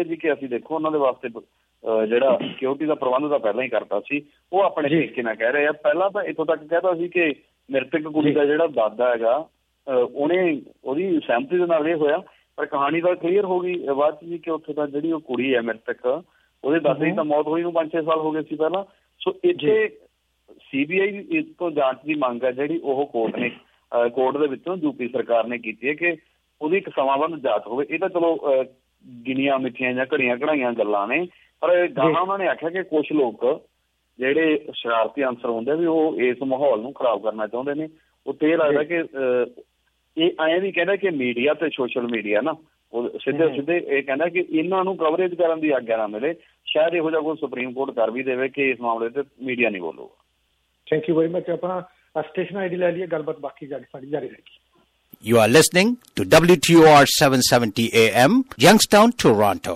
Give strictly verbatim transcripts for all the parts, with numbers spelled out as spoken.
ਹੈ ਜੀ ਕਿ ਅਸੀਂ ਦੇਖੋ ਉਹਨਾਂ ਦੇ ਵਾਸਤੇ ਜਿਹੜਾ ਸਿਕਿਉਰਿਟੀ ਦਾ ਪ੍ਰਬੰਧ ਤਾਂ ਪਹਿਲਾਂ ਹੀ ਕਰਤਾ ਸੀ, ਉਹ ਆਪਣੇ ਤਰੀਕੇ ਨਾਲ ਕਹਿ ਰਹੇ ਆ। ਪਹਿਲਾਂ ਤਾਂ ਇੱਥੋਂ ਤੱਕ ਕਹਿਤਾ ਸੀ ਕਿ ਮ੍ਰਿਤਕ ਕੁੜੀ ਦਾ ਜਿਹੜਾ ਦਾਦਾ ਹੈਗਾ ਉਹਨੇ ਉਹਦੀ ਸਹਿਮਤੀ ਦੇ ਨਾਲ ਇਹ ਹੋਇਆ, ਪਰ ਕਹਾਣੀ ਤਾਂ ਕਲੀਅਰ ਹੋ ਗਈ ਬਾਅਦ 'ਚ ਜੀ ਕਿ ਉੱਥੇ ਤਾਂ ਜਿਹੜੀ ਉਹ ਕੁੜੀ ਹੈ ਮ੍ਰਿਤਕ, ਉਹਦੇ ਦਾਦੇ ਦੀ ਤਾਂ ਮੌਤ ਹੋਈ ਨੂੰ ਪੰਜ ਛੇ ਸਾਲ ਹੋ ਗਏ ਸੀ ਪਹਿਲਾਂ। ਸੋ ਇੱਥੇ ਸੀ ਬੀ ਆਈ ਤੋਂ ਜਾਂਚ ਦੀ ਮੰਗ ਹੈ ਜਿਹੜੀ ਉਹ ਕੋਰਟ ਨੇ ਕੋਰਟ ਦੇ ਵਿੱਚੋਂ ਯੂਪੀ ਸਰਕਾਰ ਨੇ ਕੀਤੀ ਹੈ ਕਿ ਉਹਦੀ ਇੱਕ ਸਮਾਂਬੱਧ ਜਾਂਚ ਹੋਵੇ। ਇਹ ਤਾਂ ਚਲੋ ਗਿਣੀਆਂ ਮਿੱਠੀਆਂ ਜਾਂ ਘੜੀਆਂ ਘੜਾਈਆਂ ਗੱਲਾਂ ਨੇ, ਪਰ ਗਾਹਾਂ ਉਹਨਾਂ ਨੇ ਆਖਿਆ ਕਿ ਕੁਛ ਲੋਕ ਜਿਹੜੇ ਸ਼ਰਾਰਤੀ ਅਨਸਰ ਹੁੰਦੇ ਵੀ ਉਹ ਇਸ ਮਾਹੌਲ ਨੂੰ ਖਰਾਬ ਕਰਨਾ ਚਾਹੁੰਦੇ ਨੇ। ਉੱਥੇ ਇਹ ਲੱਗਦਾ ਕਿ ਇਹ ਐਂ ਵੀ ਕਹਿੰਦਾ ਕਿ ਮੀਡੀਆ ਤੇ ਸੋਸ਼ਲ ਮੀਡੀਆ ਨਾ ਉਹ ਸਿੱਧੇ ਸਿੱਧੇ ਇਹ ਕਹਿੰਦਾ ਕਿ ਇਹਨਾਂ ਨੂੰ ਕਵਰੇਜ ਕਰਨ ਦੀ ਆਗਿਆ ਨਾ ਮਿਲੇ। ਸ਼ਾਇਦ ਇਹੋ ਜਿਹਾ ਕੋਈ ਸੁਪਰੀਮ ਕੋਰਟ ਕਰ ਵੀ ਦੇਵੇ ਕਿ ਇਸ ਮਾਮਲੇ ਤੇ ਮੀਡੀਆ ਨਹੀਂ ਬੋਲੂਗਾ। Thank you very much. ਆਪਾਂ ਸਟੇਸ਼ਨ ਆਈ ਡੀ ਲੈ ਲਈਏ, ਗੱਲਬਾਤ ਬਾਕੀ ਸਾਡੀ ਜਾਰੀ ਰਹੇਗੀ। You are listening to W T O R seven seventy A M, Youngstown, Toronto.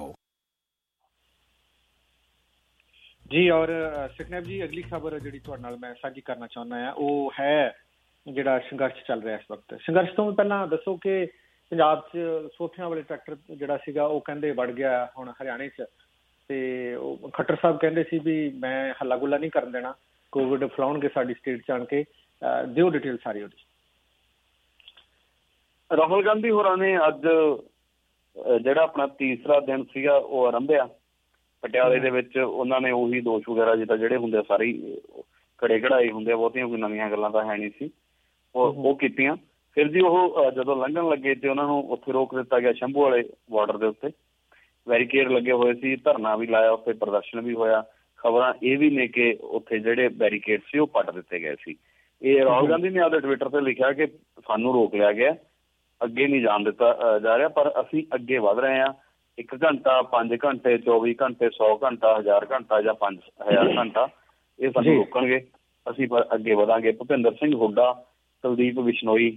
ਜੀ ਔਰ ਸੁਖਨੇਬ ਜੀ, ਅਗਲੀ ਖਬਰ ਜਿਹੜੀ ਤੁਹਾਡੇ ਨਾਲ ਮੈਂ ਸਾਂਝੀ ਕਰਨਾ ਚਾਹੁੰਦਾ ਹਾਂ ਉਹ ਹੈ ਜਿਹੜਾ ਸੰਘਰਸ਼ ਚੱਲ ਰਿਹਾ ਇਸ ਵਕਤ। ਸੰਘਰਸ਼ ਤੋਂ ਪਹਿਲਾਂ ਦੱਸੋ ਕਿ ਪੰਜਾਬ 'ਚ ਸੋਫਿਆਂ ਵਾਲੇ ਟਰੈਕਟਰ ਜਿਹੜਾ ਸੀਗਾ ਉਹ ਕਹਿੰਦੇ ਵੜ ਗਿਆ ਹੁਣ ਹਰਿਆਣੇ 'ਚ, ਤੇ ਉਹ ਖੱਟਰ ਸਾਹਿਬ ਕਹਿੰਦੇ ਸੀ ਵੀ ਮੈਂ ਹੱਲਾ ਗੁੱਲਾ ਨਹੀਂ ਕਰਨ ਦੇਣਾ, ਕੋਵਿਡ ਫੈਲਾਉਣਗੇ ਸਾਡੀ ਸਟੇਟ 'ਚ ਆਣ ਕੇ। ਦਿਓ ਡਿਟੇਲ ਸਾਰੀ ਉਹਦੀ। ਰਾਹੁਲ ਗਾਂਧੀ ਹੋਰਾਂ ਨੇ ਅੱਜ ਜਿਹੜਾ ਆਪਣਾ ਤੀਸਰਾ ਦਿਨ ਸੀਗਾ ਉਹ ਆਰੰਭਿਆ ਪਟਿਆਲੇ ਦੇ ਵਿੱਚ। ਉਹਨਾਂ ਨੇ ਉਹੀ ਦੋਸ਼ ਵਗੈਰਾ ਜਿੱਦਾਂ ਜਿਹੜੇ ਹੁੰਦੇ ਸਾਰੇ ਘੜੇ ਘੜਾਏ ਹੁੰਦੇ ਆ, ਬਹੁਤੀਆਂ ਕੋਈ ਨਵੀਆਂ ਗੱਲਾਂ ਤਾਂ ਹੈ ਨਹੀਂ ਸੀ, ਉਹ ਉਹ ਕੀਤੀਆਂ। ਫਿਰ ਜੀ ਉਹ ਜਦੋਂ ਲੰਘਣ ਲੱਗੇ ਤੇ ਉਹਨਾਂ ਨੂੰ ਉੱਥੇ ਰੋਕ ਦਿੱਤਾ ਗਿਆ ਸ਼ੰਭੂ ਵਾਲੇ ਬਾਰਡਰ ਦੇ ਉੱਤੇ। ਬੈਰੀਕੇਡ ਲੱਗੇ ਹੋਏ ਸੀ, ਧਰਨਾ ਵੀ ਲਾਇਆ, ਉੱਥੇ ਪ੍ਰਦਰਸ਼ਨ ਵੀ ਹੋਇਆ। ਖਬਰਾਂ ਇਹ ਵੀ ਨੇ ਕਿ ਉੱਥੇ ਜਿਹੜੇ ਬੈਰੀਕੇਡ ਸੀ ਉਹ ਪੱਟ ਦਿੱਤੇ ਗਏ ਸੀ। ਇਹ ਰਾਹੁਲ ਗਾਂਧੀ ਨੇ ਆਪਦੇ ਟਵਿੱਟਰ ਤੇ ਲਿਖਿਆ ਕਿ ਸਾਨੂੰ ਰੋਕ ਲਿਆ ਗਿਆ, ਅੱਗੇ ਨਹੀਂ ਜਾਣ ਦਿੱਤਾ ਜਾ ਰਿਹਾ, ਪਰ ਅਸੀਂ ਅੱਗੇ ਵੱਧ ਰਹੇ ਹਾਂ। ਇੱਕ ਘੰਟਾ, ਪੰਜ ਘੰਟੇ, ਚੌਵੀ ਘੰਟੇ, ਸੌ ਘੰਟਾ, ਹਜ਼ਾਰ ਘੰਟਾ ਜਾਂ ਪੰਜ ਹਜ਼ਾਰ ਘੰਟਾ ਇਹ ਸਾਨੂੰ ਰੋਕਣਗੇ, ਅਸੀਂ ਪਰ ਅੱਗੇ ਵਧਾਂਗੇ। ਭੁਪਿੰਦਰ ਸਿੰਘ ਹੁੱਡਾ, ਕੁਲਦੀਪ ਬਿਸ਼ਨੋਈ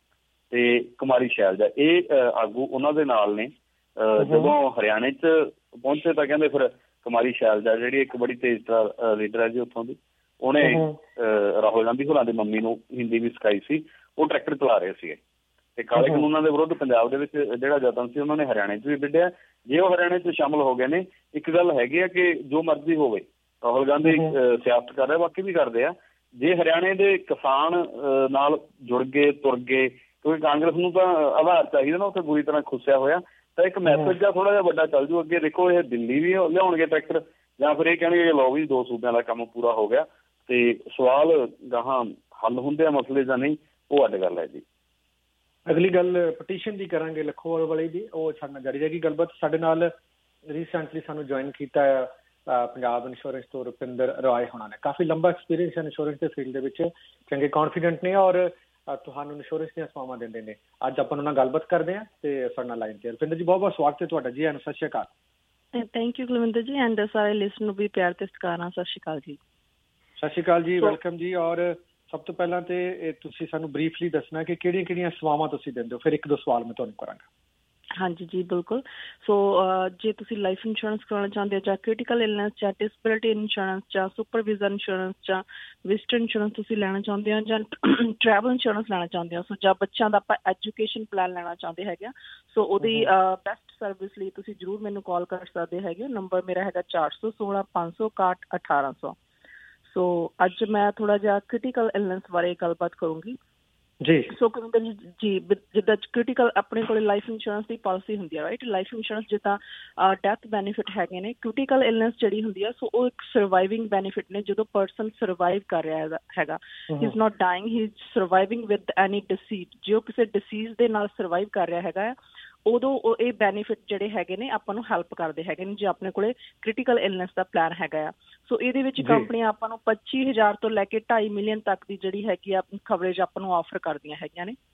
ਤੇ ਕੁਮਾਰੀ ਸ਼ੈਲਜਾ ਇਹ ਆਗੂ ਉਹਨਾਂ ਦੇ ਨਾਲ ਨੇ। ਜਦੋਂ ਹਰਿਆਣੇ 'ਚ ਪਹੁੰਚੇ ਤਾਂ ਕਹਿੰਦੇ ਫਿਰ ਕੁਮਾਰੀ ਸ਼ੈਲਜਾ ਜਿਹੜੀ ਇੱਕ ਬੜੀ ਤੇਜ਼ ਲੀਡਰ ਹੈ ਜੀ ਉੱਥੋਂ ਦੀ, ਉਹਨੇ ਰਾਹੁਲ ਗਾਂਧੀ ਹੋਰਾਂ ਦੀ ਮੰਮੀ ਨੂੰ ਹਿੰਦੀ ਵੀ ਸਿਖਾਈ ਸੀ। ਉਹ ਟਰੈਕਟਰ ਚਲਾ ਰਹੇ ਸੀਗੇ ਤੇ ਕਾਲੇ ਕਾਨੂੰਨਾਂ ਦੇ ਵਿਰੁੱਧ ਪੰਜਾਬ ਦੇ ਵਿੱਚ ਜਿਹੜਾ ਯਤਨ ਸੀ ਉਹਨਾਂ ਨੇ ਹਰਿਆਣੇ 'ਚ ਵੀ ਵਿੱਢਿਆ। ਜੇ ਉਹ ਹਰਿਆਣੇ 'ਚ ਸ਼ਾਮਲ ਹੋ ਗਏ ਨੇ, ਇੱਕ ਗੱਲ ਹੈਗੀ ਆ ਕਿ ਜੋ ਮਰਜ਼ੀ ਹੋਵੇ ਰਾਹੁਲ ਗਾਂਧੀ ਸਿਆਸਤ ਕਰ ਰਿਹਾ, ਬਾਕੀ ਵੀ ਕਰਦੇ ਆ। ਜੇ ਹਰਿਆਣੇ ਦੇ ਕਿਸਾਨ ਨਾਲ ਜੁੜ ਗਏ, ਤੁਰ ਗਏ, ਕਿਉਂਕਿ ਕਾਂਗਰਸ ਨੂੰ ਤਾਂ ਆਧਾਰ ਚਾਹੀਦਾ ਨਾ ਉੱਥੇ ਬੁਰੀ ਤਰ੍ਹਾਂ ਖੁੱਸਿਆ ਹੋਇਆ, ਤਾਂ ਇੱਕ ਮੈਸੇਜ ਜਿਹਾ ਥੋੜ੍ਹਾ ਜਿਹਾ ਵੱਡਾ ਚੱਲ ਜੂ ਅੱਗੇ। ਦੇਖੋ ਇਹ ਦਿੱਲੀ ਵੀ ਲਿਆਉਣਗੇ ਟਰੈਕਟਰ ਜਾਂ ਫਿਰ ਇਹ ਕਹਿਣਗੇ ਕਿ ਲਓ ਵੀ ਦੋ ਸੂਬਿਆਂ ਦਾ ਕੰਮ ਪੂਰਾ ਹੋ ਗਿਆ। ਤੇ ਸਵਾਲ ਗਾਹਾਂ ਹੱਲ ਹੁੰਦੇ ਆ ਮਸਲੇ ਜਾਂ ਨਹੀਂ, ਉਹ ਅੱਡ ਗੱਲ ਹੈ ਜੀ। ਅਗਲੀ ਗੱਲ ਪਟੀਸ਼ਨ ਦੀ ਕਰਾਂਗੇ ਲੱਖੋਵਾਲ ਵਾਲੇ ਦੀ, ਉਹ ਸਾਡੇ ਨਾਲ ਜਾਰੀ ਰਹੇਗੀ ਗੱਲਬਾਤ। ਸਾਡੇ ਨਾਲ ਰੀਸੈਂਟਲੀ ਸਾਨੂੰ ਜੁਆਇਨ ਕੀਤਾ ਪੰਜਾਬ ਇੰਸ਼ੋਰੈਂਸ ਤੋਂ ਰੁਪਿੰਦਰ ਰਾਏ ਹੋਣਾ ਨੇ। ਕਾਫੀ ਲੰਬਾ ਐਕਸਪੀਰੀਅੰਸ ਹੈ ਇੰਸ਼ੋਰੈਂਸ ਦੇ ਫੀਲਡ ਦੇ ਵਿੱਚ, ਚੰਗੇ ਕੌਨਫੀਡੈਂਟ ਨੇ ਔਰ ਤੁਹਾਨੂੰ ਇੰਸ਼ੋਰੈਂਸ ਦੀਆਂ ਸੇਵਾਵਾਂ ਦਿੰਦੇ ਨੇ। ਅੱਜ ਆਪਾਂ ਉਹਨਾਂ ਨਾਲ ਗੱਲਬਾਤ ਕਰਦੇ ਹਾਂ ਤੇ ਸਾਡੇ ਨਾਲ ਲਾਈਨ ਤੇ ਰੁਪਿੰਦਰ ਜੀ ਬਹੁਤ ਬਹੁਤ ਸਵਾਗਤ ਹੈ ਤੁਹਾਡਾ ਜੀ। ਐਨ ਸਤਿ ਸ਼੍ਰੀ ਅਕਾਲ। Thank you Kulwinder ji, and ਸਾਰੇ ਲਿਸਨਰ ਨੂੰ ਵੀ ਪਿਆਰ ਤੇ ਸਤਿਕਾਰ ਨਾਲ ਸਤਿ ਸ਼੍ਰੀ ਅਕਾਲ ਜੀ। ਸਤਿ ਸ਼੍ਰੀ ਅਕਾਲ ਜੀ, ਵੈਲਕਮ ਜੀ। ਔਰ ਸਭ ਤੋਂ ਪਹਿਲਾਂ ਤੇ ਤੁਸੀਂ ਸਾਨੂੰ ਬਰੀਫਲੀ ਦੱਸਣਾ ਕਿ ਕਿਹੜੀਆਂ ਕਿਹੜੀਆਂ ਸੇਵਾਵਾਂ ਤੁਸੀਂ ਦਿੰਦੇ ਹੋ, ਫਿਰ ਇੱਕ ਦੋ ਸਵਾਲ ਮੈਂ ਤੁਹਾਨੂੰ ਕਰਾਂਗਾ। ਹਾਂਜੀ ਜੀ ਬਿਲਕੁਲ। ਸੋ ਜੇ ਤੁਸੀਂ ਲਾਈਫ ਇੰਸ਼ੋਰੈਂਸ ਕਰਾਉਣਾ ਚਾਹੁੰਦੇ ਹੋ ਜਾਂ ਕ੍ਰਿਟੀਕਲ ਇਲਨੈਸ ਜਾਂ ਡਿਸੇਬਿਲਿਟੀ ਇੰਸ਼ੋਰੈਂਸ ਜਾਂ ਸੁਪਰਵਿਜ਼ਨ ਇੰਸ਼ੋਰੈਂਸ ਜਾਂ ਵਿਜ਼ਟਰ ਇੰਸ਼ੋਰੈਂਸ ਤੁਸੀਂ ਲੈਣਾ ਚਾਹੁੰਦੇ ਹੋ ਜਾਂ ਟਰੈਵਲ ਇੰਸ਼ੋਰੈਂਸ ਲੈਣਾ ਚਾਹੁੰਦੇ ਹੋ, ਸੋ ਜਾਂ ਬੱਚਿਆਂ ਦਾ ਆਪਾਂ ਐਜੂਕੇਸ਼ਨ ਪਲਾਨ ਲੈਣਾ ਚਾਹੁੰਦੇ ਹੈਗੇ ਆ, ਸੋ ਉਹਦੀ ਬੈਸਟ ਸਰਵਿਸ ਲਈ ਤੁਸੀਂ ਜ਼ਰੂਰ ਮੈਨੂੰ ਕਾਲ ਕਰ ਸਕਦੇ ਹੈਗੇ ਹੋ। ਨੰਬਰ ਮੇਰਾ ਹੈਗਾ ਚਾਰ ਸੌ ਸੋਲਾਂ ਪੰਜ ਸੌ ਇਕਾਹਠ ਅਠਾਰਾਂ ਸੌ। ਸੋ ਅੱਜ ਮੈਂ ਥੋੜ੍ਹਾ ਜਿਹਾ ਕ੍ਰਿਟੀਕਲ ਇਲਨੈਸ ਬਾਰੇ ਗੱਲਬਾਤ ਕਰੂੰਗੀ ਜੀ। ਸੋ ਕੁਲਵਿੰਦਰ ਜੀ, ਜਿੱਦਾਂ ਕ੍ਰਿਟੀਕਲ ਆਪਣੇ ਕੋਲ ਲਾਈਫ ਇੰਸ਼ੋਰੈਂਸ ਦੀ ਪਾਲਿਸੀ ਹੁੰਦੀ ਹੈ ਰਾਈਟ। ਲਾਈਫ ਇੰਸ਼ੋਰੈਂਸ ਜਿੱਦਾਂ ਡੈਥ ਬੈਨੀਫਿਟ ਹੈਗੇ ਨੇ, ਕ੍ਰਿਟੀਕਲ ਇਲਨੈਸ ਜਿਹੜੀ ਹੁੰਦੀ ਆ ਸੋ ਉਹ ਇੱਕ ਸਰਵਾਈਵਿੰਗ ਬੈਨੀਫਿਟ ਨੇ। ਜਦੋਂ ਪਰਸਨ ਸਰਵਾਈਵ ਕਰ ਰਿਹਾ ਹੈਗਾ, he is not dying, he is surviving with any disease, ਜੇ ਉਹ ਕਿਸੇ ਡਿਸੀਜ਼ ਦੇ ਨਾਲ ਸਰਵਾਈਵ ਕਰ ਰਿਹਾ ਹੈਗਾ ਉਦੋਂ ਉਹ ਇਹ ਬੈਨੀਫਿਟ ਜਿਹੜੇ ਹੈਗੇ ਨੇ ਆਪਾਂ ਨੂੰ ਹੈਲਪ ਕਰਦੇ ਹੈਗੇ ਨੇ ਜੇ ਆਪਣੇ ਕੋਲੇ ਕ੍ਰਿਟੀਕਲ ਇਲਨੈਸ ਦਾ ਪਲਾਨ ਹੈਗਾ ਆ। ਸੋ ਇਹਦੇ ਵਿੱਚ ਕੰਪਨੀਆਂ ਆਪਾਂ ਨੂੰ ਪੱਚੀ ਹਜ਼ਾਰ ਤੋਂ ਲੈ ਕੇ ਢਾਈ ਮਿਲੀਅਨ ਤੱਕ ਦੀ ਜਿਹੜੀ ਹੈਗੀ ਆ ਕਵਰੇਜ ਆਪਾਂ ਨੂੰ ਆਫਰ ਕਰਦੀਆਂ ਹੈਗੀਆਂ ਨੇ।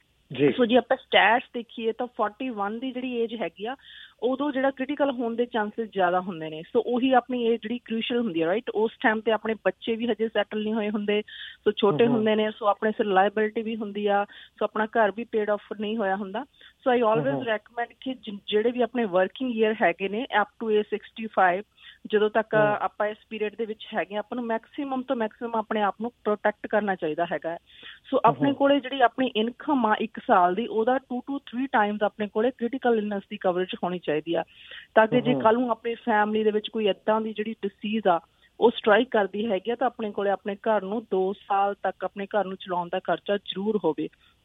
ਸੋ ਜੇ ਆਪਾਂ ਸਟੈਟਸ ਦੇਖੀਏ ਤਾਂ ਫੋਰਟੀ ਵਨ ਦੀ ਜਿਹੜੀ ਏਜ ਹੈਗੀ ਆ ਉਦੋਂ ਜਿਹੜਾ ਕ੍ਰਿਟੀਕਲ ਹੋਣ ਦੇ ਚਾਂਸਿਸ ਜ਼ਿਆਦਾ ਹੁੰਦੇ ਨੇ। ਸੋ ਉਹੀ ਆਪਣੀ ਏਜ ਜਿਹੜੀ ਕ੍ਰੂਸ਼ਲ ਹੁੰਦੀ ਹੈ ਰਾਈਟ। ਉਸ ਟਾਈਮ ਤੇ ਆਪਣੇ ਬੱਚੇ ਵੀ ਹਜੇ ਸੈਟਲ ਨਹੀਂ ਹੋਏ ਹੁੰਦੇ, ਸੋ ਛੋਟੇ ਹੁੰਦੇ ਨੇ, ਸੋ ਆਪਣੇ ਸਿਰ ਲਾਇਬਿਲਿਟੀ ਵੀ ਹੁੰਦੀ ਆ, ਸੋ ਆਪਣਾ ਘਰ ਵੀ ਪੇਡ ਆਫ ਨਹੀਂ ਹੋਇਆ ਹੁੰਦਾ। ਸੋ ਆਈ ਆਲਵੇਜ਼ ਰੈਕਮੈਂਡ ਕਿ ਜਿਹੜੇ ਵੀ ਆਪਣੇ ਵਰਕਿੰਗ ਈਅਰ ਹੈਗੇ ਨੇ up to age sixty five ਜਦੋਂ ਤੱਕ ਆਪਾਂ ਇਸ ਪੀਰੀਅਡ ਦੇ ਵਿੱਚ ਹੈਗੇ ਆਪਾਂ ਨੂੰ ਮੈਕਸੀਮਮ ਤੋਂ ਮੈਕਸੀਮਮ ਆਪਣੇ ਆਪ ਨੂੰ ਪ੍ਰੋਟੈਕਟ ਕਰਨਾ ਚਾਹੀਦਾ ਹੈਗਾ। ਸੋ ਆਪਣੇ ਕੋਲੇ ਜਿਹੜੀ ਆਪਣੀ ਇਨਕਮ ਆ ਇੱਕ ਸਾਲ ਦੀ, ਉਹਦਾ ਟੂ ਟੂ ਥ੍ਰੀ ਟਾਈਮਸ ਆਪਣੇ ਕੋਲੇ ਕ੍ਰਿਟੀਕਲ ਇਲਨੈਸ ਦੀ ਕਵਰੇਜ ਹੋਣੀ ਚਾਹੀਦੀ ਆ, ਤਾਂ ਕਿ ਜੇ ਕੱਲ੍ਹ ਨੂੰ ਆਪਣੀ ਫੈਮਿਲੀ ਦੇ ਵਿੱਚ ਕੋਈ ਏਦਾਂ ਦੀ ਜਿਹੜੀ ਡਿਸੀਜ਼ ਆ ਉਹ ਸਟਰਾਈਕ ਕਰਦੀ ਹੈਗੀ ਆ ਤਾਂ ਆਪਣੇ ਕੋਲੇ ਆਪਣੇ ਘਰ ਨੂੰ ਦੋ ਸਾਲ ਤੱਕ ਆਪਣੇ ਘਰ ਨੂੰ ਚਲਾਉਣ ਦਾ ਖਰਚਾ ਜ਼ਰੂਰ ਹੋਵੇ।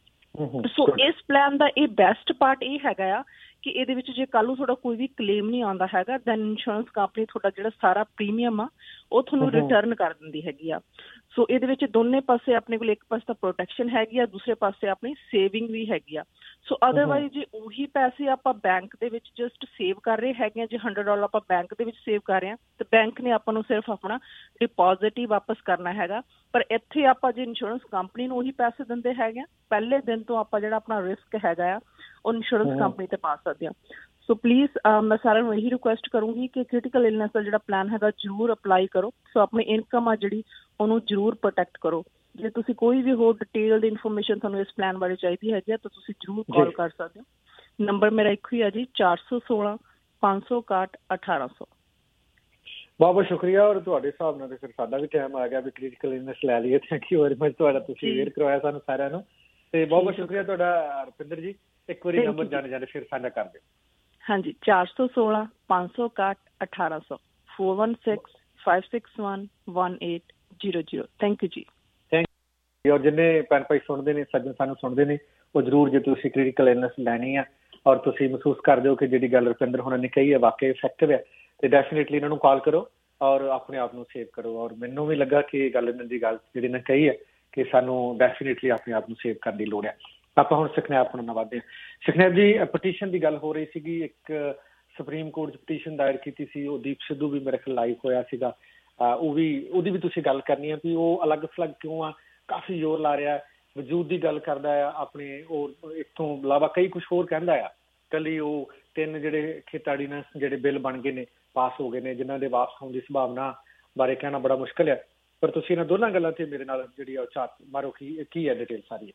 ਸੋ ਇਸ ਪਲਾਨ ਦਾ ਇਹ ਬੈਸਟ ਪਾਰਟ ਇਹ ਹੈਗਾ ਆ ਕਿ ਇਹਦੇ ਵਿੱਚ ਜੇ ਕੱਲ੍ਹ ਨੂੰ ਤੁਹਾਡਾ ਕੋਈ ਵੀ ਕਲੇਮ ਨਹੀਂ ਆਉਂਦਾ ਹੈਗਾ, ਦੈਨ ਇੰਸ਼ੋਰੈਂਸ ਕੰਪਨੀ ਤੁਹਾਡਾ ਜਿਹੜਾ ਸਾਰਾ ਪ੍ਰੀਮੀਅਮ ਆ ਉਹ ਤੁਹਾਨੂੰ ਰਿਟਰਨ ਕਰ ਦਿੰਦੀ ਹੈਗੀ ਆ। ਸੋ ਇਹਦੇ ਵਿੱਚ ਦੋਨੇ ਪਾਸੇ ਆਪਣੇ ਕੋਲ ਇੱਕ ਪਾਸੇ ਤਾਂ ਪ੍ਰੋਟੈਕਸ਼ਨ ਹੈਗੀ ਆ, ਦੂਸਰੇ ਪਾਸੇ ਆਪਣੀ ਸੇਵਿੰਗ ਵੀ ਹੈਗੀ ਆ। ਸੋ ਅਦਰਵਾਈਜ਼ ਜੇ ਉਹੀ ਪੈਸੇ ਆਪਾਂ ਬੈਂਕ ਦੇ ਵਿੱਚ ਜਸਟ ਸੇਵ ਕਰ ਰਹੇ ਹੈਗੇ ਆ, ਜੇ ਹੰਡਰਡ ਡਾਲਰ ਆਪਾਂ ਬੈਂਕ ਦੇ ਵਿੱਚ ਸੇਵ ਕਰ ਰਹੇ ਹਾਂ ਤਾਂ ਬੈਂਕ ਨੇ ਆਪਾਂ ਨੂੰ ਸਿਰਫ ਆਪਣਾ ਡਿਪੋਜ਼ਿਟ ਹੀ ਵਾਪਸ ਕਰਨਾ ਹੈਗਾ। ਪਰ ਇੱਥੇ ਆਪਾਂ ਜੇ ਇੰਸ਼ੋਰੈਂਸ ਕੰਪਨੀ ਨੂੰ ਉਹੀ ਪੈਸੇ ਦਿੰਦੇ ਹੈਗੇ ਆ, ਪਹਿਲੇ ਦਿਨ ਤੋਂ ਆਪਾਂ ਜਿਹੜਾ ਆਪਣਾ ਰਿਸਕ ਹੈਗਾ ਆ ਉਹ ਇੰਸ਼ੋਰੈਂਸ ਕੰਪਨੀ ਤੇ ਪਾ ਸਕਦੇ ਹਾਂ। ਸੋ ਪਲੀਜ਼ ਮੈਂ ਸਾਰਿਆਂ ਨੂੰ ਇਹੀ ਰਿਕੁਐਸਟ ਕਰੂੰਗੀ ਕਿ ਕ੍ਰਿਟੀਕਲ ਇਲਨੈਸ ਦਾ ਜਿਹੜਾ ਪਲਾਨ ਹੈਗਾ ਜ਼ਰੂਰ ਅਪਲਾਈ ਕਰੋ। ਸੋ ਆਪਣੀ ਇਨਕਮ ਆ ਜਿਹੜੀ ਉਹਨੂੰ ਜ਼ਰੂਰ ਪ੍ਰੋਟੈਕਟ ਕਰੋ। ਜੇ ਤੁਸੀਂ ਕੋਈ ਵੀ ਹੋਰ ਡਿਟੇਲਡ ਇਨਫੋਰਮੇਸ਼ਨ ਤੁਹਾਨੂੰ ਇਸ ਪਲਾਨ ਬਾਰੇ ਚਾਹੀਦੀ ਹੈਗੀ ਆ ਤਾਂ ਤੁਸੀਂ ਜ਼ਰੂਰ ਕਾਲ ਕਰ ਸਕਦੇ ਹੋ। ਨੰਬਰ ਮੇਰਾ ਇੱਕੋ ਹੀ ਆ ਜੀ, ਚਾਰ ਸੌ ਸੋਲਾਂ ਪੰਜ ਸੌ ਇਕਾਹਠ ਅਠਾਰਾਂ ਸੌ। ਬਹੁਤ ਬਹੁਤ ਸ਼ੁਕਰੀਆ। ਔਰ ਤੁਹਾਡੇ ਹਿਸਾਬ ਨਾਲ ਫਿਰ ਸਾਡਾ ਵੀ ਟਾਈਮ ਆ ਗਿਆ ਵੀ ਕ੍ਰਿਟੀਕਲ ਇਲਨੈਸ ਲੈ ਲਈਏ। ਥੈਂਕ ਯੂ ਵੈਰੀ ਮਚ ਤੁਹਾਡਾ, ਤੁਸੀਂ ਅਵੇਅਰ ਕਰਵਾਇਆ ਸਾਨੂੰ ਸਾਰਿਆਂ ਨੂੰ, ਤੇ ਬਹੁਤ ਬਹੁਤ ਸ਼ੁਕਰੀਆ ਤੁਹਾਡਾ ਰੁਪਿੰਦਰ ਜੀ। ਇੱਕ ਵਾਰੀ ਨੰਬਰ ਜਾਣੇ ਜਾਣੇ ਫਿਰ ਸਾਂਝਾ ਕਰ ਦਿਓ। ਹਾਂਜੀ, ਚਾਰ ਸੌ ਸੋਲਾਂ ਪੰਜ ਸੌ ਇਕਾਹਠ ਅਠਾਰਾਂ ਸੌ four one six five six one one eight zero zero. Thank you ਜੀ। Thank you. ਔਰ ਜਿੰਨੇ ਭੈਣ ਭਾਈ ਸੁਣਦੇ ਨੇ, ਸੱਜਣ ਸਾਨੂੰ ਸੁਣਦੇ ਨੇ, ਉਹ ਜ਼ਰੂਰ ਜੇ ਤੁਸੀਂ ਕ੍ਰਿਟੀਕਲ ਇਲਨੈਸ ਲੈਣੀ ਆ ਔਰ ਤੁਸੀਂ ਮਹਿਸੂਸ ਕਰਦੇ ਹੋ ਕਿ ਜਿਹੜੀ ਗੱਲ ਰੁਪਿੰਦਰ ਹੋਣਾ ਨੇ ਕਹੀ ਹੈ ਵਾਕਈ ਇਫੈਕਟਿਵ ਹੈ, ਤੇ ਡੈਫੀਨੇਟਲੀ ਇਹਨਾਂ ਨੂੰ ਕਾਲ ਕਰੋ ਔਰ ਆਪਣੇ ਆਪ ਨੂੰ ਸੇਵ ਕਰੋ। ਔਰ ਮੈਨੂੰ ਵੀ ਲੱਗਾ ਕਿ ਗੱਲ ਇਹਨਾਂ ਦੀ ਗੱਲ ਜਿਹੜੀ ਨੇ ਕਹੀ ਹੈ ਕਿ ਸਾਨੂੰ ਡੈਫੀਨੇਟਲੀ ਆਪਣੇ ਆਪ ਨੂੰ ਸੇਵ ਕਰਨ ਦੀ ਲੋੜ ਹੈ। ਆਪਾਂ ਹੁਣ ਸੁਖਨੈਬ ਨੂੰ ਵਧਦੇ ਹਾਂ। ਸੁਖਨੈਬ ਜੀ, ਪਟੀਸ਼ਨ ਦੀ ਗੱਲ ਹੋ ਰਹੀ ਸੀਗੀ, ਇੱਕ ਸੁਪਰੀਮ ਕੋਰਟ 'ਚ ਪਟੀਸ਼ਨ ਦਾਇਰ ਕੀਤੀ ਸੀ, ਉਹ ਦੀਪ ਸਿੱਧੂ ਵੀ ਮੇਰੇ ਖਿਆਲ ਲਾਈਵ ਹੋਇਆ ਸੀਗਾ, ਉਹ ਵੀ ਉਹਦੀ ਵੀ ਤੁਸੀਂ ਗੱਲ ਕਰਨੀ ਹੈ ਵੀ ਉਹ ਅਲੱਗ ਥਲੱਗ ਕਿਉਂ ਆ, ਕਾਫੀ ਜ਼ੋਰ ਲਾ ਰਿਹਾ, ਵਜੂਦ ਦੀ ਗੱਲ ਕਰਦਾ ਆ ਆਪਣੇ, ਉਹ ਇਸ ਤੋਂ ਇਲਾਵਾ ਕਈ ਕੁਛ ਹੋਰ ਕਹਿੰਦਾ ਆ। ਕੱਲੀ ਉਹ ਤਿੰਨ ਜਿਹੜੇ ਖੇਤਾੜੀ ਨਾਲ ਜਿਹੜੇ ਬਿੱਲ ਬਣ ਗਏ ਨੇ, ਪਾਸ ਹੋ ਗਏ ਨੇ, ਜਿਨ੍ਹਾਂ ਦੇ ਵਾਪਸ ਹੋਣ ਦੀ ਸੰਭਾਵਨਾ ਬਾਰੇ ਕਹਿਣਾ ਬੜਾ ਮੁਸ਼ਕਿਲ ਹੈ, ਪਰ ਤੁਸੀਂ ਇਹਨਾਂ ਦੋਨਾਂ ਗੱਲਾਂ ਤੇ ਮੇਰੇ ਨਾਲ ਜਿਹੜੀ ਉਹ ਝਾਤ ਮਾਰੋ ਕੀ ਕੀ ਹੈ ਡਿਟੇਲ ਸਾਰੀ।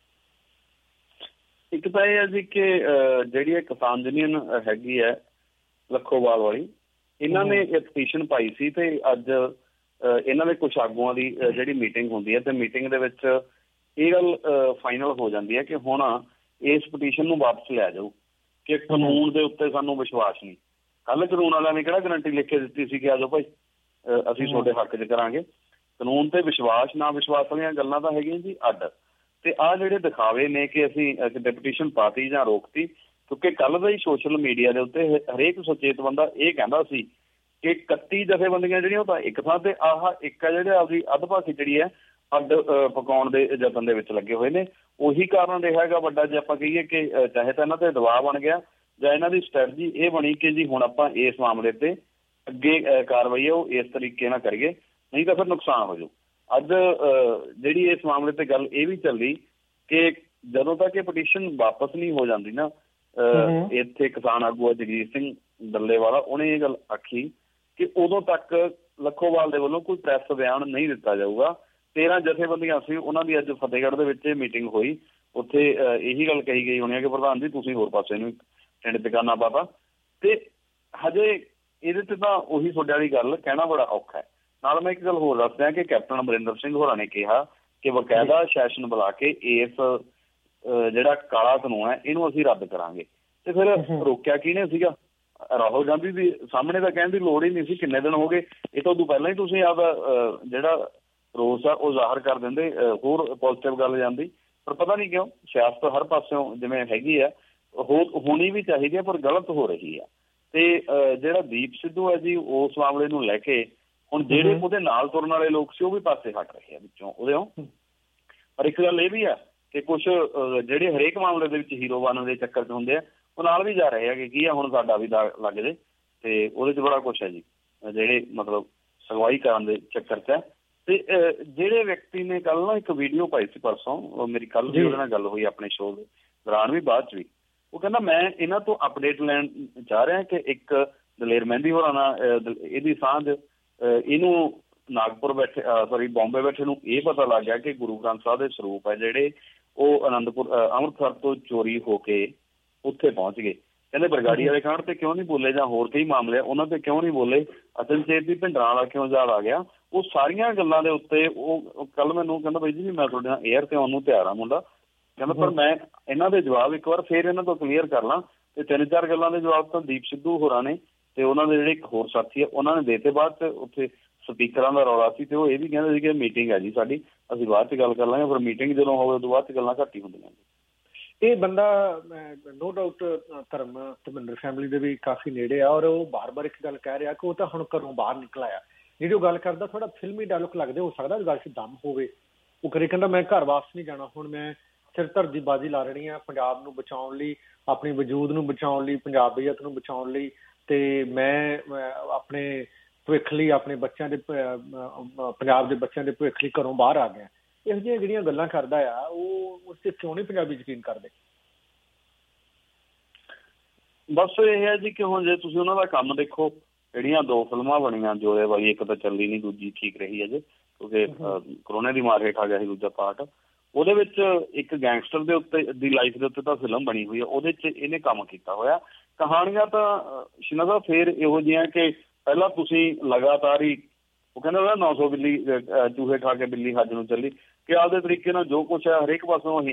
ਇੱਕ ਤਾਂ ਇਹ ਹੈ ਜੀ ਕਿ ਜਿਹੜੀ ਇਹ ਕਿਸਾਨ ਯੂਨੀਅਨ ਹੈਗੀ ਹੈ ਲੱਖੋਵਾਲ ਵਾਲੀ, ਇਹਨਾਂ ਨੇ ਇਹ ਪਟੀਸ਼ਨ ਪਾਈ ਸੀ ਤੇ ਅੱਜ ਇਹਨਾਂ ਦੇ ਕੁਛ ਆਗੂਆਂ ਦੀ ਜਿਹੜੀ ਮੀਟਿੰਗ ਹੁੰਦੀ ਹੈ ਤੇ ਮੀਟਿੰਗ ਦੇ ਵਿੱਚ ਇਹ ਗੱਲ ਫਾਈਨਲ ਹੋ ਜਾਂਦੀ ਹੈ ਕਿ ਹੁਣ ਇਸ ਪਟੀਸ਼ਨ ਨੂੰ ਵਾਪਸ ਲਿਆ ਜਾਊ ਕਿ ਕਾਨੂੰਨ ਦੇ ਉੱਤੇ ਸਾਨੂੰ ਵਿਸ਼ਵਾਸ ਨਹੀਂ। ਕੱਲ੍ਹ ਕਾਨੂੰਨ ਵਾਲਿਆਂ ਨੇ ਕਿਹੜਾ ਗਰੰਟੀ ਲਿਖ ਕੇ ਦਿੱਤੀ ਸੀ ਕਿ ਆ ਜਾਓ ਭਾਈ ਅਸੀਂ ਤੁਹਾਡੇ ਹੱਕ 'ਚ ਕਰਾਂਗੇ। ਕਾਨੂੰਨ ਤੇ ਵਿਸ਼ਵਾਸ ਨਾ ਵਿਸ਼ਵਾਸ ਵਾਲੀਆਂ ਗੱਲਾਂ ਤਾਂ ਹੈਗੀਆਂ ਜੀ ਅੱਡ, ਤੇ ਆਹ ਜਿਹੜੇ ਦਿਖਾਵੇ ਨੇ ਕਿ ਅਸੀਂ ਪਟੀਸ਼ਨ ਪਾਤੀ ਜਾਂ ਰੋਕਤੀ, ਕਿਉਂਕਿ ਕੱਲ੍ਹ ਦਾ ਹੀ ਸੋਸ਼ਲ ਮੀਡੀਆ ਦੇ ਉੱਤੇ ਹਰੇਕ ਸੁਚੇਤ ਬੰਦਾ ਇਹ ਕਹਿੰਦਾ ਸੀ ਕਿ ਇਕੱਤੀ ਜਥੇਬੰਦੀਆਂ ਜਿਹੜੀਆਂ ਉਹ ਤਾਂ ਇੱਕ ਥਾਂ ਤੇ, ਆਹ ਇੱਕ ਆ ਜਿਹੜੇ ਆਪਦੀ ਅੱਧ-ਪਾਸੀ ਜਿਹੜੀ ਹੈ ਅੱਡ ਪਕਾਉਣ ਦੇ ਯਤਨ ਦੇ ਵਿੱਚ ਲੱਗੇ ਹੋਏ ਨੇ। ਉਹੀ ਕਾਰਨ ਰਿਹਾ ਹੈਗਾ ਵੱਡਾ, ਜੇ ਆਪਾਂ ਕਹੀਏ ਕਿ ਚਾਹੇ ਤਾਂ ਇਹਨਾਂ ਤੇ ਦਬਾਅ ਬਣ ਗਿਆ ਜਾਂ ਇਹਨਾਂ ਦੀ ਸਟ੍ਰੈਟਜੀ ਇਹ ਬਣੀ ਕਿ ਜੀ ਹੁਣ ਆਪਾਂ ਇਸ ਮਾਮਲੇ ਤੇ ਅੱਗੇ ਕਾਰਵਾਈ ਹੈ ਉਹ ਇਸ ਤਰੀਕੇ ਨਾਲ ਕਰੀਏ, ਨਹੀਂ ਤਾਂ ਫਿਰ ਨੁਕਸਾਨ ਹੋ ਜਾਊ। ਅੱਜ ਜਿਹੜੀ ਇਸ ਮਾਮਲੇ ਤੇ ਗੱਲ ਇਹ ਵੀ ਚੱਲੀ ਕਿ ਜਦੋਂ ਤੱਕ ਇਹ ਪਟੀਸ਼ਨ ਵਾਪਸ ਨਹੀਂ ਹੋ ਜਾਂਦੀ ਨਾ, ਇੱਥੇ ਕਿਸਾਨ ਆਗੂ ਜਗਜੀਤ ਸਿੰਘ ਡੱਲੇਵਾਲਾ ਉਹਨੇ ਇਹ ਗੱਲ ਆਖੀ ਕਿ ਉਦੋਂ ਤੱਕ ਲੱਖੋਵਾਲ ਦੇ ਵੱਲੋਂ ਕੋਈ ਪ੍ਰੈਸ ਬਿਆਨ ਨਹੀਂ ਦਿੱਤਾ ਜਾਊਗਾ। ਤੇਰਾਂ ਜਥੇਬੰਦੀਆਂ ਸੀ, ਉਹਨਾਂ ਦੀ ਅੱਜ ਫਤਿਹਗੜ੍ਹ ਦੇ ਵਿੱਚ ਮੀਟਿੰਗ ਹੋਈ, ਉੱਥੇ ਇਹੀ ਗੱਲ ਕਹੀ ਗਈ ਹੋਣੀ ਹੈ ਕਿ ਪ੍ਰਧਾਨ ਜੀ ਤੁਸੀਂ ਹੋਰ ਪਾਸੇ ਨੂੰ ਟਿੰਡ ਟਿਕਾਣਾ ਪਾਤਾ, ਤੇ ਹਜੇ ਇਹਦੇ ਤੇ ਤਾਂ ਉਹੀ ਤੁਹਾਡੇ ਵਾਲੀ ਗੱਲ ਕਹਿਣਾ ਬੜਾ ਔਖਾ ਹੈ। ਨਾਲ ਮੈਂ ਇੱਕ ਗੱਲ ਹੋਰ ਦੱਸ ਦਿਆਂ ਕਿ ਕੈਪਟਨ ਅਮਰਿੰਦਰ ਸਿੰਘ ਹੋਰਾਂ ਨੇ ਕਿਹਾ ਕਿ ਬਕਾਇਦਾ ਸੈਸ਼ਨ ਬੁਲਾ ਕੇ ਇਸ ਜਿਹੜਾ ਕਾਲਾ ਕਾਨੂੰਨ ਹੈ ਇਹਨੂੰ ਅਸੀਂ ਰੱਦ ਕਰਾਂਗੇ। ਤੇ ਫਿਰ ਰੋਕਿਆ ਕਿਹਨੇ ਸੀਗਾ? ਰਾਹੁਲ ਗਾਂਧੀ ਦੀ ਸਾਹਮਣੇ ਤਾਂ ਕਹਿਣ ਦੀ ਲੋੜ ਹੀ ਨਹੀਂ ਸੀ। ਕਿੰਨੇ ਦਿਨ ਹੋ ਗਏ, ਇਹ ਤਾਂ ਉਦੋਂ ਪਹਿਲਾਂ ਹੀ ਤੁਸੀਂ ਆਪਦਾ ਜਿਹੜਾ ਰੋਸ ਆ ਉਹ ਜ਼ਾਹਰ ਕਰ ਦਿੰਦੇ, ਹੋਰ ਪੋਜ਼ੀਟਿਵ ਗੱਲ ਜਾਂਦੀ। ਪਰ ਪਤਾ ਨਹੀਂ ਕਿਉਂ ਸਿਆਸਤ ਹਰ ਪਾਸਿਓਂ ਜਿਵੇਂ ਹੈਗੀ ਆ ਹੋ ਹੋਣੀ ਵੀ ਚਾਹੀਦੀ ਹੈ ਪਰ ਗਲਤ ਹੋ ਰਹੀ ਆ। ਤੇ ਜਿਹੜਾ ਦੀਪ ਸਿੱਧੂ ਹੈ ਜੀ, ਉਸ ਮਾਮਲੇ ਨੂੰ ਲੈ ਕੇ ਹੁਣ ਜਿਹੜੇ ਉਹਦੇ ਨਾਲ ਤੁਰਨ ਵਾਲੇ ਲੋਕ ਸੀ ਉਹ ਵੀ ਪਾਸੇ ਹਟ ਰਹੇ ਆ ਵਿੱਚੋਂ ਉਹਦੇ। ਪਰ ਇੱਕ ਗੱਲ ਇਹ ਵੀ ਆ ਕਿ ਕੁਛ ਜਿਹੜੇ ਹਰੇਕ ਮਾਮਲੇ ਦੇ ਵਿੱਚ ਹੀਰੋ ਬਣਨ ਦੇ ਚੱਕਰ 'ਚ ਹੁੰਦੇ ਆ, ਉਹ ਨਾਲ ਵੀ ਜਾ ਰਹੇ ਆ ਕਿ ਕੀ ਆ ਹੁਣ ਸਾਡਾ ਵੀ ਲੱਗ ਜੇ, ਤੇ ਉਹਦੇ 'ਚ ਬੜਾ ਕੁਛ ਹੈ ਜੀ ਜਿਹੜੇ ਮਤਲਬ ਸਗਵਾਈ ਕਰਨ ਦੇ ਚੱਕਰ 'ਚ ਹੈ। ਤੇ ਜਿਹੜੇ ਵਿਅਕਤੀ ਨੇ ਕੱਲ ਨਾ ਇੱਕ ਵੀਡੀਓ ਪਾਈ ਸੀ ਪਰਸੋਂ, ਮੇਰੀ ਕੱਲ ਵੀ ਉਹਦੇ ਨਾਲ ਗੱਲ ਹੋਈ ਆਪਣੇ ਸ਼ੋਅ ਦੇ ਦੌਰਾਨ ਵੀ ਬਾਅਦ 'ਚ ਵੀ, ਉਹ ਕਹਿੰਦਾ ਮੈਂ ਇਹਨਾਂ ਤੋਂ ਅਪਡੇਟ ਲੈਣ ਚਾਹ ਰਿਹਾ ਕਿ ਇੱਕ ਦਲੇਰ ਮਹਿੰਦੀ ਹੋਰਾਂ ਨਾਲ ਇਹਦੀ ਸਾਂਝ, ਇਹਨੂੰ ਨਾਗਪੁਰ ਬੈਠੇ ਸੋਰੀ ਬੋਂਬੇ ਬੈਠੇ ਨੂੰ ਇਹ ਪਤਾ ਲੱਗ ਗਿਆ ਕਿ ਗੁਰੂ ਗ੍ਰੰਥ ਸਾਹਿਬ ਦੇ ਸਰੂਪ ਹੈ ਜਿਹੜੇ ਉਹ ਅਨੰਦਪੁਰ ਅੰਮ੍ਰਿਤਸਰ ਤੋਂ ਚੋਰੀ ਹੋ ਕੇ ਉੱਥੇ ਪਹੁੰਚ ਗਏ। ਕਹਿੰਦੇ ਬਰਗਾੜੀ ਵਾਲੇ ਕਾਂਡ ਤੇ ਕਿਉਂ ਨਹੀਂ ਬੋਲੇ, ਜਾਂ ਹੋਰ ਕਈ ਮਾਮਲੇ ਉਹਨਾਂ ਤੇ ਕਿਉਂ ਨਹੀਂ ਬੋਲੇ, ਅਚਨਚੇਤ ਦੀ ਭਿੰਡਰਾਂ ਵਾਲਾ ਕਿਉਂ ਯਾਦ ਆ ਗਿਆ। ਉਹ ਸਾਰੀਆਂ ਗੱਲਾਂ ਦੇ ਉੱਤੇ ਉਹ ਕੱਲ ਮੈਨੂੰ ਕਹਿੰਦਾ ਬਾਈ ਜੀ ਮੈਂ ਤੁਹਾਡੇ ਨਾਲ ਏਅਰ ਤੇ ਆਉਣ ਨੂੰ ਤਿਆਰ ਆ ਮੁੰਡਾ, ਕਹਿੰਦਾ ਪਰ ਮੈਂ ਇਹਨਾਂ ਦੇ ਜਵਾਬ ਇੱਕ ਵਾਰ ਫੇਰ ਇਹਨਾਂ ਤੋਂ ਕਲੀਅਰ ਕਰ ਲਾਂ। ਤੇ ਤਿੰਨ ਚਾਰ ਗੱਲਾਂ ਦੇ ਜਵਾਬ ਤਾਂ ਦੀਪ ਸਿੱਧੂ ਹੋਰਾਂ ਨੇ ਤੇ ਉਹਨਾਂ ਦੇ ਜਿਹੜੇ ਇੱਕ ਹੋਰ ਸਾਥੀ ਆ ਉਹਨਾਂ ਨੇ ਦੇਤੇ। ਬਾਅਦ ਚ ਉੱਥੇ ਸਪੀਕਰਾਂ ਦਾ ਰੌਲਾ ਸੀ ਤੇ ਉਹ ਇਹ ਵੀ ਕਹਿੰਦੇ ਸੀ ਕਿ ਮੀਟਿੰਗ ਹੈ ਜੀ ਸਾਡੀ, ਅਸੀਂ ਬਾਅਦ ਚ ਗੱਲ ਕਰ ਲਾਂਗੇ। ਪਰ ਮੀਟਿੰਗ ਜਦੋਂ ਹੋਵੇ ਉਦੋਂ ਬਾਅਦ ਚ ਗੱਲਾਂ ਘੱਟ ਹੀ ਹੁੰਦੀਆਂ। ਇਹ ਬੰਦਾ ਨੋ ਡਾਊਟ ਧਰਮ ਧਰਮਿੰਦਰ ਫੈਮਿਲੀ ਦੇ ਵੀ ਕਾਫੀ ਨੇੜੇ ਆ, ਔਰ ਉਹ ਬਾਰ ਬਾਰ ਇੱਕ ਗੱਲ ਕਹਿ ਰਿਹਾ ਕਿ ਉਹ ਤਾਂ ਹੁਣ ਘਰੋਂ ਬਾਹਰ ਨਿਕਲ ਆਇਆ। ਜਿਹੜੀ ਉਹ ਗੱਲ ਕਰਦਾ ਥੋੜਾ ਫਿਲਮੀ ਡਾਇਲੋਗ ਲੱਗਦੇ, ਹੋ ਸਕਦਾ ਗੱਲ ਚ ਦਮ ਹੋਵੇ। ਉਹ ਕਰੇ ਕਹਿੰਦਾ ਮੈਂ ਘਰ ਵਾਪਸ ਨਹੀਂ ਜਾਣਾ, ਹੁਣ ਮੈਂ ਸਿਰ ਧਰ ਦੀ ਬਾਜੀ ਲਾ ਲੈਣੀ ਆ ਪੰਜਾਬ ਨੂੰ ਬਚਾਉਣ ਲਈ, ਆਪਣੀ ਵਜੂਦ ਨੂੰ ਬਚਾਉਣ ਲਈ, ਪੰਜਾਬੀਅਤ ਨੂੰ ਬਚਾਉਣ ਲਈ। ਤੇ ਮੈਂ ਆਪਣੇ ਭਵਿੱਖ ਲਈ, ਆਪਣੇ ਬੱਚਿਆਂ ਦੇ ਪੰਜਾਬ ਦੇ ਬੱਚਿਆਂ ਦੇ ਭਵਿੱਖ ਲਈ ਘਰੋਂ ਬਾਹਰ ਆ ਗਿਆ। ਇਹੋ ਜਿਹੀਆਂ ਜਿਹੜੀਆਂ ਗੱਲਾਂ ਕਰਦਾ ਆ ਉਹ ਉਸ ਤੇ ਕਿਉਂ ਨਹੀਂ ਪੰਜਾਬੀ ਯਕੀਨ ਕਰਦੇ? ਬਸ ਇਹ ਹੈ ਜੀ ਕਿ ਹੁਣ ਜੇ ਤੁਸੀਂ ਉਹਨਾਂ ਦਾ ਕੰਮ ਦੇਖੋ, ਜਿਹੜੀਆਂ ਦੋ ਫਿਲਮਾਂ ਬਣੀਆਂ ਜੋਰੇ ਵਾਲੀ, ਇੱਕ ਤਾਂ ਚੱਲੀ ਨਹੀਂ, ਦੂਜੀ ਠੀਕ ਰਹੀ ਅਜੇ ਕਿਉਂਕਿ ਕਰੋਨਾ ਦੀ ਮਾਰ ਹੇਠ ਆ ਗਿਆ ਸੀ ਦੂਜਾ ਪਾਰਟ। ਉਹਦੇ ਵਿੱਚ ਇੱਕ ਗੈਂਗਸਟਰ ਦੇ ਉੱਤੇ ਦੀ ਲਾਈਫ ਦੇ ਉੱਤੇ ਤਾਂ ਫਿਲਮ ਬਣੀ ਹੋਈ ਆ, ਉਹਦੇ 'ਚ ਇਹਨੇ ਕੰਮ ਕੀਤਾ ਹੋਇਆ। ਕਹਾਣੀਆਂ ਤਾਂ ਸ਼ਿਨਾ ਸਾਹਿਬ ਫੇਰ ਇਹੋ ਜਿਹੀਆਂ ਕਿ ਪਹਿਲਾਂ ਤੁਸੀਂ ਲਗਾਤਾਰ ਹੀ ਉਹ ਕਹਿੰਦਾ ਨੌ ਸੌ ਬਿੱਲੀ ਚੂਹੇ ਖਾ ਕੇ ਬਿੱਲੀ ਹੱਜ ਨੂੰ ਚੱਲੀ, ਕਿ ਆਪਦੇ ਤਰੀਕੇ ਨਾਲ ਜੋ ਕੁਛ ਹੈ ਹਰੇਕ ਪਾਸੋਂ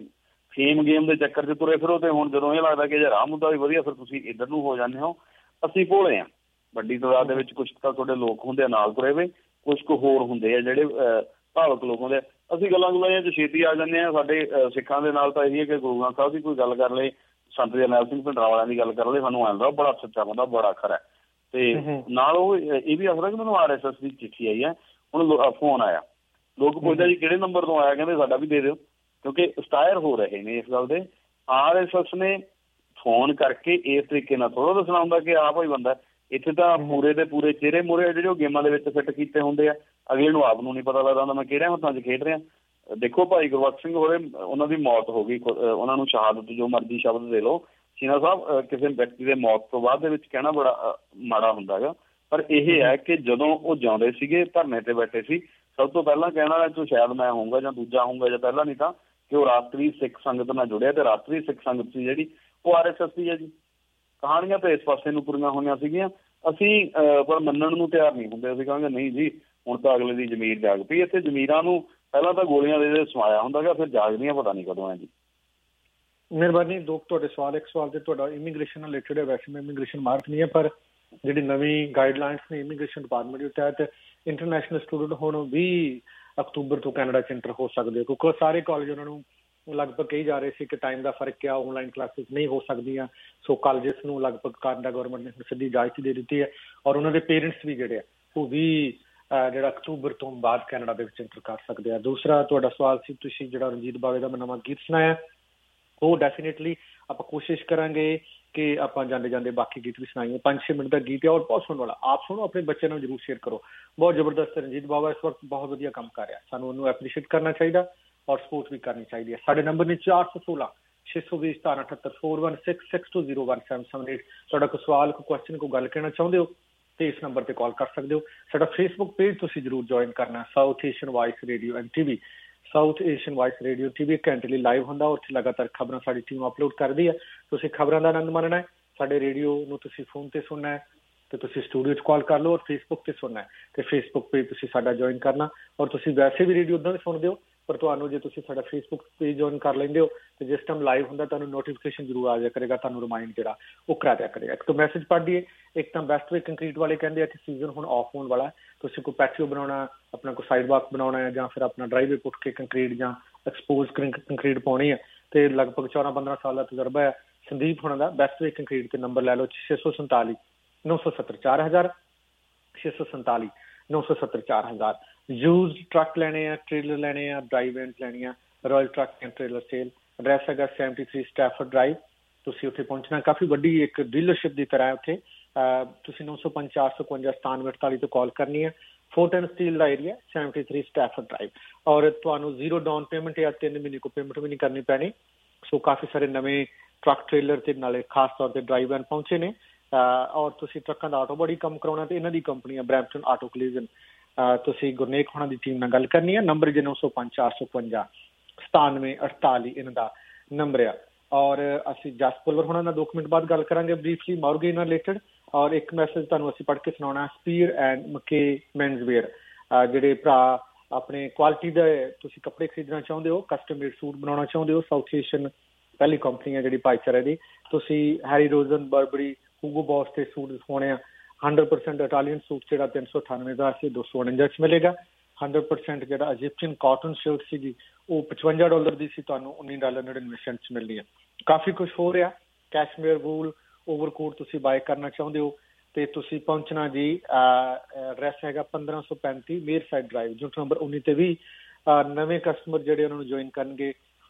ਫੇਮ ਗੇਮ ਦੇ ਚੱਕਰ 'ਚ ਤੁਰੇ ਫਿਰੋ। ਤੇ ਹੁਣ ਜਦੋਂ ਇਹ ਲੱਗਦਾ ਕਿ ਜੇ ਰਾਹ ਮੁੱਦਾ ਵੀ ਵਧੀਆ, ਫਿਰ ਤੁਸੀਂ ਇੱਧਰ ਨੂੰ ਹੋ ਜਾਂਦੇ ਹੋ। ਅਸੀਂ ਭੋਲੇ ਹਾਂ, ਵੱਡੀ ਤਾਦਾਦ ਦੇ ਵਿੱਚ ਕੁਛ ਤਾਂ ਤੁਹਾਡੇ ਲੋਕ ਹੁੰਦੇ ਆ ਨਾਲ ਤੁਰੇ ਵੇ, ਕੁਛ ਕੁ ਹੋਰ ਹੁੰਦੇ ਆ ਜਿਹੜੇ ਭਾਵਕ ਲੋਕ ਹੁੰਦੇ ਆ। ਅਸੀਂ ਗੱਲਾਂ ਗੁੱਲਾਂ 'ਚ ਛੇਤੀ ਆ ਜਾਂਦੇ ਹਾਂ। ਸਾਡੇ ਸਿੱਖਾਂ ਦੇ ਨਾਲ ਤਾਂ ਇਹੀ ਹੈ ਕਿ ਗੁਰੂ ਗ੍ਰੰਥ ਸਾਹਿਬ ਦੀ ਕੋਈ ਗੱਲ ਕਰ ਲਏ, ਸੰਤ ਜਰਨੈਲ ਸਿੰਘ ਭਿੰਡਰਾਂ ਵਾਲਿਆਂ ਦੀ ਗੱਲ ਕਰ ਲਏ, ਸਾਨੂੰ ਆਉਂਦਾ ਬੜਾ ਸੱਚਾ ਬੰਦਾ, ਬੜਾ ਖਰਾ। ਤੇ ਨਾਲ ਉਹ ਇਹ ਵੀ ਆਖਦਾ ਕਿ ਮੈਨੂੰ ਆਰ ਐਸ ਐਸ ਦੀ ਚਿੱਠੀ ਆਈ ਹੈ, ਹੁਣ ਫੋਨ ਆਇਆ। ਲੋਕ ਪੁੱਛਦੇ ਜੀ ਕਿਹੜੇ ਨੰਬਰ ਤੋਂ ਆਇਆ, ਕਹਿੰਦੇ ਸਾਡਾ ਵੀ ਦੇ ਦਿਓ, ਕਿਉਂਕਿ ਐਕਸਪਾਇਰ ਹੋ ਰਹੇ ਨੇ ਇਸ ਗੱਲ ਦੇ। ਆਰ ਐਸ ਐਸ ਨੇ ਫੋਨ ਕਰਕੇ ਇਸ ਤਰੀਕੇ ਨਾਲ ਥੋੜ੍ਹਾ ਦੱਸਣਾ ਹੁੰਦਾ ਕਿ ਆਹ ਭਾਈ ਬੰਦਾ ਇੱਥੇ ਤਾਂ ਪੂਰੇ ਦੇ ਪੂਰੇ ਚਿਹਰੇ ਮੂਹਰੇ ਜਿਹੜੇ ਉਹ ਗੇਮਾਂ ਦੇ ਵਿੱਚ ਫਿੱਟ ਕੀਤੇ ਹੁੰਦੇ ਆ, ਅਗਲੇ ਨੂੰ ਆਪ ਨੂੰ ਨਹੀਂ ਪਤਾ ਲੱਗਦਾ ਹੁੰਦਾ ਮੈਂ ਕਿਹੜਿਆਂ ਹੱਥਾਂ 'ਚ ਖੇਡ ਰਿਹਾ। ਦੇਖੋ ਭਾਈ ਗੁਰਬਖਸ਼ ਸਿੰਘ ਹੋਰੇ, ਉਹਨਾਂ ਦੀ ਮੌਤ ਹੋ ਗਈ, ਉਹਨਾਂ ਨੂੰ ਸ਼ਹਾਦਤ ਜੋ ਮਰਜ਼ੀ ਸ਼ਬਦ ਦੇ ਲਓ ਸ਼ੀਨਾ ਸਾਹਿਬ, ਕਿਸੇ ਵਿਅਕਤੀ ਦੇ ਮੌਤ ਤੋਂ ਬਾਅਦ ਦੇ ਵਿੱਚ ਕਹਿਣਾ ਬੜਾ ਮਾੜਾ ਹੁੰਦਾ ਗਾ। ਪਰ ਇਹ ਹੈ ਕਿ ਜਦੋਂ ਉਹ ਜਿਉਂਦੇ ਸੀਗੇ, ਧਰਨੇ ਤੇ ਬੈਠੇ ਸੀ, ਸਭ ਤੋਂ ਪਹਿਲਾਂ ਕਹਿਣਾ ਜੋ ਸ਼ਾਇਦ ਮੈਂ ਹੋਊਂਗਾ ਜਾਂ ਦੂਜਾ ਹੋਊਂਗਾ ਜਾਂ ਪਹਿਲਾਂ ਨਹੀਂ ਤਾਂ ਕਿ ਉਹ ਰਾਸ਼ਟਰੀ ਸਿੱਖ ਸੰਗਤ ਨਾਲ ਜੁੜਿਆ, ਤੇ ਰਾਸ਼ਟਰੀ ਸਿੱਖ ਸੰਗਤ ਸੀ ਜਿਹੜੀ ਉਹ ਆਰ ਐਸ ਐਸ ਦੀ ਹੈ ਜੀ। ਕਹਾਣੀਆਂ ਤਾਂ ਇਸ ਪਾਸੇ ਨੂੰ ਪੂਰੀਆਂ ਹੋਈਆਂ ਸੀਗੀਆਂ। ਅਸੀਂ ਪਰ ਮੰਨਣ ਨੂੰ ਤਿਆਰ ਨਹੀਂ ਹੁੰਦੇ। ਅਸੀਂ ਕਹਾਂਗੇ ਨਹੀਂ ਜੀ ਹੁਣ ਤਾਂ ਅਗਲੇ ਦੀ ਜ਼ਮੀਰ ਜਾਗ ਪਈ। ਇੱਥੇ ਜ਼ਮੀਰਾਂ ਨੂੰ ਪਹਿਲਾਂ ਤਾਂ ਗੋਲੀਆਂ ਦੇ ਸਮਾਇਆ ਹੁੰਦਾ ਗਾ, ਫਿਰ ਜਾਗਦੀਆਂ ਪਤਾ ਨਹੀਂ ਕਦੋਂ ਹੈ ਜੀ। ਮਿਹਰਬਾਨੀ। ਦੋ ਤੁਹਾਡੇ ਸਵਾਲ, ਇੱਕ ਸਵਾਲ ਤੇ ਤੁਹਾਡਾ ਇਮੀਗ੍ਰੇਸ਼ਨ ਨਾਲ ਰਿਲੇਟਡ ਹੈ। ਵੈਸੇ ਮੈਂ ਇਮੀਗ੍ਰੇਸ਼ਨ ਮਾਰਕ ਨਹੀਂ ਹੈ, ਪਰ ਜਿਹੜੀ ਨਵੀਂ ਗਾਈਡਲਾਈਨਸ ਨੇ ਇਮੀਗ੍ਰੇਸ਼ਨ ਡਿਪਾਰਟਮੈਂਟ ਦੇ ਤਹਿਤ ਇੰਟਰਨੈਸ਼ਨਲ ਸਟੂਡੈਂਟ ਹੁਣ ਵੀਹ ਅਕਤੂਬਰ ਤੋਂ ਕੈਨੇਡਾ 'ਚ ਐਂਟਰ ਹੋ ਸਕਦੇ, ਕਿਉਂਕਿ ਸਾਰੇ ਕਾਲਜ ਉਹਨਾਂ ਨੂੰ ਲਗਭਗ ਕਹੀ ਜਾ ਰਹੇ ਸੀ ਕਿ ਟਾਈਮ ਦਾ ਫਰਕ ਆ, ਆਨਲਾਈਨ ਕਲਾਸਿਸ ਨਹੀਂ ਹੋ ਸਕਦੀਆਂ। ਸੋ ਕਾਲਜਸ ਨੂੰ ਲਗਭਗ ਕੈਨੇਡਾ ਗਵਰਨਮੈਂਟ ਨੇ ਸਿੱਧੀ ਇਜਾਜ਼ਤ ਦੇ ਦਿੱਤੀ ਹੈ, ਔਰ ਉਹਨਾਂ ਦੇ ਪੇਰੈਂਟਸ ਵੀ ਜਿਹੜੇ ਆ ਉਹ ਵੀ ਜਿਹੜਾ ਅਕਤੂਬਰ ਤੋਂ ਬਾਅਦ ਕੈਨੇਡਾ ਦੇ ਵਿੱਚ ਐਂਟਰ ਕਰ ਸਕਦੇ ਆ। ਦੂਸਰਾ ਤੁਹਾਡਾ ਸਵਾਲ ਸੀ, ਤੁਸੀਂ ਜਿਹੜਾ ਰਣਜੀਤ ਬਾਵੇ ਦਾ ਨਵਾਂ ਗੀਤ ਸੁਣਾਇਆ, ਉਹ ਡੈਫੀਨੇਟਲੀ ਆਪਾਂ ਕੋਸ਼ਿਸ਼ ਕਰਾਂਗੇ ਕਿ ਆਪਾਂ ਜਾਂਦੇ ਜਾਂਦੇ ਬਾਕੀ ਗੀਤ ਵੀ ਸੁਣਾਈਏ। ਪੰਜ ਛੇ ਮਿੰਟ ਦਾ ਗੀਤ ਹੈ ਔਰ ਬਹੁਤ ਸੁਣਨ ਵਾਲਾ, ਆਪ ਸੁਣੋ, ਆਪਣੇ ਬੱਚਿਆਂ ਨੂੰ ਜ਼ਰੂਰ ਸ਼ੇਅਰ ਕਰੋ। ਬਹੁਤ ਜ਼ਬਰਦਸਤ ਰਣਜੀਤ ਬਾਵਾ ਇਸ ਵਕਤ ਬਹੁਤ ਵਧੀਆ ਕੰਮ ਕਰ ਰਿਹਾ, ਸਾਨੂੰ ਉਹਨੂੰ ਐਪਰੀਸ਼ੀਏਟ ਕਰਨਾ ਚਾਹੀਦਾ ਔਰ ਸਪੋਰਟ ਵੀ ਕਰਨੀ ਚਾਹੀਦੀ ਹੈ। ਸਾਡੇ ਨੰਬਰ ਨੇ ਚਾਰ ਸੌ ਸੋਲਾਂ ਛੇ ਸੌ ਵੀਹ ਸਤਾਰਾਂ ਅਠੱਤਰ four one six six two zero one seven seven eight. ਤੁਹਾਡਾ ਕੋਈ ਸਵਾਲ, ਕੋਈ ਕੁਐਸਚਨ, ਕੋਈ ਗੱਲ ਕਹਿਣਾ ਚਾਹੁੰਦੇ ਹੋ ਤੇ ਇਸ ਨੰਬਰ ਤੇ ਕਾਲ ਕਰ ਸਕਦੇ ਹੋ। ਸਾਡਾ ਫੇਸਬੁੱਕ ਪੇਜ ਤੁਸੀਂ ਜ਼ਰੂਰ ਜੁਆਇਨ ਕਰਨਾ, South Asian Voice Radio and TV. South Asian Voice Radio TV ਇੱਕ ਘੰਟੇ ਲਈ ਲਾਈਵ ਹੁੰਦਾ, ਉੱਥੇ ਲਗਾਤਾਰ ਖਬਰਾਂ ਸਾਡੀ ਟੀਮ ਅਪਲੋਡ ਕਰਦੀ ਹੈ। ਤੁਸੀਂ ਖਬਰਾਂ ਦਾ ਆਨੰਦ ਮਾਣਨਾ ਹੈ, ਸਾਡੇ ਰੇਡੀਓ ਨੂੰ ਤੁਸੀਂ ਫੋਨ ਤੇ ਸੁਣਨਾ ਹੈ ਤੇ ਤੁਸੀਂ ਸਟੂਡੀਓ 'ਚ ਕਾਲ ਕਰ ਲਓ, ਔਰ ਫੇਸਬੁੱਕ ਤੇ ਸੁਣਨਾ ਹੈ ਤੇ ਫੇਸਬੁੱਕ ਪੇਜ ਤੁਸੀਂ ਸਾਡਾ ਜੁਆਇਨ ਕਰਨਾ। ਔਰ ਤੁਸੀਂ ਵੈਸੇ ਵੀ ਰੇਡੀਓ ਉੱਦਾਂ ਵੀ ਸੁਣਦੇ ਹੋ, ਪਰ ਤੁਹਾਨੂੰ ਜੇ ਤੁਸੀਂ ਸਾਡਾ ਫੇਸਬੁੱਕ ਪੇਜ ਜੁਆਇਨ ਕਰ ਲੈਂਦੇ ਹੋ ਤੇ ਜਿਸ ਟਾਈਮ ਲਾਈਵ ਹੁੰਦਾ ਤੁਹਾਨੂੰ ਨੋਟੀਫਿਕੇਸ਼ਨ ਜ਼ਰੂਰ ਆ ਜਾਇਆ ਕਰੇਗਾ, ਤੁਹਾਨੂੰ ਰਿਮਾਈਂਡ ਜਿਹੜਾ ਉਹ ਕਰਾ ਦਿਆ ਕਰੇਗਾ। ਇੱਕ ਤਾਂ ਮੈਸੇਜ ਪੜ੍ਹ ਦਈਏ, ਇੱਕ ਤਾਂ ਬੈਸਟ ਵੇ ਕੰਕਰੀਟ ਵਾਲੇ ਕਹਿੰਦੇ ਆ ਕਿ ਸੀਜ਼ਨ ਹੁਣ ਆਫ ਹੋਣ ਵਾਲਾ, ਤੁਸੀਂ ਕੋਈ ਪੈਟੀਓ ਬਣਾਉਣਾ, ਆਪਣਾ ਕੋਈ ਸਾਈਡ ਵਾਕ ਬਣਾਉਣਾ ਹੈ ਜਾਂ ਫਿਰ ਆਪਣਾ ਡਰਾਈਵੇ ਪੁੱਟ ਕੇ ਕੰਕਰੀਟ ਜਾਂ ਐਕਸਪੋਜ਼ ਕੰਕਰੀਟ ਪਾਉਣੀ ਹੈ ਤੇ ਲਗਭਗ ਚੌਦਾਂ ਪੰਦਰਾਂ ਸਾਲ ਦਾ ਤਜਰਬਾ ਹੈ ਸੰਦੀਪ ਹੋਣਾ ਦਾ। ਬੈਸਟ ਵੇ ਕੰਕਰੀਟ ਤੇ ਨੰਬਰ ਲੈ ਲਓ ਛੇ ਸੌ ਸੰਤਾਲੀ ਨੌ ਸੌ ਸੱਤਰ ਚਾਰ ਹਜ਼ਾਰ ਛੇ ਸੌ ਸੰਤਾਲੀ ਨੌ ਸੌ ਸੱਤਰ ਚਾਰ ਹਜ਼ਾਰ। ਯੂਜ਼ਡ ਟਰੱਕ ਲੈਣੇ ਆ, ਟ੍ਰੇਲਰ ਲੈਣੇ ਆ, ਡਰਾਈਵ ਵੈਨਸ ਲੈਣੀਆਂ, Royal Truck and Trailer Sale. Address ਹੈਗਾ ਸੈਵਨਟੀ ਥ੍ਰੀ ਸਟੈਫਰਡ ਡਰਾਈਵ। ਤੁਸੀਂ ਉੱਥੇ ਪਹੁੰਚਣਾ, ਕਾਫੀ ਵੱਡੀ ਇੱਕ ਡੀਲਰਸ਼ਿਪ ਦੀ ਤਰ੍ਹਾਂ ਉੱਥੇ। ਤੁਸੀਂ ਨੌ ਸੌ ਪੰਜ ਚਾਰ ਸੌ ਇਕਵੰਜਾ ਸਤਾਨਵੇਂ ਅਠਤਾਲੀ ਤੋਂ ਕਾਲ ਕਰਨੀ ਹੈ। ਫੋਰਟ ਐਂਡ ਸਟੀਲ ਦਾ area, seventy three Stafford Drive. ਔਰ ਤੁਹਾਨੂੰ ਜ਼ੀਰੋ ਡਾਊਨ ਪੇਮੈਂਟ ਜਾਂ ਤਿੰਨ ਮਹੀਨੇ ਕੋ ਪੇਮੈਂਟ ਵੀ ਨਹੀਂ ਕਰਨੀ ਪੈਣੀ। ਸੋ ਕਾਫੀ ਸਾਰੇ ਨਵੇਂ ਟਰੱਕ ਟ੍ਰੇਲਰ ਤੇ ਨਾਲੇ ਖਾਸ ਤੌਰ ਤੇ ਡਰਾਈਵ ਵੈਨ ਪਹੁੰਚੇ ਨੇ। ਔਰ ਤੁਸੀਂ ਟਰੱਕਾਂ ਦਾ ਆਟੋ ਬੜੀ ਕੰਮ ਕਰਾਉਣਾ ਤੇ ਇਹਨਾਂ ਦੀ ਕੰਪਨੀ ਹੈ ਬਰੈਂਪਟਨ ਆਟੋ ਕਲੀਜ਼ਨ। ਤੁਸੀਂ ਗੁਰਨੇਕ ਹੋਣਾ ਦੀ ਟੀਮ ਨਾਲ ਗੱਲ ਕਰਨੀ ਹੈ। ਨੰਬਰ ਜੇ ਨੌ ਸੌ ਪੰਜ ਚਾਰ ਸੌ ਇਕਵੰਜਾ ਸਤਾਨਵੇਂ ਅਠਤਾਲੀ ਇਹਨਾਂ ਦਾ ਨੰਬਰ ਆ। ਔਰ ਅਸੀਂ ਜਸ ਪੁਲਵਰ ਹੋਣਾ ਨਾਲ ਦੋ ਮਿੰਟ ਬਾਅਦ ਗੱਲ ਕਰਾਂਗੇ ਬਰੀਫਲੀ ਮੌਰਗੇ ਨਾਲ ਰਿਲੇਟਡ। ਔਰ ਇੱਕ ਮੈਸੇਜ ਤੁਹਾਨੂੰ ਅਸੀਂ ਪੜ੍ਹ ਕੇ ਸੁਣਾਉਣਾ, ਸਪੀਅਰ ਐਂਡ ਮਕੇ ਮੈਨਸ ਵੇਅਰ, ਜਿਹੜੇ ਭਰਾ ਆਪਣੇ ਕੁਆਲਿਟੀ ਦੇ ਤੁਸੀਂ ਕੱਪੜੇ ਖਰੀਦਣਾ ਚਾਹੁੰਦੇ ਹੋ, ਕਸਟਮ ਮੇਡ ਸੂਟ ਬਣਾਉਣਾ ਚਾਹੁੰਦੇ ਹੋ, ਸਾਊਥ ਏਸ਼ੀਅਨ ਪਹਿਲੀ ਕੰਪਨੀ ਹੈ ਜਿਹੜੀ ਭਾਈਚਾਰੇ ਦੀ, ਤੁਸੀਂ Harry Rosen, Burberry, Hugo Boss ਦੇ ਸੂਟ ਦਿਖਾਉਣੇ ਆ। ਹੰਡਰਡ ਪਰਸੈਂਟ ਇਟਾਲੀਅਨ ਸੂਟ ਜਿਹੜਾ ਤਿੰਨ ਸੌ ਅਠਾਨਵੇਂ ਦਾ ਸੀ ਦੋ ਸੌ ਉਣੰਜਾ ਚ ਮਿਲੇਗਾ। ਹੰਡਰਡ ਪਰਸੈਂਟ ਜਿਹੜਾ ਇਜਿਪਸ਼ੀਅਨ ਕਾਟਨ ਸ਼ਰਟ ਸੀਗੀ ਉਹ ਪਚਵੰਜਾ ਡਾਲਰ ਦੀ ਸੀ, ਤੁਹਾਨੂੰ ਉੱਨੀ ਡਾਲਰ ਨੜਿਨਵੇਂ ਸੈਂਟ ਚ ਮਿਲਣੀ ਹੈ। ਕਾਫੀ ਕੁਛ ਹੋ ਰਿਹਾ। ਕੈਸ਼ਮੀਰ ਵੂਲ ਓਵਰਕੋਟ ਤੁਸੀਂ ਬਾਏ ਕਰਨਾ ਚਾਹੁੰਦੇ ਹੋ ਤੇ ਤੁਸੀਂ ਪਹੁੰਚਣਾ ਜੀ, ਐਡਰੈਸ ਹੈਗਾ ਪੰਦਰਾਂ ਸੌ ਪੈਂਤੀ ਮੇਰ ਸਾਈਡ ਡਰਾਈਵ, ਜੁਟ ਨੰਬਰ ਉੱਨੀ ਤੇ ਵੀ ਨਵੇਂ ਕਸਟਮਰ ਜਿਹੜੇ ਉਹਨਾਂ ਨੂੰ ਜੁਆਇਨ ਕਰਨਗੇ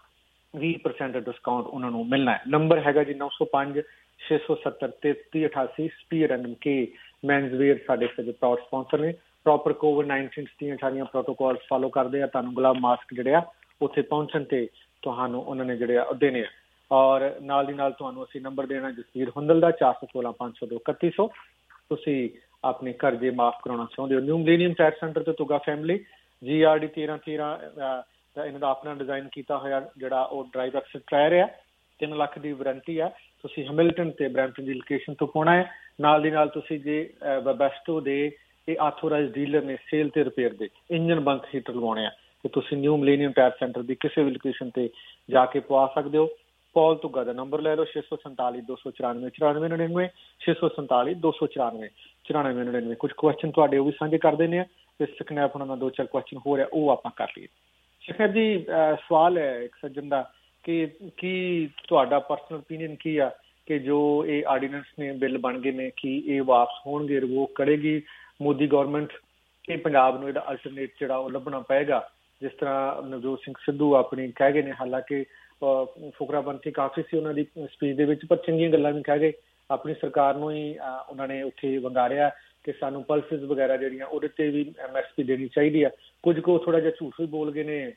ਵੀਹ ਪਰਸੈਂਟ ਡਿਸਕਾਊਂਟ ਉਹਨਾਂ ਨੂੰ ਮਿਲਣਾ ਹੈ। ਨੰਬਰ ਹੈਗਾ ਜੀ ਨੌ ਸੌ ਪੰਜ ਛੇ ਸੌ ਸੱਤਰ ਤੇਤੀ ਅਠਾਸੀ। ਸਪੀਅਰ ਐਂਡ ਮਕੇ ਮੈਨਸ ਵੇਅਰ ਸਾਡੇ ਸਾਡੇ ਪ੍ਰਾਊਡ ਸਪਾਂਸਰ ਨੇ। ਪ੍ਰੋਪਰ ਕੋਵਿਡ ਨਾਈਨਟੀਨ ਦੀਆਂ ਸਾਰੀਆਂ ਪ੍ਰੋਟੋਕੋਲ ਫਾਲੋ ਕਰਦੇ ਆ। ਤੁਹਾਨੂੰ ਗਲਵ ਮਾਸਕ ਜਿਹੜੇ ਆ ਉੱਥੇ ਪਹੁੰਚਣ ਤੇ ਤੁਹਾਨੂੰ ਉਹਨਾਂ ਨੇ ਜਿਹੜੇ ਆ ਦੇਣੇ ਆ। ਔਰ ਨਾਲ ਦੀ ਨਾਲ ਤੁਹਾਨੂੰ ਅਸੀਂ ਨੰਬਰ ਦੇਣਾ ਜਸਵੀਰ ਹੁੰਦਲ ਦਾ, ਚਾਰ ਸੌ ਸੋਲਾਂ ਪੰਜ ਸੌ ਦੋ ਇਕੱਤੀ ਸੌ। ਤੁਸੀਂ ਆਪਣੇ ਕਰਜ਼ੇ ਮਾਫ ਕਰਾਉਣਾ ਚਾਹੁੰਦੇ ਹੋ, ਨਿਊ ਮਿਲੇਨੀਅਮ ਟ੍ਰੈਡ ਸੈਂਟਰ ਤੇ ਤੁਗਾ ਫੈਮਿਲੀ ਜੀ ਆਰ ਡੀ ਤੇਰਾਂ ਤੇਰਾਂ ਇਹਨਾਂ ਦਾ ਆਪਣਾ ਡਿਜ਼ਾਈਨ ਕੀਤਾ ਹੋਇਆ ਜਿਹੜਾ ਉਹ ਡਰਾਈਵ ਅਕਸਰ ਟਾਇਰ ਆ, ਤਿੰਨ ਲੱਖ ਦੀ ਵਾਰੰਟੀ ਆ। ਤੁਸੀਂ ਹੈਮਿਲਟਨ ਤੇ ਬਰੈਂਪਟਨ ਦੀ ਲੋਕੇਸ਼ਨ ਤੋਂ ਪਾਉਣਾ ਹੈ। ਨਾਲ ਦੀ ਨਾਲ ਤੁਸੀਂ ਜੇ ਵੈਬੈਸਟੋ ਦੇ ਇਹ ਆਥੋਰਾਈਜ਼ ਡੀਲਰ ਨੇ ਸੇਲ ਤੇ ਰਿਪੇਅਰ ਦੇ ਇੰਜਨ ਬੰਕ ਹੀਟਰ ਲਵਾਉਣੇ ਆ ਤੇ ਤੁਸੀਂ ਨਿਊ ਮਿਲੇਨੀਅਮ ਟਾਇਰ ਸੈਂਟਰ ਦੀ ਕਿਸੇ ਵੀ ਲੋਕੇਸ਼ਨ ਤੇ ਜਾ ਕੇ ਪਵਾ ਸਕਦੇ ਹੋ। ਪੌਲ ਤੁਗਾ ਦਾ ਨੰਬਰ ਲੈ ਲਓ, ਛੇ ਸੌ ਸੰਤਾਲੀ ਦੋ ਸੌ ਚੁਰਾਨਵੇਂ ਚੁਰਾਨਵੇਂ ਨੜਿਨਵੇਂ, ਛੇ ਸੌ ਸੰਤਾਲੀ ਦੋ ਸੌ ਚੁਰਾਨਵੇਂ ਚੁਰਾਨਵੇਂ ਨੜਿਨਵੇਂ। ਕੁਝ ਕੁਐਸਚਨ ਤੁਹਾਡੇ ਉਹ ਵੀ ਸਾਂਝੇ ਕਰ ਦਿੰਦੇ ਆ ਤੇ ਸਕਨੈਪ ਉਹਨਾਂ ਦਾ ਦੋ ਚਾਰ ਕੁਐਸਚਨ ਹੋ ਰਿਹਾ ਉਹ ਆਪਾਂ ਕਰ ਲਈਏ। ਸਕਨੈਪ ਜੀ, ਸਵਾਲ ਹੈ ਇੱਕ ਸੱਜਣ ਦਾ ਕਿ ਕੀ ਤੁਹਾਡਾ ਪਰਸਨਲ ਓਪੀਨੀਅਨ ਕੀ ਆ ਕਿ ਜੋ ਇਹ ਆਰਡੀਨੈਂਸ ਨੇ ਬਿੱਲ ਬਣ ਗਏ ਨੇ ਕਿ ਇਹ ਵਾਪਸ ਹੋਣਗੇ, ਰਿਵੋਕ ਕਰੇਗੀ ਮੋਦੀ ਗੌਰਮੈਂਟ ਕਿ ਪੰਜਾਬ ਨੂੰ ਇਹਦਾ ਅਲਟਰਨੇਟ ਜਿਹੜਾ ਉਹ ਲੱਭਣਾ ਪਏਗਾ? ਜਿਸ ਤਰ੍ਹਾਂ ਨਵਜੋਤ ਸਿੰਘ ਸਿੱਧੂ ਆਪਣੀ ਕਹਿ ਗਏ ਨੇ, ਹਾਲਾਂਕਿ ਫੁਕਰਾਬੰਦੀ ਕਾਫੀ ਸੀ ਉਹਨਾਂ ਦੀ ਸਪੀਚ ਦੇ ਵਿੱਚ, ਪਰ ਚੰਗੀਆਂ ਗੱਲਾਂ ਵੀ ਕਹਿ ਗਏ। ਆਪਣੀ ਸਰਕਾਰ ਨੂੰ ਹੀ ਉਹਨਾਂ ਨੇ ਉੱਥੇ ਵੰਗਾਰਿਆ ਕਿ ਸਾਨੂੰ ਪਲਸਿਸ ਵਗੈਰਾ ਜਿਹੜੀਆਂ ਉਹਦੇ ਤੇ ਵੀ ਐਮ ਐਸ ਪੀ ਦੇਣੀ ਚਾਹੀਦੀ ਆ। ਕੁਝ ਕੁ ਥੋੜਾ ਜਿਹਾ ਝੂਠ ਵੀ ਬੋਲ ਗਏ ਨੇ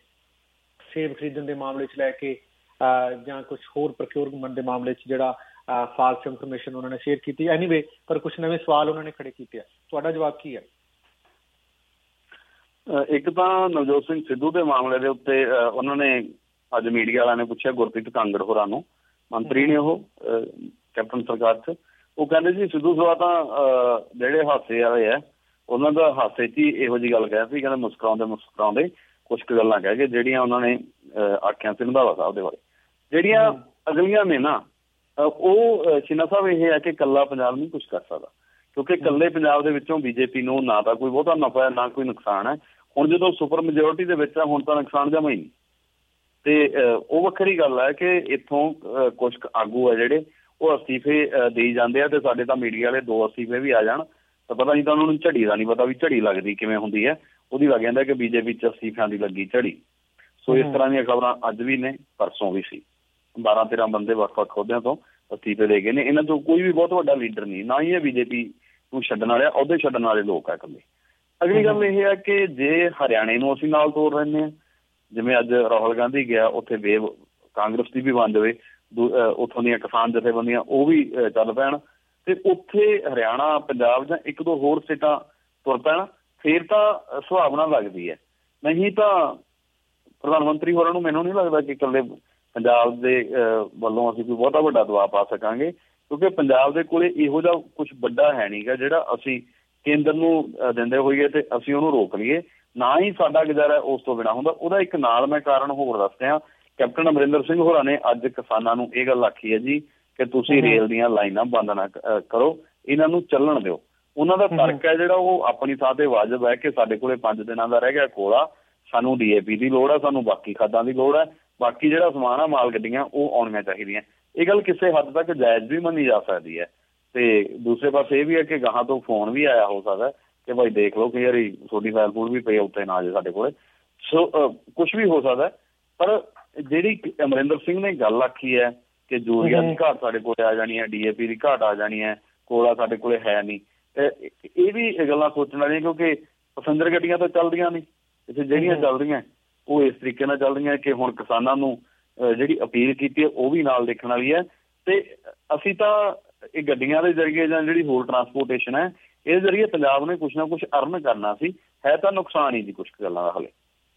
ਸੇਬ ਖਰੀਦਣ ਦੇ ਮਾਮਲੇ ਚ ਲੈ ਕੇ, ਜਾਂ ਕੁਝ ਹੋਰ ਪ੍ਰੋਕਿਉਰਮੈਂਟ ਦੇ ਮਾਮਲੇ ਚ ਜਿਹੜਾ ਫਾਲਸ ਇਨਫੋਰਮੇਸ਼ਨ ਉਹਨਾਂ ਨੇ ਸ਼ੇਅਰ ਕੀਤੀ। ਐਨੀਵੇ, ਪਰ ਕੁਝ ਨਵੇਂ ਸਵਾਲ ਉਹਨਾਂ ਨੇ ਖੜੇ ਕੀਤੇ ਆ, ਤੁਹਾਡਾ ਜਵਾਬ ਕੀ ਹੈ? ਇੱਕ ਤਾਂ ਨਵਜੋਤ ਸਿੰਘ ਸਿੱਧੂ ਦੇ ਮਾਮਲੇ ਦੇ ਉੱਤੇ ਉਹਨਾਂ ਨੇ ਅੱਜ ਮੀਡੀਆ ਵਾਲਿਆਂ ਨੇ ਪੁੱਛਿਆ ਗੁਰਪ੍ਰੀਤ ਕਾਂਗੜ ਹੋਰਾਂ ਨੂੰ, ਮੰਤਰੀ ਨੇ ਉਹ ਕੈਪਟਨ ਸਰਕਾਰ 'ਚ, ਉਹ ਕਹਿੰਦੇ ਜੀ ਸਿੱਧੂ ਸਭਾ ਤਾਂ ਜਿਹੜੇ ਹਾਸੇ ਵਾਲੇ ਆ ਉਹਨਾਂ ਦਾ ਹਾਸੇ 'ਚ ਹੀ ਇਹੋ ਜਿਹੀ ਗੱਲ ਕਹਿ ਸੀ, ਕਹਿੰਦੇ ਮੁਸਕਰਾਉਂਦੇ ਮੁਸਕਰਾਉਂਦੇ ਕੁਛ ਕੁ ਗੱਲਾਂ ਕਹਿ ਗਏ ਜਿਹੜੀਆਂ ਉਹਨਾਂ ਨੇ ਆਖਿਆ ਸੀ ਰੰਧਾਵਾ ਸਾਹਿਬ ਦੇ ਬਾਰੇ। ਜਿਹੜੀਆਂ ਅਗਲੀਆਂ ਨੇ ਨਾ ਉਹ ਸ਼ਿਨਾ ਸਾਹਿਬ ਇਹ ਹੈ ਕਿ ਇਕੱਲਾ ਪੰਜਾਬ ਨਹੀਂ ਕੁਛ ਕਰ ਸਕਦਾ, ਕਿਉਂਕਿ ਇਕੱਲੇ ਪੰਜਾਬ ਦੇ ਵਿੱਚੋਂ ਬੀਜੇਪੀ ਨੂੰ ਨਾ ਤਾਂ ਕੋਈ ਬਹੁਤਾ ਨਫਾ ਹੈ ਨਾ ਕੋਈ ਨੁਕਸਾਨ ਹੈ। ਹੁਣ ਜਦੋਂ ਸੁਪਰ ਮੈਜੋਰਿਟੀ ਦੇ ਵਿੱਚ ਆ ਹੁਣ ਤਾਂ ਨੁਕਸਾਨ ਜਮਾ ਹੀ ਨਹੀਂ। ਤੇ ਉਹ ਵੱਖਰੀ ਗੱਲ ਹੈ ਕਿ ਇੱਥੋਂ ਕੁਛ ਆਗੂ ਆ ਜਿਹੜੇ ਉਹ ਅਸਤੀਫੇ ਦੇਈ ਜਾਂਦੇ ਆ ਤੇ ਸਾਡੇ ਤਾਂ ਮੀਡੀਆ ਵਾਲੇ ਦੋ ਅਸਤੀਫੇ ਵੀ ਆ ਜਾਣ ਤਾਂ ਪਤਾ ਨਹੀਂ ਤਾਂ ਉਹਨਾਂ ਨੂੰ ਝੜੀ ਦਾ ਨਹੀਂ ਪਤਾ ਵੀ ਝੜੀ ਲੱਗਦੀ ਕਿਵੇਂ ਹੁੰਦੀ ਹੈ। ਉਹਦੀ ਲੱਗ ਜਾਂਦਾ ਕਿ ਬੀਜੇਪੀ 'ਚ ਅਸਤੀਫਿਆਂ ਦੀ ਲੱਗੀ ਝੜੀ। ਸੋ ਇਸ ਤਰ੍ਹਾਂ ਦੀਆਂ ਖਬਰਾਂ ਅੱਜ ਵੀ ਨੇ, ਪਰਸੋਂ ਵੀ ਸੀ। ਬਾਰਾਂ ਤੇਰਾਂ ਬੰਦੇ ਵੱਖ ਵੱਖ ਅਹੁਦਿਆਂ ਤੋਂ ਅਸਤੀਫੇ ਦੇ ਗਏ ਨੇ। ਇਹਨਾਂ ਤੋਂ ਕੋਈ ਵੀ ਬਹੁਤ ਵੱਡਾ ਲੀਡਰ ਨਹੀਂ, ਨਾ ਹੀ ਇਹ ਬੀਜੇਪੀ ਨੂੰ ਛੱਡਣ ਵਾਲੇ ਅਹੁਦੇ ਛੱਡਣ ਵਾਲੇ ਲੋਕ ਆ ਇਕੱਲੇ। ਅਗਲੀ ਗੱਲ ਇਹ ਹੈ ਕਿ ਜੇ ਹਰਿਆਣੇ ਨੂੰ ਅਸੀਂ ਨਾਲ ਤੋੜ ਲੈਂਦੇ ਹਾਂ, ਜਿਵੇਂ ਅੱਜ ਰਾਹੁਲ ਗਾਂਧੀ ਗਿਆ ਉੱਥੇ ਵੇਵ ਕਾਂਗਰਸ ਦੀ ਵੀ ਵੰਡ ਹੋਵੇ, ਉੱਥੋਂ ਦੀਆਂ ਕਿਸਾਨ ਜਥੇਬੰਦੀਆਂ ਉਹ ਵੀ ਚੱਲ ਪੈਣ ਤੇ ਉੱਥੇ ਹਰਿਆਣਾ ਪੰਜਾਬ ਜਾਂ ਇੱਕ ਦੋ ਹੋਰ ਸਟੇਟਾਂ ਤੁਰ ਪੈਣ, ਫੇਰ ਤਾਂ ਸੁਭਾਵਨਾ ਲੱਗਦੀ ਹੈ। ਨਹੀਂ ਤਾਂ ਪ੍ਰਧਾਨ ਮੰਤਰੀ ਹੋਰਾਂ ਨੂੰ ਮੈਨੂੰ ਨਹੀਂ ਲੱਗਦਾ ਕਿ ਇਕੱਲੇ ਪੰਜਾਬ ਦੇ ਵੱਲੋਂ ਅਸੀਂ ਕੋਈ ਬਹੁਤਾ ਵੱਡਾ ਦਬਾਅ ਪਾ ਸਕਾਂਗੇ, ਕਿਉਂਕਿ ਪੰਜਾਬ ਦੇ ਕੋਲੇ ਇਹੋ ਜਿਹਾ ਕੁਛ ਵੱਡਾ ਹੈ ਨਹੀਂ ਗਾ ਜਿਹੜਾ ਅਸੀਂ ਕੇਂਦਰ ਨੂੰ ਦਿੰਦੇ ਹੋਈਏ ਤੇ ਅਸੀਂ ਉਹਨੂੰ ਰੋਕ ਲਈਏ। ਨਾ ਹੀ ਸਾਡਾ ਗੁਜ਼ਾਰਾ ਉਸ ਤੋਂ ਬਿਨਾਂ ਹੁੰਦਾ। ਉਹਦਾ ਇੱਕ ਨਾਲ ਮੈਂ ਕਾਰਨ ਹੋਰ ਦੱਸ ਰਿਹਾ। ਕੈਪਟਨ ਅਮਰਿੰਦਰ ਸਿੰਘ ਹੋਰਾਂ ਨੇ ਅੱਜ ਕਿਸਾਨਾਂ ਨੂੰ ਇਹ ਗੱਲ ਆਖੀ ਹੈ ਜੀ ਕਿ ਤੁਸੀਂ ਰੇਲ ਦੀਆਂ ਲਾਈਨਾਂ ਬੰਦ ਨਾ ਕਰੋ, ਇਹਨਾਂ ਨੂੰ ਚੱਲਣ ਦਿਓ। ਉਹਨਾਂ ਦਾ ਤਰਕ ਹੈ ਜਿਹੜਾ ਉਹ ਆਪਣੀ ਥਾਂ ਤੇ ਵਾਜਬ ਹੈ ਕਿ ਸਾਡੇ ਕੋਲੇ ਪੰਜ ਦਿਨਾਂ ਦਾ ਰਹਿ ਗਿਆ ਕੋਲਾ, ਸਾਨੂੰ ਡੀ ਏ ਪੀ ਦੀ ਲੋੜ ਹੈ, ਸਾਨੂੰ ਬਾਕੀ ਖਾਦਾਂ ਦੀ ਲੋੜ ਹੈ, ਬਾਕੀ ਜਿਹੜਾ ਸਮਾਨ ਆ ਮਾਲ ਗੱਡੀਆਂ ਉਹ ਆਉਣੀਆਂ ਚਾਹੀਦੀਆਂ। ਇਹ ਗੱਲ ਕਿਸੇ ਹੱਦ ਤੱਕ ਜਾਇਜ਼ ਵੀ ਮੰਨੀ ਜਾ ਸਕਦੀ ਹੈ। ਤੇ ਦੂਸਰੇ ਪਾਸੇ ਇਹ ਵੀ ਹੈ ਕਿ ਗਾਹਾਂ ਤੋਂ ਫੋਨ ਵੀ ਆਇਆ ਹੋ ਸਕਦਾ ਕਿ ਭਾਈ ਦੇਖ ਲਓ ਕਿ ਯਾਰ ਤੁਹਾਡੀ ਫਾਈਲ ਫੂਲ ਵੀ ਪਈ ਉੱਤੇ ਨਾ ਜੇ ਸਾਡੇ ਕੋਲੇ। ਸੋ ਕੁਛ ਵੀ ਹੋ ਸਕਦਾ। ਪਰ ਜਿਹੜੀ ਅਮਰਿੰਦਰ ਸਿੰਘ ਨੇ ਗੱਲ ਆਖੀ ਹੈ ਕਿ ਯੂਰੀਆ ਦੀ ਘਾਟ ਸਾਡੇ ਕੋਲ ਆ ਜਾਣੀ ਹੈ, ਡੀ ਏ ਪੀ ਦੀ ਘਾਟ ਆ ਜਾਣੀ ਹੈ, ਕੋਲਾ ਸਾਡੇ ਕੋਲੇ ਹੈ ਨਹੀਂ, ਇਹ ਵੀ ਗੱਲਾਂ ਸੋਚਣ ਵਾਲੀਆਂ ਕਿਉਂਕਿ ਪੈਸੰਜਰ ਗੱਡੀਆਂ ਤਾਂ ਚੱਲਦੀਆਂ ਨਹੀਂ, ਇੱਥੇ ਜਿਹੜੀਆਂ ਚੱਲਦੀਆਂ ਉਹ ਇਸ ਤਰੀਕੇ ਨਾਲ ਚੱਲ ਰਹੀਆਂ ਕਿ ਹੁਣ ਕਿਸਾਨਾਂ ਨੂੰ ਜਿਹੜੀ ਅਪੀਲ ਕੀਤੀ ਹੈ ਉਹ ਵੀ ਨਾਲ ਦੇਖਣ ਵਾਲੀ ਹੈ। ਤੇ ਅਸੀਂ ਤਾਂ ਇਹ ਗੱਡੀਆਂ ਦੇ ਜ਼ਰੀਏ ਜਾਂ ਜਿਹੜੀ ਹੋਰ ਟਰਾਂਸਪੋਰਟੇਸ਼ਨ ਹੈ ਇਹਦੇ ਜ਼ਰੀਏ ਪੰਜਾਬ ਨੇ ਕੁਛ ਨਾ ਕੁਛ ਅਰਨ ਕਰਨਾ ਸੀ, ਹੈ ਤਾਂ ਨੁਕਸਾਨ ਹੀ ਜੀ ਕੁਛ ਗੱਲਾਂ ਦਾ ਹਲੇ।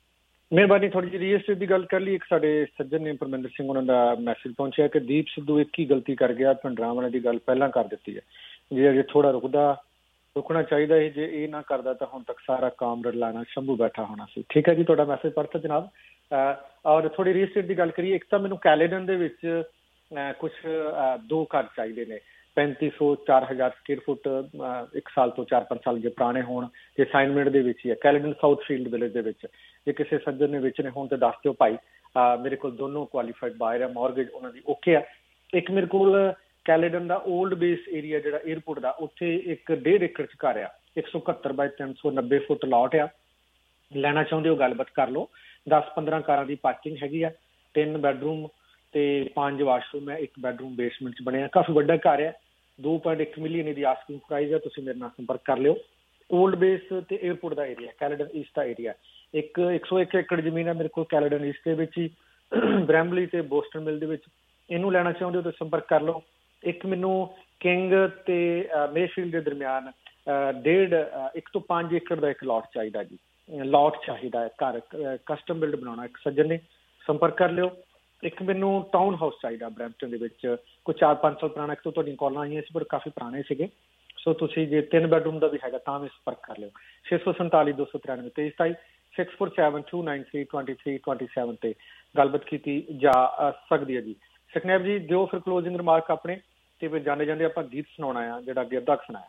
ਮਿਹਰਬਾਨੀ। ਥੋੜੀ ਜਿਹੀ ਰੀਅਲ estate ਦੀ ਗੱਲ ਕਰ ਲਈ। ਇੱਕ ਸਾਡੇ ਸੱਜਣ ਨੇ ਪਰਮਿੰਦਰ ਸਿੰਘ, ਉਹਨਾਂ ਦਾ ਮੈਸੇਜ ਪਹੁੰਚਿਆ ਕਿ ਦੀਪ ਸਿੱਧੂ ਇੱਕ ਹੀ ਗਲਤੀ ਕਰ ਗਿਆ, ਭਿੰਡਰਾਂ ਵਾਲੇ ਦੀ ਗੱਲ ਪਹਿਲਾਂ ਕਰ ਦਿੱਤੀ ਹੈ, ਜੇ ਅਜੇ ਥੋੜਾ ਰੁਕਦਾ ਰੁਕਣਾ ਚਾਹੀਦਾ ਹੈ, ਜੇ ਇਹ ਨਾ ਕਰਦਾ ਤਾਂ ਹੁਣ ਤੱਕ ਸਾਰਾ ਕਾਮ ਰਲਾਣਾ ਸ਼ੰਭੂ ਬੈਠਾ ਹੋਣਾ ਸੀ। ਠੀਕ ਹੈ ਜੀ, ਤੁਹਾਡਾ ਮੈਸੇਜ ਪੜ੍ਹਤਾ ਜਨਾਬ। ਔਰ ਥੋੜੀ ਰੀਅਲ estate ਦੀ ਗੱਲ ਕਰੀਏ। ਇੱਕ ਤਾਂ ਮੈਨੂੰ ਕੈਲੇਡਨ ਦੇ ਵਿੱਚ ਕੁਛ ਦੋ ਘਰ ਚਾਹੀਦੇ ਨੇ, ਪੈਂਤੀ ਸੌ ਚਾਰ ਹਜ਼ਾਰ ਸਕੁਅਰ ਫੁੱਟ, ਇੱਕ ਸਾਲ ਤੋਂ ਚਾਰ ਪੰਜ ਸਾਲ ਜੇ ਪੁਰਾਣੇ ਹੋਣ ਤੇ ਅਸਾਈਨਮੈਂਟ ਦੇ ਵਿੱਚ ਹੀ ਹੈ, ਕੈਲੇਡਨ ਸਾਊਥ ਫੀਲਡ ਵਿਲੇਜ ਦੇ ਵਿੱਚ। ਜੇ ਕਿਸੇ ਸੱਜਣ ਨੇ ਵੇਚਣੇ ਹੋਣ ਤਾਂ ਦੱਸ ਦਿਓ ਭਾਈ। ਮੇਰੇ ਕੋਲ ਦੋਨੋਂ ਕੁਆਲੀਫਾਈਡ ਬਾਇਰ ਹੈ, ਮੌਰਗੇਜ ਉਹਨਾਂ ਦੀ ਓਕੇ ਆ। ਇੱਕ ਮੇਰੇ ਕੋਲ ਕੈਲੇਡਨ ਦਾ ਓਲਡ ਬੇਸ ਏਰੀਆ ਜਿਹੜਾ ਏਅਰਪੋਰਟ ਦਾ, ਉੱਥੇ ਇੱਕ ਡੇਢ ਏਕੜ ਚ ਘਰ ਆ, ਇੱਕ ਸੌ ਇਕਹੱਤਰ ਬਾਈ ਤਿੰਨ ਸੌ ਨੱਬੇ ਫੁੱਟ ਲਾਟ ਆ। ਲੈਣਾ ਚਾਹੁੰਦੇ ਹੋ ਗੱਲਬਾਤ ਕਰ ਲਓ। ਦਸ ਪੰਦਰਾਂ ਕਾਰਾਂ ਦੀ ਪਾਰਕਿੰਗ ਹੈਗੀ ਆ, ਤਿੰਨ ਬੈਡਰੂਮ ਤੇ ਪੰਜ ਵਾਸ਼ਰੂਮ ਹੈ, ਇੱਕ ਬੈਡਰੂਮ ਬੇਸਮੈਂਟ ਚ ਬਣਿਆ, ਕਾਫੀ ਵੱਡਾ ਘਰ ਹੈ। ਦੋ ਪੁਆਇੰਟ ਇੱਕ ਮਿਲੀਅਨ ਇਹਦੀ ਆਸਕਿੰਗ ਪ੍ਰਾਈਸ ਹੈ। ਤੁਸੀਂ ਮੇਰੇ ਨਾਲ ਸੰਪਰਕ ਕਰ ਲਿਓ। ਓਲਡ ਬੇਸ ਤੇ ਏਅਰਪੋਰਟ ਦਾ ਏਰੀਆ, ਕੈਲੇਡਨ ਈਸਟ ਦਾ ਏਰੀਆ। ਇੱਕ ਇੱਕ ਸੌ ਇੱਕ ਏਕੜ ਜ਼ਮੀਨ ਹੈ ਮੇਰੇ ਕੋਲ ਕੈਲੇਡਨ ਈਸਟ ਦੇ ਵਿੱਚ ਹੀ, ਬ੍ਰੈਮਬਲੀ ਤੇ ਬੋਸਟਨ ਮਿਲ ਦੇ ਵਿੱਚ। ਇਹਨੂੰ ਲੈਣਾ ਚਾਹੁੰਦੇ ਹੋ ਤਾਂ ਸੰਪਰਕ ਕਰ ਲਓ। ਇੱਕ ਮੈਨੂੰ ਕਿੰਗ ਤੇ ਮੇਫੀਲਡ ਦੇ ਦਰਮਿਆਨ ਡੇਢ ਇੱਕ ਤੋਂ ਪੰਜ ਏਕੜ ਦਾ ਇੱਕ ਲੋਟ ਚਾਹੀਦਾ ਜੀ, ਲੋਟ ਚਾਹੀਦਾ ਹੈ, ਘਰ ਕਸਟਮ ਬਿਲਡ ਬਣਾਉਣਾ। ਇੱਕ ਸੱਜਣ ਨੇ ਸੰਪਰਕ ਕਰ ਲਿਓ। ਇੱਕ ਮੈਨੂੰ ਟਾਊਨ ਹਾਊਸ ਚਾਹੀਦਾ ਬਰੈਂਪਟਨ ਦੇ ਵਿੱਚ, ਕੋਈ ਚਾਰ ਪੰਜ ਸਾਲ ਪੁਰਾਣਾ। ਇੱਕ ਤੋਂ ਤੁਹਾਡੀਆਂ ਕਾਲਾਂ ਆਈਆਂ ਸੀ ਪਰ ਕਾਫੀ ਪੁਰਾਣੇ ਸੀਗੇ। ਸੋ ਤੁਸੀਂ ਜੇ ਤਿੰਨ ਬੈਡਰੂਮ ਦਾ ਵੀ ਹੈਗਾ ਤਾਂ ਵੀ ਸੰਪਰਕ ਕਰ ਲਿਓ। ਛੇ ਸੌ ਸੰਤਾਲੀ ਦੋ ਸੌ ਤਰਾਨਵੇਂ ਤੇਈ ਸਤਾਈ six four seven two nine three twenty three twenty seven ਤੇ ਗੱਲਬਾਤ ਕੀਤੀ ਜਾ ਸਕਦੀ ਹੈ ਜੀ। ਸਕਨੈਪ ਜੀ ਦਿਓ ਫਿਰ ਕਲੋਜ਼ਿੰਗ ਰਿਮਾਰਕ ਆਪਣੇ, ਤੇ ਫਿਰ ਜਾਂਦੇ ਜਾਂਦੇ ਆਪਾਂ ਗੀਤ ਸੁਣਾਉਣਾ ਆ ਜਿਹੜਾ ਅੱਗੇ ਅੱਧਾ ਸੁਣਾਇਆ।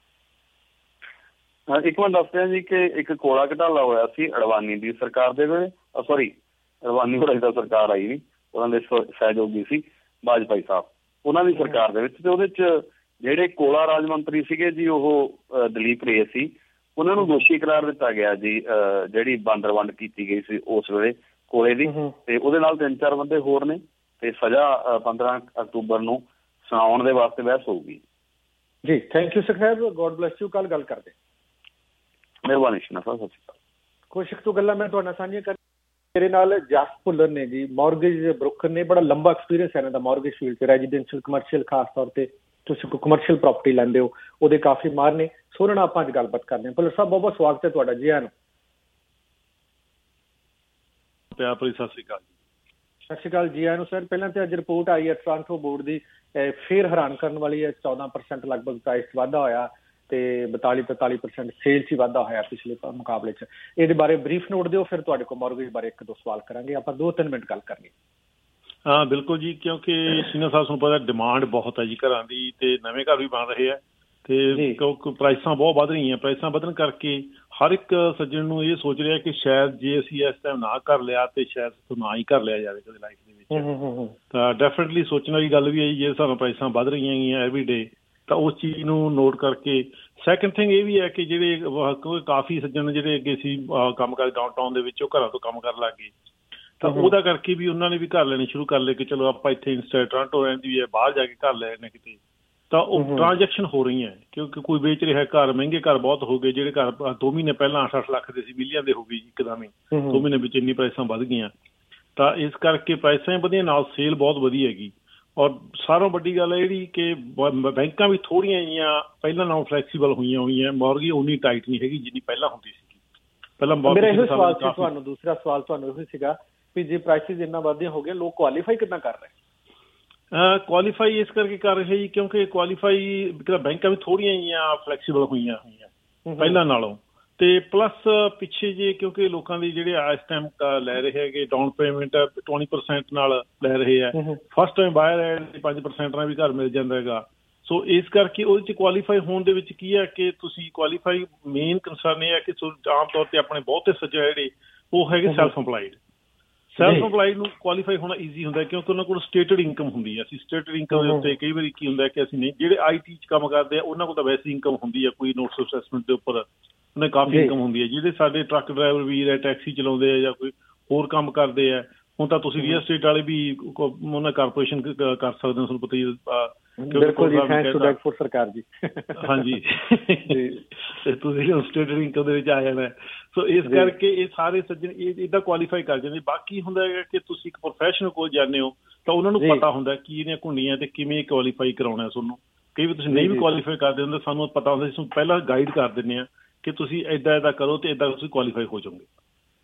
ਇੱਕ ਵਾਰ ਦੱਸਦੇ ਜੀ ਕਿ ਇੱਕ ਕੋਲਾ ਘਟਾਲਾ ਹੋਇਆ ਸੀ ਅਡਵਾਨੀ ਦੀ ਸਰਕਾਰ ਦੇ ਵੇਲੇ, ਸੋਰੀ ਅਡਵਾਨੀ ਹੋਰਾਂ ਦੀ ਸਰਕਾਰ ਆਈ ਨਹੀਂ, ਉਹਨਾਂ ਦੇ ਸਹਿਯੋਗੀ ਸੀ ਵਾਜਪਾਈ ਸਾਹਿਬ, ਉਹਨਾਂ ਦੀ ਸਰਕਾਰ ਦੇ ਵਿੱਚ। ਤੇ ਉਹਦੇ ਚ ਜਿਹੜੇ ਕੋਲਾ ਰਾਜ ਮੰਤਰੀ ਸੀਗੇ ਜੀ, ਉਹ ਦਲੀਪ ਰੇ ਸੀ, ਉਹਨਾਂ ਨੂੰ ਦੋਸ਼ੀ ਕਰਾਰ ਦਿੱਤਾ ਗਿਆ ਜੀ, ਜਿਹੜੀ ਵੰਡ ਵੰਡ ਕੀਤੀ ਗਈ ਸੀ ਉਸ ਵੇਲੇ ਕੋਲੇ ਦੀ। ਤੇ ਉਹਦੇ ਨਾਲ ਤਿੰਨ ਚਾਰ ਬੰਦੇ ਹੋਰ ਨੇ, ਤੇ ਸਜ਼ਾ ਪੰਦਰਾਂ ਅਕਤੂਬਰ ਨੂੰ ਸੁਣਾਉਣ ਦੇ ਵਾਸਤੇ ਬਹਿਸ ਹੋਊਗੀ ਜੀ। ਥੈਂਕ ਯੂ ਸਖੈਬ, ਗੋਡ ਬਲੈਸ ਯੂ। ਕੱਲ ਗੱਲ ਕਰਦੇ। ਮਿਹਰਬਾਨੀ ਸ਼ਨਾ ਸਾਹਿਬ, ਸਤਿ ਸ਼੍ਰੀ ਅਕਾਲ। ਕੁਛ ਕੁ ਗੱਲਾਂ ਮੈਂ ਤੁਹਾਡੇ ਨਾਲ ਸਾਂਝੀਆਂ ਕਰ। ਮੇਰੇ ਨਾਲ ਜਸ ਭੁੱਲਰ ਨੇ ਜੀ, ਮੌਰਗੇਜ ਬ੍ਰੋਕਰ ਨੇ, ਬੜਾ ਲੰਬਾ ਐਕਸਪੀਰੀਅੰਸ ਹੈ ਇਹਨਾਂ ਦਾ ਮੌਰਗੇਜ ਫੀਲਡ ਤੇ, ਰੈਜ਼ੀਡੈਂਸ਼ੀਅਲ ਕਮਰਸ਼ੀਅਲ ਖਾਸ ਤੌਰ ਤੇ ਤੁਸੀਂ ਕੋਈ ਕਮਰਸ਼ੀਅਲ ਪ੍ਰਾਪਰਟੀ ਲੈਂਦੇ ਹੋ ਉਹਦੇ ਕਾਫੀ ਮਾਰ ਨੇ। ਸੋ ਉਹਨਾਂ ਨਾਲ ਆਪਾਂ ਅੱਜ ਗੱਲਬਾਤ ਕਰਦੇ ਹਾਂ। ਭੁੱਲਰ ਸਾਹਿਬ ਬਹੁਤ ਬਹੁਤ ਸਵਾਗਤ ਹੈ ਤੁਹਾਡਾ ਜੀ। ਆਇਆਂ ਨੂੰ। ਪਿਆਰ ਭਰੀ ਸਤਿ ਸ਼੍ਰੀ ਅਕਾਲ। ਸਤਿ ਸ਼੍ਰੀ ਅਕਾਲ ਜੀ ਆਇਆਂ ਨੂੰ ਸਰ। ਪਹਿਲਾਂ ਤੇ ਅੱਜ ਰਿਪੋਰਟ ਆਈ ਹੈ ਟੋਰਾਂਟੋ ਬੋਰਡ ਦੀ, ਫੇਰ ਹੈਰਾਨ ਕਰਨ ਵਾਲੀ ਹੈ। ਚੌਦਾਂ ਪਰਸੈਂਟ ਲਗਭਗ ਪ੍ਰਾਈਸ ਵਾਧਾ ਹੋਇਆ ਤੇ ਬਤਾਲੀ ਤਰਤਾਲੀ ਪਰਸੈਂਟ ਸੇਲ 'ਚ ਹੀ ਵਾਧਾ ਹੋਇਆ ਪਿਛਲੇ ਮੁਕਾਬਲੇ 'ਚ। ਇਹਦੇ ਬਾਰੇ ਬਰੀਫ ਨੋਟ ਦਿਓ, ਫਿਰ ਤੁਹਾਡੇ ਕੋਲ ਮੌਰਗੇਜ ਬਾਰੇ ਇੱਕ ਦੋ ਸਵਾਲ ਕਰਾਂਗੇ। ਆਪਾਂ ਦੋ ਤਿੰਨ ਮਿੰਟ ਗੱਲ ਕਰਨੀ। ਹਾਂ ਬਿਲਕੁਲ ਜੀ, ਕਿਉਂਕਿ ਸ਼ੀਨਾ ਸਾਹਿਬ ਨੂੰ ਪਤਾ ਡਿਮਾਂਡ ਬਹੁਤ ਹੈ ਜੀ ਘਰਾਂ ਦੀ, ਤੇ ਨਵੇਂ ਘਰ ਵੀ ਬਣ ਰਹੇ ਆ, ਤੇ ਕਿਉਂਕਿ ਪ੍ਰਾਈਸਾਂ ਬਹੁਤ ਵੱਧ ਰਹੀਆਂ। ਪ੍ਰਾਈਸਾਂ ਵਧਣ ਕਰਕੇ ਹਰ ਇੱਕ ਸੱਜਣ ਨੂੰ ਇਹ ਸੋਚ ਰਿਹਾ ਕਿ ਸ਼ਾਇਦ ਜੇ ਅਸੀਂ ਇਸ ਟਾਈਮ ਨਾ ਕਰ ਲਿਆ ਤੇ ਸ਼ਾਇਦ ਨਾ ਹੀ ਕਰ ਲਿਆ ਜਾਵੇ ਕਦੇ ਲਾਈਫ ਦੇ ਵਿੱਚ। ਤਾਂ ਡੈਫੀਨੇਟਲੀ ਸੋਚਣ ਵਾਲੀ ਗੱਲ ਵੀ ਹੈ ਜੀ, ਜੇ ਸਾਨੂੰ ਪ੍ਰਾਈਸਾਂ ਵੱਧ ਰਹੀਆਂ ਹੈਗੀਆਂ ਐਵਰੀ ਡੇ, ਤਾਂ ਉਸ ਚੀਜ਼ ਨੂੰ ਨੋਟ ਕਰਕੇ। ਸੈਕਿੰਡ ਥਿੰਗ ਇਹ ਵੀ ਹੈ ਕਿ ਜਿਹੜੇ ਕਾਫੀ ਸੱਜਣ ਜਿਹੜੇ ਅੱਗੇ ਸੀ ਕੰਮ ਕਰ ਡਾਊਨ ਟਾਊਨ ਦੇ ਵਿੱਚ, ਉਹ ਘਰਾਂ ਤੋਂ ਕੰਮ ਕਰਨ ਲੱਗ ਗਏ, ਤਾਂ ਉਹਦਾ ਕਰਕੇ ਵੀ ਉਹਨਾਂ ਨੇ ਵੀ ਘਰ ਲੈਣੇ ਸ਼ੁਰੂ ਕਰ ਲਏ ਕਿ ਚਲੋ ਆਪਾਂ ਇੱਥੇ ਇੰਸਟਾ ਟੋਰਾਂਟੋ ਰਹਿੰਦੀ ਹੈ, ਬਾਹਰ ਜਾ ਕੇ ਘਰ ਲੈ ਨੇ ਕਿਤੇ। ਤਾਂ ਉਹ ਟ੍ਰਾਂਜੈਕਸ਼ਨ ਹੋ ਰਹੀਆਂ, ਕਿਉਂਕਿ ਕੋਈ ਵੇਚ ਰਿਹਾ ਘਰ, ਮਹਿੰਗੇ ਘਰ ਬਹੁਤ ਹੋ ਗਏ। ਜਿਹੜੇ ਘਰ ਦੋ ਮਹੀਨੇ ਪਹਿਲਾਂ ਅੱਠ ਅੱਠ ਲੱਖ ਦੇ ਸੀ, ਮਿਲੀਅਨ ਦੇ ਹੋ ਗਏ ਜੀ ਇੱਕਦਮ ਹੀ, ਦੋ ਮਹੀਨੇ ਵਿੱਚ ਇੰਨੀ ਪ੍ਰਾਈਸਾਂ ਵੱਧ ਗਈਆਂ। ਤਾਂ ਇਸ ਕਰਕੇ ਪ੍ਰਾਈਸਾਂ ਵਧੀਆ, ਨਾਲ ਸੇਲ ਬਹੁਤ ਵਧੀਆ ਹੈਗੀ। ਔਰ ਸਾਰਿਆਂ ਵੱਡੀ ਗੱਲ ਹੈ ਜਿਹੜੀ ਕਿ ਬੈਂਕਾਂ ਵੀ ਥੋੜ੍ਹੀਆਂ ਜਿਹੀਆਂ ਪਹਿਲਾਂ ਨਾਲੋਂ ਫਲੈਕਸੀਬਲ ਹੋਈਆਂ ਹੋਈਆਂ। ਮੌਰਗੇਜ ਉਨੀ ਟਾਈਟ ਨਹੀਂ ਹੈਗੀ ਜਿੰਨੀ ਪਹਿਲਾਂ ਹੁੰਦੀ ਸੀਗੀ। ਪਹਿਲਾਂ ਮੇਰਾ ਇਹੋ ਸਵਾਲ ਸੀ ਤੁਹਾਨੂੰ, ਦੂਸਰਾ ਸਵਾਲ ਤੁਹਾਨੂੰ ਇਹੋ ਸੀਗਾ ਵੀ ਜੇ ਪ੍ਰਾਈਸਿਸ ਇੰਨਾ ਵਧੀਆ ਹੋ ਗਿਆ, ਲੋਕ ਕੁਆਲੀਫਾਈ ਕਿੱਦਾਂ ਕਰ ਰਹੇ? ਕੁਆਲੀਫਾਈ ਇਸ ਕਰਕੇ ਕਰ ਰਹੇ ਜੀ ਕਿਉਂਕਿ ਕੁਆਲੀਫਾਈ ਬੈਂਕਾਂ ਵੀ ਥੋੜ੍ਹੀਆਂ ਜਿਹੀਆਂ ਫਲੈਕਸੀਬਲ ਹੋਈਆਂ ਹੋਈਆਂ ਪਹਿਲਾਂ ਨਾਲੋਂ। ਤੇ ਪਲੱਸ ਪਿੱਛੇ ਜੇ ਕਿਉਂਕਿ ਲੋਕਾਂ ਦੀ ਜਿਹੜੇ ਇਸ ਟਾਈਮ ਲੈ ਰਹੇ ਹੈਗੇ ਡਾਊਨ ਪੇਮੈਂਟ ਟਵੈਂਟੀ ਪਰਸੈਂਟ ਨਾਲ ਲੈ ਰਹੇ ਹੈ, ਫਸਟ ਟਾਈਮ ਬਾਇਰ ਹੈ ਪੰਜ ਪਰਸੈਂਟ ਨਾਲ ਵੀ ਘਰ ਮਿਲ ਜਾਂਦਾ ਹੈਗਾ। ਸੋ ਇਸ ਕਰਕੇ ਉਹਦੇ 'ਚ ਕੁਆਲੀਫਾਈ ਹੋਣ ਦੇ ਵਿੱਚ ਕੀ ਹੈ ਕਿ ਤੁਸੀਂ ਕੁਆਲੀਫਾਈ, ਮੇਨ ਕੰਸਰਨ ਇਹ ਹੈ ਕਿ ਆਮ ਤੌਰ 'ਤੇ ਆਪਣੇ ਬਹੁਤੇ ਸੱਜਣ ਜਿਹੜੇ ਉਹ ਹੈਗੇ ਸੈਲਫ ਇੰਪਲਾਈਡ। ਸੈਲਫ ਇੰਪਲਾਈਡ ਨੂੰ ਕੁਆਲੀਫਾਈ ਹੋਣਾ ਈਜ਼ੀ ਹੁੰਦਾ ਕਿਉਂਕਿ ਉਹਨਾਂ ਕੋਲ ਸਟੇਟਡ ਇਨਕਮ ਹੁੰਦੀ ਹੈ। ਅਸੀਂ ਸਟੇਟਡ ਇਨਕਮ ਦੇ ਉੱਤੇ ਕਈ ਵਾਰੀ ਕੀ ਹੁੰਦਾ ਕਿ ਅਸੀਂ ਨਹੀਂ, ਜਿਹੜੇ ਆਈ ਟੀ 'ਚ ਕੰਮ ਕਰਦੇ ਆ ਉਹਨਾਂ ਕੋਲ ਤਾਂ ਵੈਸੇ ਇਨਕਮ ਹੁੰਦੀ ਹੈ, ਕੋਈ ਨੋਟਸ ਅਸੈਸਮੈਂਟ ਦੇ ਉੱਪਰ ਉਹਨੇ ਕਾਫੀ ਇਨਕਮ ਹੁੰਦੀ ਹੈ। ਜਿਹੜੇ ਸਾਡੇ ਟਰੱਕ ਡਰਾਈਵਰ ਵੀਰ ਹੈ, ਟੈਕਸੀ ਚਲਾਉਂਦੇ ਆ ਜਾਂ ਕੋਈ ਹੋਰ ਕੰਮ ਕਰਦੇ ਆ, ਹੁਣ ਤਾਂ ਤੁਸੀਂ ਰੀਅਲ ਸਟੇਟ ਵਾਲੇ ਵੀ ਉਹਨਾਂ ਕਾਰਪੋਰੇਸ਼ਨ ਕਰ ਸਕਦੇ ਹੋ, ਤੁਹਾਨੂੰ ਪਤਾ ਹੀ। ਬਿਲਕੁਲ ਜੀ, ਥੈਂਕਸ ਟੂ ਬੈਕ ਫॉर ਸਰਕਾਰ ਜੀ। ਹਾਂਜੀ, ਤੇ ਤੁਸੀਂ ਸਟੇਟਡ ਇਨਕਮ ਦੇ ਵਿੱਚ ਆ ਜਾਣਾ। ਸੋ ਇਸ ਕਰਕੇ ਇਹ ਸਾਰੇ ਸੱਜਣ ਇਹ ਇੱਦਾਂ ਕੁਆਲੀਫਾਈ ਕਰ ਜਾਂਦੇ। ਬਾਕੀ ਹੁੰਦਾ ਹੈਗਾ ਕਿ ਤੁਸੀਂ ਇੱਕ ਪ੍ਰੋਫੈਸ਼ਨਲ ਕੋਲ ਜਾਂਦੇ ਹੋ ਤਾਂ ਉਹਨਾਂ ਨੂੰ ਪਤਾ ਹੁੰਦਾ ਕੀ ਇਹਦੀਆਂ ਘੁੰਡੀਆਂ ਤੇ ਕਿਵੇਂ ਕੁਆਲੀਫਾਈ ਕਰਾਉਣਾ ਤੁਹਾਨੂੰ। ਕਈ ਵਾਰ ਤੁਸੀਂ ਨਹੀਂ ਵੀ ਕੁਆਲੀਫਾਈ ਕਰਦੇ ਹੁੰਦੇ, ਸਾਨੂੰ ਪਤਾ ਹੁੰਦਾ, ਅਸੀਂ ਪਹਿਲਾਂ ਗਾਈਡ ਕਰ ਦਿੰਦੇ ਹਾਂ ਕਿ ਤੁਸੀਂ ਇੱਦਾਂ ਇੱਦਾਂ ਕਰੋ ਤੇ ਇੱਦਾਂ ਤੁਸੀਂ ਕੁਆਲੀਫਾਈ ਹੋ ਜਾਓਗੇ।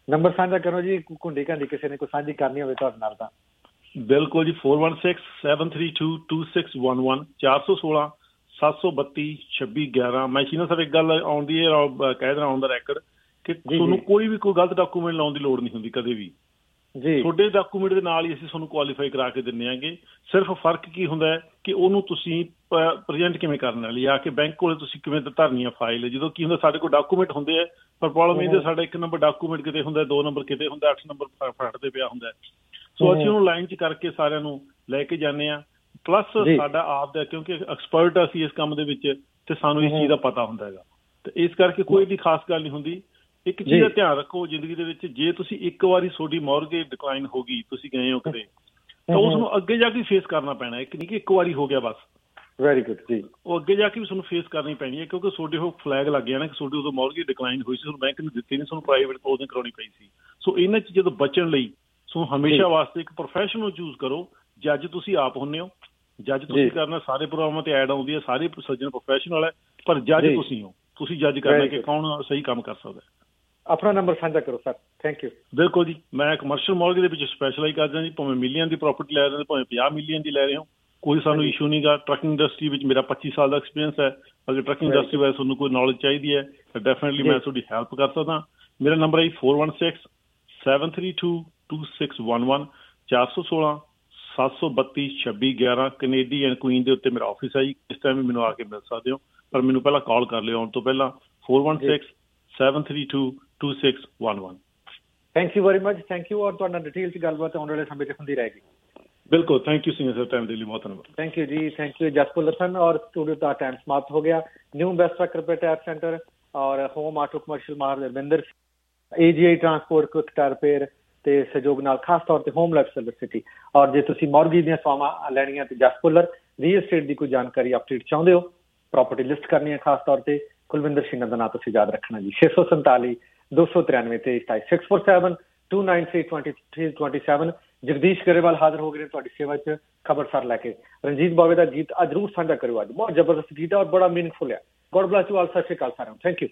ਨੰਬਰ ਸਾਂਝਾ ਕਰੋ ਜੀ, ਘੁੰਡੀ ਘੰਡੀ ਕਿਸੇ ਨੇ ਕੋਈ ਸਾਂਝੀ ਕਰਨੀ ਹੋਵੇ ਤੁਹਾਡੇ ਨਾਲ ਤਾਂ। ਬਿਲਕੁਲ ਜੀ, four one six seven three two two six one one ਚਾਰ ਸੌ ਸੋਲਾਂ ਸੱਤ ਸੌ ਬੱਤੀ ਛੱਬੀ ਗਿਆਰਾਂ। ਮੈਂ ਸ਼ੀਨਾ ਸਾਹਿਬ ਇੱਕ ਗੱਲ ਆਉਂਦੀ ਹੈ, ਕਹਿ ਦੇਣਾ ਆਨ ਦਾ ਰੈਕਡ, ਕਿ ਤੁਹਾਨੂੰ ਕੋਈ ਵੀ ਕੋਈ ਗਲਤ ਡਾਕੂਮੈਂਟ ਲਾਉਣ ਦੀ ਲੋੜ ਨਹੀਂ ਹੁੰਦੀ ਕਦੇ ਵੀ ਜੀ। ਤੁਹਾਡੇ ਡਾਕੂਮੈਂਟ ਦੇ ਨਾਲ ਹੀ ਅਸੀਂ ਤੁਹਾਨੂੰ ਕੁਆਲੀਫਾਈ ਕਰਾ ਕੇ ਦਿੰਦੇ ਆਂਗੇ। ਸਿਰਫ ਫਰਕ ਕੀ ਹੁੰਦਾ ਹੈ ਕਿ ਉਹਨੂੰ ਤੁਸੀਂ ਪ੍ਰਜੈਂਟ ਕਿਵੇਂ ਕਰਨ ਵਾਲੀ ਆ ਕੇ ਬੈਂਕ ਕੋਲ ਤੁਸੀਂ ਕਿਵੇਂ ਧਰਨੀ ਆ ਫਾਈਲ। ਜਦੋਂ ਕੀ ਹੁੰਦਾ ਸਾਡੇ ਕੋਲ ਡਾਕੂਮੈਂਟ ਹੁੰਦੇ ਆ, ਪਰ ਪ੍ਰੋਬਲਮ ਇਹਦੇ ਸਾਡਾ ਇੱਕ ਨੰਬਰ ਡਾਕੂਮੈਂਟ ਕਿਤੇ ਹੁੰਦਾ, ਦੋ ਨੰਬਰ ਕਿਤੇ ਹੁੰਦਾ, ਅੱਠ ਨੰਬਰ ਫਰੰਟ ਤੇ ਪਿਆ ਹੁੰਦਾ। ਸੋ ਅਸੀਂ ਉਹਨੂੰ ਲਾਈਨ 'ਚ ਕਰਕੇ ਸਾਰਿਆਂ ਨੂੰ ਲੈ ਕੇ ਜਾਂਦੇ ਹਾਂ। ਪਲੱਸ ਸਾਡਾ ਆਪ ਦਾ, ਕਿਉਂਕਿ ਐਕਸਪਰਟ ਅਸੀਂ ਇਸ ਕੰਮ ਦੇ ਵਿੱਚ, ਤੇ ਸਾਨੂੰ ਇਸ ਚੀਜ਼ ਦਾ ਪਤਾ ਹੁੰਦਾ ਹੈਗਾ, ਤੇ ਇਸ ਕਰਕੇ ਕੋਈ ਇਹਦੀ ਖਾਸ ਗੱਲ ਨਹੀਂ ਹੁੰਦੀ। ਇੱਕ ਚੀਜ਼ ਦਾ ਧਿਆਨ ਰੱਖੋ ਜ਼ਿੰਦਗੀ ਦੇ ਵਿੱਚ, ਜੇ ਤੁਸੀਂ ਇੱਕ ਵਾਰੀ ਤੁਹਾਡੀ ਮੌਰਗੇਜ ਡਿਕਲਾਈਨ ਹੋ ਗਈ, ਤੁਸੀਂ ਗਏ ਹੋ ਕਿਤੇ, ਤਾਂ ਉਸਨੂੰ ਅੱਗੇ ਜਾ ਕੇ ਫੇਸ ਕਰਨਾ ਪੈਣਾ। ਇੱਕ ਨਹੀਂ ਕਿ ਇੱਕ ਵਾਰੀ ਹੋ ਗਿਆ ਬਸ। ਵੈਰੀ ਗੁੱਡ ਜੀ। ਉਹ ਅੱਗੇ ਜਾ ਕੇ ਵੀ ਤੁਹਾਨੂੰ ਫੇਸ ਕਰਨੀ ਪੈਣੀ ਹੈ, ਕਿਉਂਕਿ ਤੁਹਾਡੇ ਉਹ ਫਲੈਗ ਲੱਗ ਗਿਆ ਨਾ ਕਿ ਤੁਹਾਡੀ ਉਦੋਂ ਮੌਰਗੇਜ ਡਿਕਲਾਈਨ ਹੋਈ ਸੀ, ਤੁਹਾਨੂੰ ਬੈਂਕ ਨੇ ਦਿੱਤੀ ਨਹੀਂ, ਤੁਹਾਨੂੰ ਪ੍ਰਾਈਵੇਟ ਕਲੋਜ਼ਿੰਗ ਕਰਾਉਣੀ ਪਈ ਸੀ। ਸੋ ਇਹਨਾਂ ਚੀਜ਼ਾਂ ਤੋਂ ਬਚਣ ਲਈ ਸੋ ਹਮੇਸ਼ਾ ਵਾਸਤੇ ਇੱਕ ਪ੍ਰੋਫੈਸ਼ਨਲ ਚੂਜ਼ ਕਰੋ। ਜੱਜ ਤੁਸੀਂ ਆਪ ਹੁੰਦੇ ਹੋ, ਜੱਜ ਤੁਸੀਂ ਕਰਨਾ, ਸਾਰੇ ਪ੍ਰੋਗਰਾਮਾਂ ਤੇ ਐਡ ਆਉਂਦੀ ਹੈ, ਸਾਰੇ ਸੱਜਣ ਪ੍ਰੋਫੈਸ਼ਨਲ ਹੈ, ਪਰ ਜੱਜ ਤੁਸੀਂ ਹੋ, ਤੁਸੀਂ ਜੱਜ ਕਰਨਾ ਕਿ ਕੌਣ ਸਹੀ ਕੰਮ ਕਰ ਸਕਦਾ। ਆਪਣਾ ਨੰਬਰ ਸਾਂਝਾ ਕਰੋ ਸਰ। Thank you. ਬਿਲਕੁਲ ਜੀ, ਮੈਂ ਕਮਰਸ਼ੀਅਲ ਮੌਰਗੇਜ ਦੇ ਵਿੱਚ ਸਪੈਸ਼ਲਾਈਜ਼ ਕਰਦਾ ਜੀ। ਭਾਵੇਂ ਮਿਲੀਅਨ ਦੀ ਪ੍ਰੋਪਰਟੀ ਲੈ ਰਹੇ ਹੋ, ਭਾਵੇਂ ਪੰਜਾਹ ਮਿਲੀਅਨ ਦੀ ਲੈ ਰਹੇ ਹੋ, ਕੋਈ ਸਾਨੂੰ ਇਸ਼ੂ ਨਹੀਂ ਗਾ। ਟਰੱਕਿੰਗ ਇੰਡਸਟਰੀ ਵਿੱਚ ਮੇਰਾ ਪੱਚੀ ਸਾਲ ਦਾ ਐਕਸਪੀਰੀਅੰਸ ਹੈ। ਅਗਰ ਟਰੱਕਿੰਗ ਇੰਡਸਟਰੀ ਬਾਰੇ ਤੁਹਾਨੂੰ ਕੋਈ ਨੌਲੇਜ ਚਾਹੀਦੀ ਹੈ ਤਾਂ ਡੈਫੀਨੇਟਲੀ ਮੈਂ ਤੁਹਾਡੀ ਹੈਲਪ ਕਰ ਸਕਦਾ। ਮੇਰਾ ਨੰਬਰ ਹੈ four one six seven three two two six one one ਚਾਰ ਸੌ ਸੋਲਾਂ ਸੱਤ ਸੌ ਬੱਤੀ ਛੱਬੀ ਗਿਆਰਾਂ। ਕੈਨੇਡੀ ਐਂਡ ਕੁਈਨ ਦੇ ਉੱਤੇ ਮੇਰਾ ਆਫਿਸ ਹੈ ਜੀ। ਇਸ ਟਾਈਮ ਵੀ ਮੈਨੂੰ ਆ ਕੇ ਮਿਲ ਸਕਦੇ ਹੋ, ਪਰ ਮੈਨੂੰ ਪਹਿਲਾਂ ਕਾਲ ਕਰ ਲਿਓ ਆਉਣ ਤੋਂ ਪਹਿਲਾਂ। Four one six seven three two two six one one. Thank you very much. Thank you. ਔਰ ਤੁਹਾਡਾ ਡਿਟੇਲ 'ਚ ਗੱਲਬਾਤ ਆਉਣ ਵਾਲੇ ਸਮੇਂ 'ਚ ਹੁੰਦੀ ਰਹੇਗੀ। ਬਿਲਕੁਲ। Thank you Singh sir, time ਦੇ ਲਈ ਬਹੁਤ ਧੰਨਵਾਦ। ਥੈਂਕ ਯੂ ਜੀ। ਥੈਂਕ ਯੂ ਜਸਪੁਰ ਲਸਨ। ਔਰ ਸਟੂਡੀਓ ਦਾ ਟਾਈਮ ਸਮਾप्त ਹੋ ਗਿਆ। New best truck repair tyre centre ਔਰ ਹੋਮ ਆਟੋ ਕਮਰਸ਼ੀਅਲ ਮਾਹਰ Ravinder, A G I transport, quick tyre repair ਤੇ ਸਹਿਯੋਗ ਨਾਲ ਖਾਸ ਤੌਰ ਤੇ ਹੋਮ ਲਾਈਫ ਸਰਵਿਸ ਸਿਟੀ। ਔਰ ਜੇ ਤੁਸੀਂ ਮੌਰਗੇਜ ਦੀਆਂ ਸੇਵਾਵਾਂ ਲੈਣੀਆਂ ਤੇ ਜਸਪੁਲਰ ਰੀਅਲ ਐਸਟੇਟ ਦੀ ਕੋਈ ਜਾਣਕਾਰੀ ਅਪਡੇਟ ਚਾਹੁੰਦੇ ਹੋ, ਪ੍ਰਾਪਰਟੀ ਲਿਸਟ ਕਰਨੀ ਹੈ ਖਾਸ ਤੌਰ ਤੇ, ਕੁਲਵਿੰਦਰ ਸ਼ੀਨਾ ਦਾ ਨਾਂ ਤੁਸੀਂ ਯਾਦ ਰੱਖਣਾ ਜੀ। ਛੇ ਸੌ ਸੰਤਾਲੀ ਦੋ ਸੌ ਤਰਾਨਵੇਂ ਤੇ ਸਤਾਈ six four seven two nine three twenty three twenty seven. Jagdish Grewal ਹਾਜ਼ਰ ਹੋ ਗਏ ਨੇ ਤੁਹਾਡੀ ਸੇਵਾ 'ਚ ਖਬਰਸਾਰ ਲੈ ਕੇ। ਰਣਜੀਤ ਬਾਵੇ ਦਾ ਗੀਤ ਅੱਜ ਜ਼ਰੂਰ ਸਾਂਝਾ ਕਰਿਓ। ਅੱਜ ਬਹੁਤ ਜ਼ਬਰਦਸਤ ਗੀਤ ਹੈ ਔਰ ਬੜਾ ਮੀਨਿੰਗਫੁਲ ਹੈ। God bless you all. ਸਤਿ ਸ਼੍ਰੀ ਅਕਾਲ ਸਾਰਿਆਂ ਨੂੰ। Thank you.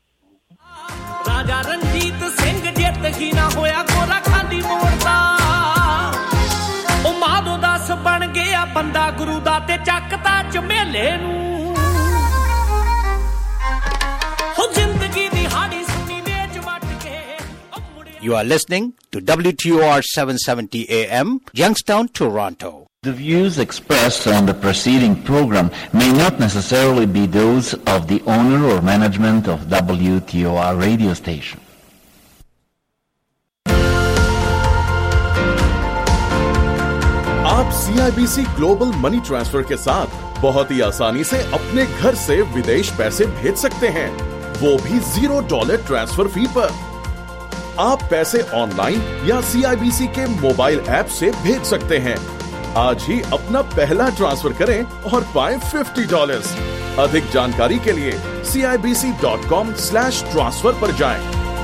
ਰਾਜਾ ਰਣਜੀਤ ਸਿੰਘ ਜਿੱਤ ਕੀ ਨਾ ਹੋਇਆ ਗੋਰਾ ਖਾਲੀ ਮੋੜਦਾ, ਉਹ ਮਾਧੋ ਦਾਸ ਬਣ ਗਿਆ ਬੰਦਾ ਗੁਰੂ ਦਾ ਤੇ ਚੱਕਦਾ ਝਮੇਲੇ ਨੂੰ। ਹੋ ਜ਼ਿੰਦਗੀ ਦੀ ਹਾੜੀ ਸੁਣੀ ਵੇਚ ਵੱਟ ਕੇ। You are listening to W T O R seven seventy A M, Youngstown, Toronto. The views expressed on the preceding program may not necessarily be those of the owner or management of W T O R radio station. आप C I B C global money transfer के साथ बहुत ही आसानी से अपने घर से विदेश पैसे भेज सकते हैं, वो भी जीरो डॉलर ट्रांसफर फी पर। आप पैसे ऑनलाइन या C I B C के मोबाइल ऐप से भेज सकते हैं। आज ही अपना पहला ट्रांसफर करें और पाएं फिफ्टी डॉलर्स। अधिक जानकारी के लिए C I B C dot com slash transfer पर जाएं।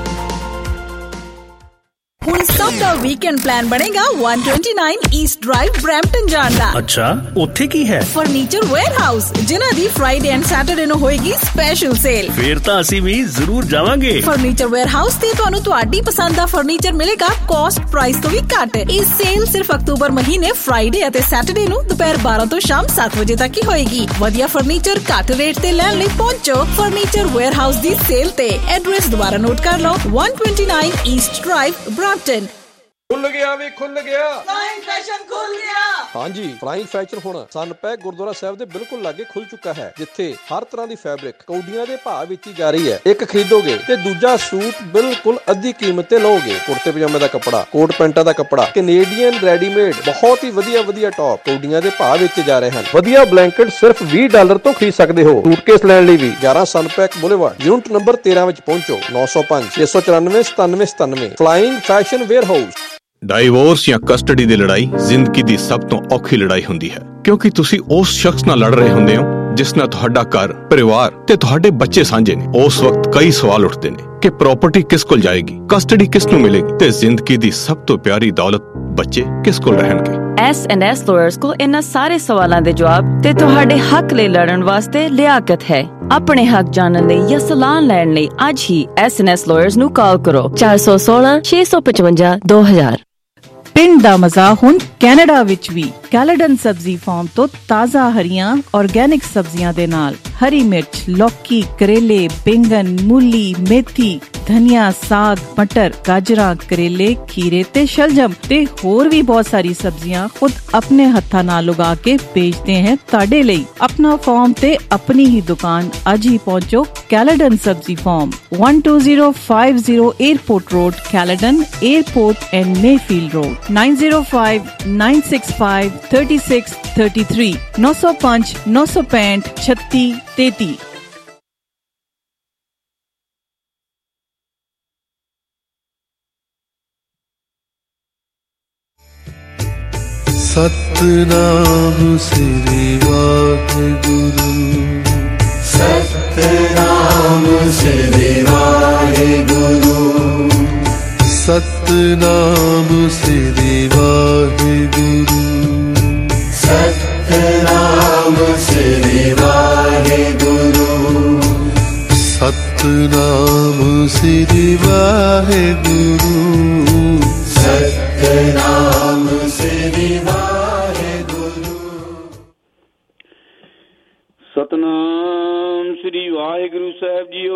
ਹੁਣ ਸਭ ਦਾ ਵੀਕਐਂਡ ਪਲਾਨ ਬਣੇਗਾ one twenty-nine East Drive Brampton ਜਾਣ ਦਾ। ਅੱਛਾ, ਉੱਥੇ ਕੀ ਹੈ? ਫਰਨੀਚਰ ਵੇਅਰਹਾਊਸ, ਜਿਨ੍ਹਾਂ ਦੀ ਫਰਾਈਡੇ ਐਂਡ ਸੈਟਰਡੇ ਨੂੰ ਹੋਏਗੀ ਸਪੈਸ਼ਲ ਸੇਲ। ਫੇਰ ਤਾਂ ਅਸੀਂ ਵੀ ਜ਼ਰੂਰ ਜਾਵਾਂਗੇ। ਫਰਨੀਚਰ ਵੇਅਰਹਾਊਸ ਤੇ ਤੁਹਾਨੂੰ ਤੁਹਾਡੀ ਪਸੰਦ ਦਾ ਫਰਨੀਚਰ ਮਿਲੇਗਾ ਕਾਸਟ ਪ੍ਰਾਈਸ ਤੋਂ ਵੀ ਘੱਟ। ਇਹ ਸੇਲ ਸਿਰਫ ਅਕਤੂਬਰ ਮਹੀਨੇ ਫਰਾਈਡੇ ਅਤੇ ਸੈਟਰਡੇ ਨੂੰ ਦੁਪਹਿਰ ਬਾਰਾਂ ਤੋਂ ਸ਼ਾਮ ਸੱਤ ਵਜੇ ਤੱਕ ਹੀ ਹੋਏਗੀ। ਵਧੀਆ ਫਰਨੀਚਰ ਘੱਟ ਰੇਟ ਤੇ ਲੈਣ ਲਈ ਪਹੁੰਚੋ ਫਰਨੀਚਰ ਵੇਅਰਹਾਊਸ ਦੀ ਸੇਲ ਤੇ। ਐਡਰੈਸ ਦੁਬਾਰਾ ਨੋਟ ਕਰ ਲਓ, one twenty-nine East Drive Brampton. ਖੁੱਲ ਗਿਆ ਵੀ ਖੁੱਲ ਗਿਆ, ਫਲਾਈਂਗ ਫੈਸ਼ਨ ਖੁੱਲ ਗਿਆ। ਹਾਂਜੀ, ਫਲਾਈਂਗ ਫੈਸ਼ਨ ਹੁਣ ਸਨਪੈਕ ਗੁਰਦੁਆਰਾ ਸਾਹਿਬ ਦੇ ਬਿਲਕੁਲ ਲਾਗੇ ਖੁੱਲ ਚੁੱਕਾ ਹੈ, ਜਿੱਥੇ ਹਰ ਤਰ੍ਹਾਂ ਦੀ ਫੈਬਰਿਕ ਕੌਡੀਆਂ ਦੇ ਭਾਅ ਵੇਚੀ ਜਾ ਰਹੀ ਹੈ। ਇੱਕ ਖਰੀਦੋਗੇ ਤੇ ਦੂਜਾ ਸੂਟ ਬਿਲਕੁਲ ਅੱਧੀ ਕੀਮਤ ਤੇ ਲਓਗੇ। ਕੁੜਤੇ ਪਜਾਮੇ ਦਾ ਕੱਪੜਾ, ਕੋਟ ਪੈਂਟਾਂ ਦਾ ਕੱਪੜਾ, ਕੈਨੇਡੀਅਨ ਰੈਡੀਮੇਡ, ਬਹੁਤ ਹੀ ਵਧੀਆ ਵਧੀਆ ਟੌਪ ਕੌਡੀਆਂ ਦੇ ਭਾਅ ਵੇਚੇ ਜਾ ਰਹੇ ਹਨ। ਵਧੀਆ ਬਲੈਂਕਟ ਸਿਰਫ ਵੀਹ ਡਾਲਰ ਤੋਂ ਖਰੀਦ ਸਕਦੇ ਹੋ। ਸੂਟਕੇਸ ਲੈਣ ਲਈ ਵੀ ਗਿਆਰਾਂ ਸਨਪੈਕ ਬੁਲੇਵਾਰਡ, ਯੂਨਿਟ ਨੰਬਰ ਤੇਰਾਂ ਵਿੱਚ ਪਹੁੰਚੋ। ਨੌ ਸੌ ਪੰਜ ਛੇ ਸੌ ਚੁਰਾਨਵੇਂ ਸਤਾਨਵੇਂ ਸਤਾਨਵੇਂ। Flying fashion warehouse. Divorce ਜਾਂ ਕਸਟਡੀ ਦੀ ਲੜਾਈ ਜ਼ਿੰਦਗੀ ਦੀ ਸਭ ਤੋਂ ਔਖੀ ਲੜਾਈ ਹੁੰਦੀ ਹੈ, ਕਿਉਂਕਿ ਤੁਸੀਂ ਉਸ ਸ਼ਖਸ ਨਾਲ ਲੜ ਰਹੇ ਹੁੰਦੇ ਹੋ ਜਿਸ ਨਾਲ ਤੁਹਾਡਾ ਘਰ, ਪਰਿਵਾਰ ਤੇ ਤੁਹਾਡੇ ਬੱਚੇ ਸਾਂਝੇ ਨੇ। ਉਸ ਵਕਤ ਕਈ ਸਵਾਲ ਉੱਠਦੇ ਨੇ ਕਿ ਪ੍ਰਾਪਰਟੀ ਕਿਸ ਕੋਲ ਜਾਏਗੀ, ਕਸਟਡੀ ਕਿਸ ਨੂੰ ਮਿਲੇਗੀ ਤੇ ਜ਼ਿੰਦਗੀ ਦੀ ਸਭ ਤੋਂ ਪਿਆਰੀ ਦੌਲਤ ਬੱਚੇ ਕਿਸ ਕੋਲ ਰਹਿਣਗੇ। ਐਸ ਐਂਡ ਐਸ ਲਾਇਰਸ ਕੋਲ ਇਹਨਾਂ ਸਾਰੇ ਸਵਾਲਾਂ ਦੇ ਜਵਾਬ ਤੇ ਤੁਹਾਡੇ ਹੱਕ ਲਈ ਲੜਨ ਵਾਸਤੇ ਲਿਆਕਤ ਹੈ। ਆਪਣੇ ਹੱਕ ਜਾਣਨ ਲਈ ਜਾਂ ਸਲਾਹ ਲੈਣ ਲਈ ਅੱਜ ਹੀ ਐਸ ਐਂਡ ਐਸ ਲਾਇਰਸ ਨੂੰ ਕਾਲ ਕਰੋ ਚਾਰ ਸੌ ਸੋਲਾਂ ਛੇ ਸੌ ਪਚਵੰਜਾ ਦੋ ਹਜ਼ਾਰ। ਪਿੰਡ ਦਾ ਮਜ਼ਾ ਹੁਣ ਕੈਨੇਡਾ ਵਿੱਚ ਵੀ। ਕੈਲੇਡਨ ਸਬਜ਼ੀ ਫਾਰਮ ਤੋਂ ਤਾਜ਼ਾ ਹਰੀਆਂ ਆਰਗੈਨਿਕ ਸਬਜ਼ੀਆਂ ਦੇ ਨਾਲ ਹਰੀ ਮਿਰਚ, ਲੌਕੀ, ਕਰੇਲੇ, ਬੈਂਗਨ, ਮੂਲੀ, ਮੇਥੀ, ਧਨੀਆ, ਸਾਗ, ਮਟਰ, ਗਾਜਰਾਂ, ਕਰੇਲੇ, ਖੀਰੇ ਤੇ ਸ਼ਲਜਮ ਤੇ ਹੋਰ ਵੀ ਬਹੁਤ ਸਾਰੀ ਸਬਜ਼ੀਆਂ ਖੁਦ ਆਪਣੇ ਹੱਥਾਂ ਨਾਲ ਉਗਾ ਕੇ ਵੇਚਦੇ हैं ਤੁਹਾਡੇ ਲਈ। ਆਪਣਾ ਫਾਰਮ ਤੇ ਆਪਣੀ ਹੀ ਦੁਕਾਨ ਅੱਜ ਹੀ ਪਹੁੰਚੋ। ਕੈਲੇਡਨ ਸਬਜ਼ੀ farm one two zero five zero Airport Road, Caledon, Airport and Mayfield Road, nine zero five nine six five three six three three, nine zero five nine six five thirty-six thirty। Satnam Shri Waheguru, Satnam Shri Waheguru, Satnam Shri Waheguru, Satnam Shri Waheguru, Satnam Shri Waheguru, Satnam Shri Waheguru. Satnam Shri Waheguru Sahib जीओ।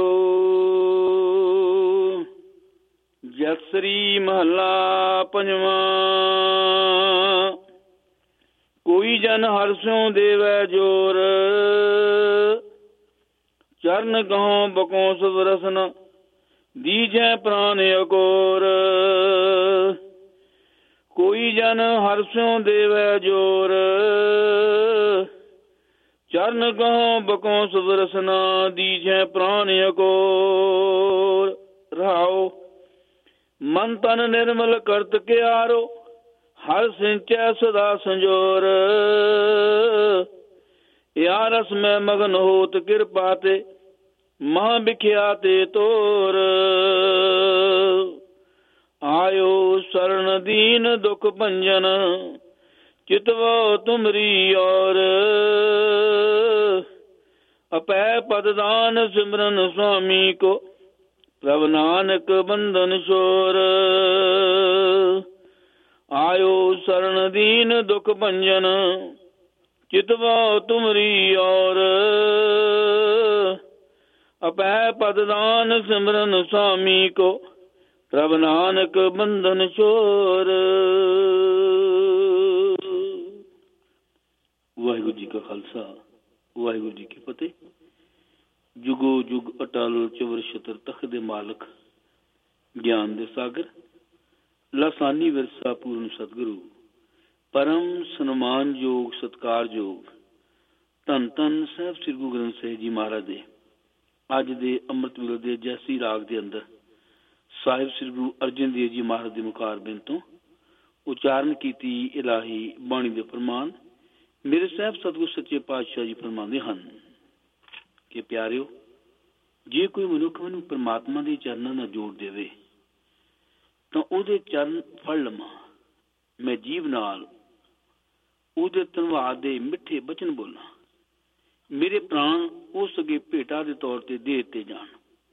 जसरी महला पंजवा। कोई जन हर स्यों देवै जोर, चरण गहों बकों सुवरसन, दीजै प्राण अकोर। कोई जन हर स्यों देवै जोर, चरण गहों बकों सुवरसना, दीजै प्राण अकोर। रहाओ मन तन निर्मल करत क्यारो, हर सिंचै सदा संजोर। या रस में मगन होत कृपा ते, महा बिख्या ते तोर। आयो शरण दीन दुख भंजन, चितवो तुमरी और। अपै पद दान सिमरन स्वामी को, प्रभ नानक बंधन छोर। आयो शरण दीन दुख भंजन, चितवो तुमरी और। अपै पद दान सिमरन स्वामी को, प्रभ नानक बंधन छोर। वाहिगुरु जी का खालसा, वाहिगुरु जी की फतेह। जुगो जुग अटल चवर छतर तख दे मालक, ज्ञान दे सागर, लासानी विरसा पूर्ण सतगुरु, परम सन्मान योग सत्कार योग धन धन साहब श्री गुरु ग्रंथ साहिब जी महाराज दे अज दे अमृत वेले दे जैसी राग दे अंदर साहिब श्री गुरु अर्जन देव जी महाराज दे मुखारबिंद तो उचारण कीती इलाही बाणी दे फरमान मेरे साहब सतगुरु सच्चे पातशाह जी फरमांदे हन कि प्यारिओ, जे कोई मनुख मैनूं परमात्मा दे चरनां नाल जोड़ देवे तां उहदे चरण फड़ लवां, मैं जीव नाल उहदे धन्नवाद दे मिठे बचन बोलां, मेरे प्राण उस अगे भेटा दे तौर ते दे दित्ते जाण।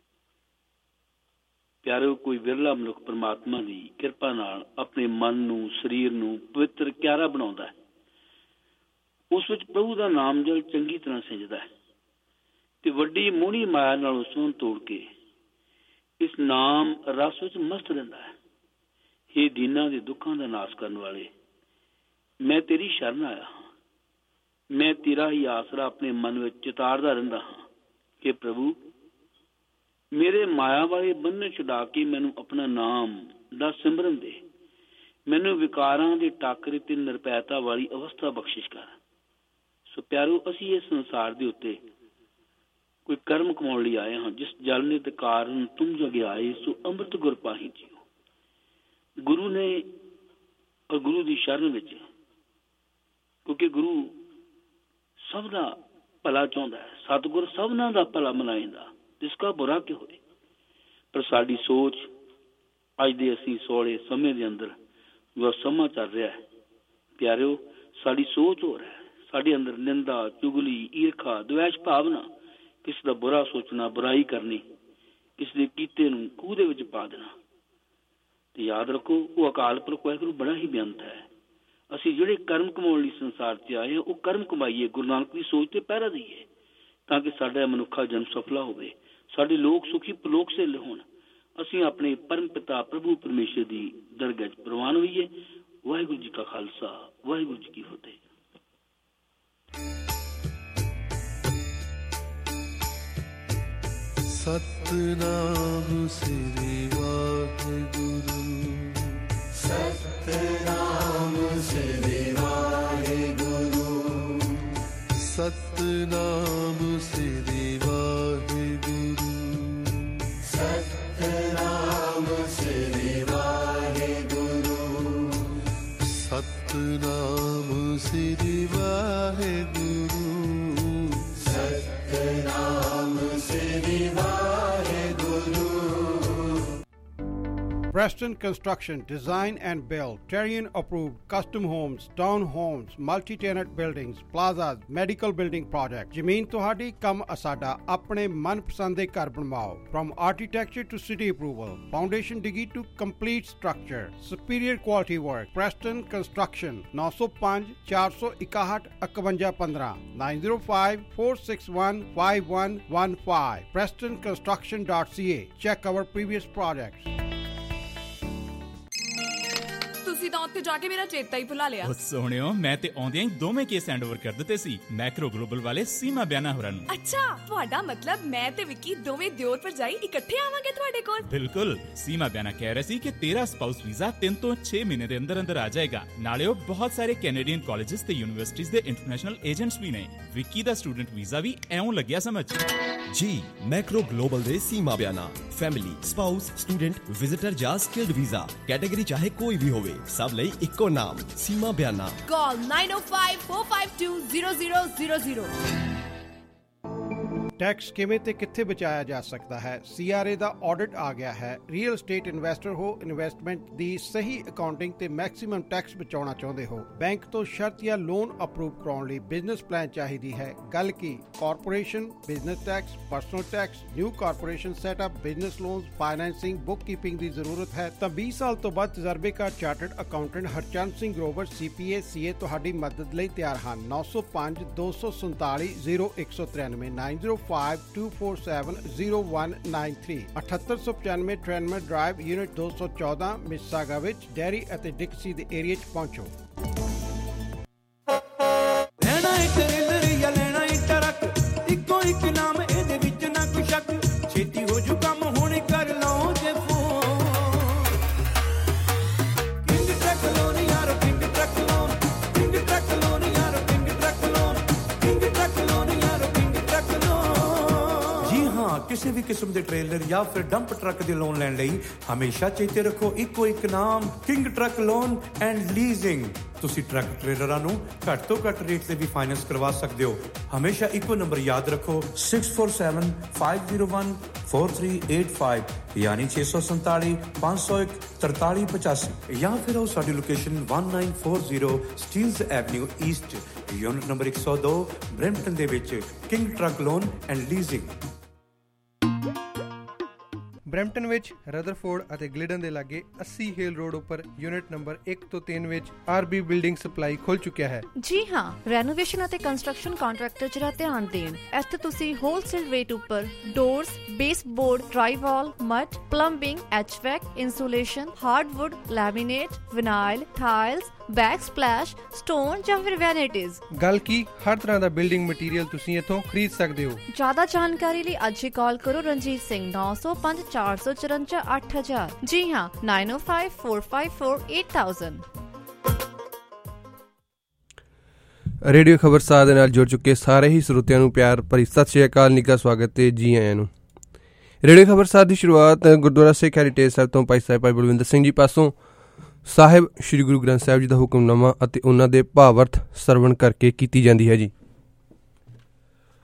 प्यारिओ, कोई विरला मनुख परमात्मा दी किरपा नाल अपने मन नूं शरीर नूं पवित्र क्यारा बनाउंदा है, उस विच प्रभु दा नाम जल चंगी तरह सिंजदा है ते वड्डी मोहनी माया नाल उस नूं तोड़ के इस नाम रस विच मस्त रहिंदा है। हे दीनां दे दुखां दा नाश करन वाले, मैं तेरी शरण आया हां, मैं तेरा ही आसरा अपने मन विच चितारदा रहिंदा हां कि प्रभु मेरे माया वाले बंधन छुड़ा के मैनूं अपना नाम दा सिमरन दे, मैनूं विकारां दे टाकरे ते निरपैता वाली अवस्था बख्शिश कर। सो प्यारो, असीं इस संसार दे उत्ते कोई कर्म कमाउण लई आए हां, जिस जल ने ते कारण तुम जगे आए सो अमृत गुर पाही जियो। गुरु ने और गुरु दी शरण विच, क्योंकि गुरु सब दा भला चाहुंदा है, सतगुर सबना दा भला मनाइंदा, जिसका बुरा क्यों होए। पर साडी सोच अज दे असीं सौले समय दे अंदर जो समा चल रहा है, ਪਿਆਰਿਓ, ਸਾਡੀ ਸੋਚ ਹੋਰ ਹੈ। ਸਾਡੇ ਅੰਦਰ ਨਿੰਦਾ, ਚੁਗਲੀ, ਈਰਖਾ, ਦਵੈਸ਼ ਭਾਵਨਾ, ਕਿਸੇ ਦਾ ਬੁਰਾ ਸੋਚਣਾ, ਬੁਰਾਈ ਕਰਨੀ, ਕਿਸੇ ਦੇ ਕੀਤੇ ਨੂੰ ਖੂਹ ਦੇ ਵਿੱਚ ਪਾ ਦੇਣਾ। ਤੇ ਯਾਦ ਰੱਖੋ, ਉਹ ਅਕਾਲ ਪੁਰਖ ਵਾਹਿਗੁਰੂ ਬੜਾ ਹੀ ਬੇਅੰਤ ਹੈ। ਅਸੀਂ ਜਿਹੜੇ ਕਰਮ ਕਮਾਉਣ ਲਈ ਸੰਸਾਰ 'ਚ ਆਏ ਹਾਂ, ਉਹ ਕਰਮ ਕਮਾਈਏ, ਗੁਰੂ ਨਾਨਕ ਦੀ ਸੋਚ ਤੇ ਪਹਿਰਾ ਦਈਏ, ਤਾਂ ਕਿ ਸਾਡਾ ਮਨੁੱਖਾ ਜਨਮ ਸਫਲਾ ਹੋਵੇ, ਸਾਡੇ ਲੋਕ ਸੁਖੀ ਪਰਲੋਕ ਸੇਲੇ ਹੋਣ, ਅਸੀਂ ਆਪਣੇ ਪਰਮ ਪਿਤਾ ਪ੍ਰਭੂ ਪਰਮੇਸ਼ਰ ਦੀ ਦਰਗਾਹ 'ਚ ਪ੍ਰਵਾਨ ਹੋਈਏ। ਵਾਹਿਗੁਰੂ ਜੀ ਕਾ ਖਾਲਸਾ, ਵਾਹਿਗੁਰੂ ਜੀ ਕੀ ਫਤਿਹ। ਸਤਿਨਾਮ ਸ੍ਰੀ ਵਾਹਿਗੁਰੂ, ਸਤਿਨਾਮ ਸ੍ਰੀ ਵਾਹਿਗੁਰੂ, ਸਤਿਨਾਮ ਸ੍ਰੀ ਵਾਹਿਗੁਰੂ, ਸਤਿਨਾਮ ਸ੍ਰੀ ਵਾਹਿਗੁਰੂ, ਸਤਿਨਾਮ ਸ੍ਰੀ ਵਾਹਿਗੁਰੂ, ਸਤਿਨਾਮ ਸ੍ਰੀ Waheguru. Preston Construction Design and Build, Terrian approved custom homes, town homes, multi-tenant buildings, plazas, medical building projects. ਜ਼ਮੀਨ ਤੁਹਾਡੀ, ਕੰਮ ਅਸਾਡਾ। ਆਪਣੇ ਮਨਪਸੰਦ ਦੇ ਘਰ ਬਣਵਾਓ। From architecture to city approval, foundation digi to complete structure, superior quality work. Preston Construction nine oh five, four one one, five one one five, nine oh five, four six one, five one one five. preston construction dot c a. Check our previous projects. ਤੁਸੀਂ ਤਾਂ ਉੱਥੇ ਜਾ ਕੇ ਮੇਰਾ ਚੇਤਾ ਹੀ ਭੁਲਾ ਲਿਆ। ਸੋਹਣਿਓ, ਮੈਂ ਤੇ ਆਉਂਦਿਆਂ ਹੀ ਦੋਵੇਂ ਕੇਸ ਹੈਂਡਓਵਰ ਕਰ ਦਿੱਤੇ ਸੀ ਮੈਕਰੋ ਗਲੋਬਲ ਵਾਲੇ ਸੀਮਾ ਬਿਆਨਾ ਹੋਰਾਂ ਨੂੰ। ਅੱਛਾ, ਤੁਹਾਡਾ ਮਤਲਬ ਮੈਂ ਤੇ ਵਿੱਕੀ ਦੋਵੇਂ ਦਿਓਰ ਭਰਜਾਈ ਇਕੱਠੇ ਆਵਾਂਗੇ ਤੁਹਾਡੇ ਕੋਲ? ਬਿਲਕੁਲ। ਸੀਮਾ ਬਿਆਨਾ ਕਹਿ ਰਿਹਾ ਸੀ ਕਿ ਤੇਰਾ ਸਪਾਊਸ ਵੀਜ਼ਾ ਤਿੰਨ ਤੋਂ ਛੇ ਮਹੀਨੇ ਦੇ ਅੰਦਰ ਅੰਦਰ ਆ ਜਾਏਗਾ। ਨਾਲੇ ਉਹ ਬਹੁਤ ਸਾਰੇ ਕੈਨੇਡੀਅਨ ਕਾਲਜਸ ਤੇ ਯੂਨੀਵਰਸਿਟੀਜ਼ ਦੇ ਇੰਟਰਨੈਸ਼ਨਲ ਏਜੰਟਸ ਵੀ ਨੇ। ਵਿੱਕੀ ਦਾ ਸਟੂਡੈਂਟ ਵੀਜ਼ਾ ਵੀ ਐਉਂ ਲੱਗਿਆ ਸਮਝ। ਜੀ ਮੈਕਰੋ ਗਲੋਬਲ ਦੇ Seema Biana family, spouse, student, visitor ਜਾਂ ਸਕਿਲਡ ਵੀਜ਼ਾ ਕੈਟਾਗਰੀ ਚਾਹੇ ਕੋਈ ਵੀ ਹੋਵੇ, ਸਭ ਲਈ ਇੱਕੋ ਨਾਮ Seema Biana. Call nine oh five, four five two, zero zero zero zero। Tax ਕਿਵੇਂ ਤੇ ਕਿੱਥੇ ਬਚਾਇਆ ਜਾ ਸਕਦਾ ਹੈ? C R A the audit ਆ ਗਿਆ ਹੈ। ਰੀਅਲ ਸਟੇਟ ਇਨਵੈਸਟਰ ਹੋ, ਇਨਵੈਸਟਮੈਂਟ ਦੀ ਸਹੀ ਅਕਾਊਂਟਿੰਗ ਤੇ ਮੈਕਸਿਮਮ ਟੈਕਸ ਬਚਾਉਣਾ ਚਾਹੁੰਦੇ ਹੋ, ਬੈਂਕ ਤੋਂ ਸ਼ਰਤ ਜਾਂ ਲੋਨ ਅਪਰੂਵ ਕਰਾਉਣ ਲਈ ਬਿਜ਼ਨਸ ਪਲਾਨ ਚਾਹੀਦੀ ਹੈ। ਗੱਲ ਕੀ corporation, business tax, personal tax, new corporation setup, business loans, financing, bookkeeping ਦੀ ਜ਼ਰੂਰਤ ਹੈ ਤਾਂ ਵੀਹ ਸਾਲ ਤੋਂ ਵੱਧ ਤਜਰਬੇਕਾਰ chartered accountant Harchand Singh Grover C P A C A ਤੁਹਾਡੀ ਮਦਦ ਲਈ ਤਿਆਰ ਹਨ। ਨੌ ਸੌ ਪੰਜ, ਦੋ ਸੌ ਸੰਤਾਲੀ, ਜ਼ੀਰੋ ਇੱਕ ਸੌ ਤਰਾਨਵੇਂ, nine zero five, two four seven, zero one nine three, ਅਠੱਤਰ ਸੌ ਪਚਾਨਵੇਂ ਟ੍ਰੈਨਮਰ ਡਰਾਈਵ, ਯੂਨਿਟ ਦੋ ਸੌ ਚੌਦਾਂ, ਮਿਸਿਸਾਗਾ ਵਿੱਚ। ਡੈਰੀ ਅਤੇ ਡਿਕਸੀ ਦੇ ਏਰੀਆ 'ਚ ਪਹੁੰਚੋ। ਲੈਣਾ ਇੱਕ ਰੇਲਰ ਜਾਂ ਲੈਣਾ ਇੱਕ ਟਰੱਕ, ਇੱਕੋ ਇੱਕ ਨਾਮ, ਇਹਦੇ ਵਿੱਚ ਨਾ ਕੋਈ ਸ਼ੱਕ। ਛੇਤੀ ਹੋ ਜੂ ਕੰਮ, ਹੁਣ ਕਰ ਲਓ ਜੇ ਫੋਨ। ਕਿੰਗ ਟਰੱਕ ਲੋਨ ਯਾਰੋ, king truck loan, king truck loan ਯਾਰੋ, king truck loan, king truck loan ਯਾਰੋ, ਕਿੰਗ ਟਰੱਕ ਲੋਨ। ਜੀ ਹਾਂ, ਕਿਸੇ ਵੀ ਕਿਸਮ ਦੇ ਟ੍ਰੇਲਰ ਜਾਂ ਫਿਰ ਡੰਪ ਟਰੱਕ ਦੇ ਲੋਨ ਲੈਣ ਲਈ ਹਮੇਸ਼ਾ ਚੇਤੇ ਰੱਖੋ ਇੱਕੋ ਇੱਕ ਨਾਮ, king truck loan and leasing. ਤੁਸੀਂ ਟਰੱਕ ਟ੍ਰੇਲਰਾਂ ਨੂੰ ਘੱਟ ਤੋਂ ਘੱਟ ਰੇਟ ਤੇ ਵੀ ਫਾਈਨੈਂਸ ਕਰਵਾ ਸਕਦੇ ਹੋ। ਹਮੇਸ਼ਾ ਇੱਕੋ ਨੰਬਰ ਯਾਦ ਰੱਖੋ, six four seven, five zero one, four three eight five, ਯਾਨੀ ਛੇ ਸੌ ਸੰਤਾਲੀ, ਪੰਜ ਸੌ ਇੱਕ, ਤਰਤਾਲੀ ਪਚਾਸੀ। ਜਾਂ ਫਿਰ ਉਹ ਸਾਡੀ location nineteen forty Steeles Avenue East, unit number ਇੱਕ ਸੌ ਦੋ, ਬਰੈਂਪਟਨ ਦੇ ਵਿੱਚ। King truck loan and leasing. Brampton ਵਿੱਚ ਰਦਰਫੋਰਡ ਅਤੇ ਗਲਿਡਨ ਦੇ ਲਾਗੇ अस्सी ਹੇਲ ਰੋਡ ਉੱਪਰ ਯੂਨਿਟ ਨੰਬਰ ਇੱਕ ਤੋਂ ਤਿੰਨ ਵਿੱਚ ਆਰਬੀ ਬਿਲਡਿੰਗ ਸਪਲਾਈ ਖੁੱਲ ਚੁੱਕਿਆ ਹੈ। ਜੀ ਹਾਂ, ਰੈਨੋਵੇਸ਼ਨ ਅਤੇ ਕੰਸਟਰਕਸ਼ਨ ਕੰਟਰੈਕਟਰ ਜਿਹੜਾ ਧਿਆਨ ਦੇਣ। ਇੱਥੇ ਤੁਸੀਂ ਹੋਲਸੇਲ ਰੇਟ ਉੱਪਰ doors, baseboard, drywall, mud, plumbing, HVAC, insulation, hardwood, laminate, vinyl, tiles, backsplash, stone ਜਾਂ ਫਿਰ ਵੈਨਿਟੀਜ਼। ਗੱਲ ਕੀ, ਹਰ ਤਰ੍ਹਾਂ ਦਾ ਬਿਲਡਿੰਗ ਮਟੀਰੀਅਲ ਤੁਸੀਂ ਇੱਥੋਂ ਖਰੀਦ ਸਕਦੇ ਹੋ। ਜ਼ਿਆਦਾ ਜਾਣਕਾਰੀ ਲਈ ਅੱਜ ਹੀ ਕਾਲ ਕਰੋ ਰਣਜੀਤ ਸਿੰਘ, ਨੌ ਸੌ ਪੰਜ, ਚਾਰ ਸੌ ਚੁਰੰਜਾ, ਅੱਠ ਹਜ਼ਾਰ। ਜੀ ਹਾਂ, nine oh five, four five four, eight thousand। Radio ਖਬਰਸਾਰ ਦੇ ਨਾਲ ਜੁੜ ਚੁੱਕੇ ਸਾਰੇ ਹੀ ਸਰੋਤਿਆਂ ਨੂੰ ਪਿਆਰ ਭਰੀ ਸਤਿ ਸ਼੍ਰੀ ਅਕਾਲ, ਨਿੱਘਾ ਸਵਾਗਤ ਤੇ ਜੀ ਆਇਆਂ ਨੂੰ। ਰੇਡੀਓ ਖਬਰਸਾਰ ਦੀ ਸ਼ੁਰੂਆਤ ਗੁਰਦੁਆਰਾ ਸਿੱਖ ਹੈਰੀਟੇਜ ਸਾਹਿਬ ਤੋਂ ਭਾਈ ਸਾਹਿਬ ਭਾਈ ਬਲਵਿੰਦਰ ਸਿੰਘ ਜੀ ਪਾਸੋਂ ਸਾਹਿਬ ਸ਼੍ਰੀ ਗੁਰੂ ਗ੍ਰੰਥ ਸਾਹਿਬ ਜੀ ਦਾ ਹੁਕਮਨਾਮਾ ਅਤੇ ਉਹਨਾਂ ਦੇ ਭਾਵ ਅਰਥ ਸਰਵਣ ਕਰਕੇ ਕੀਤੀ ਜਾਂਦੀ ਹੈ ਜੀ।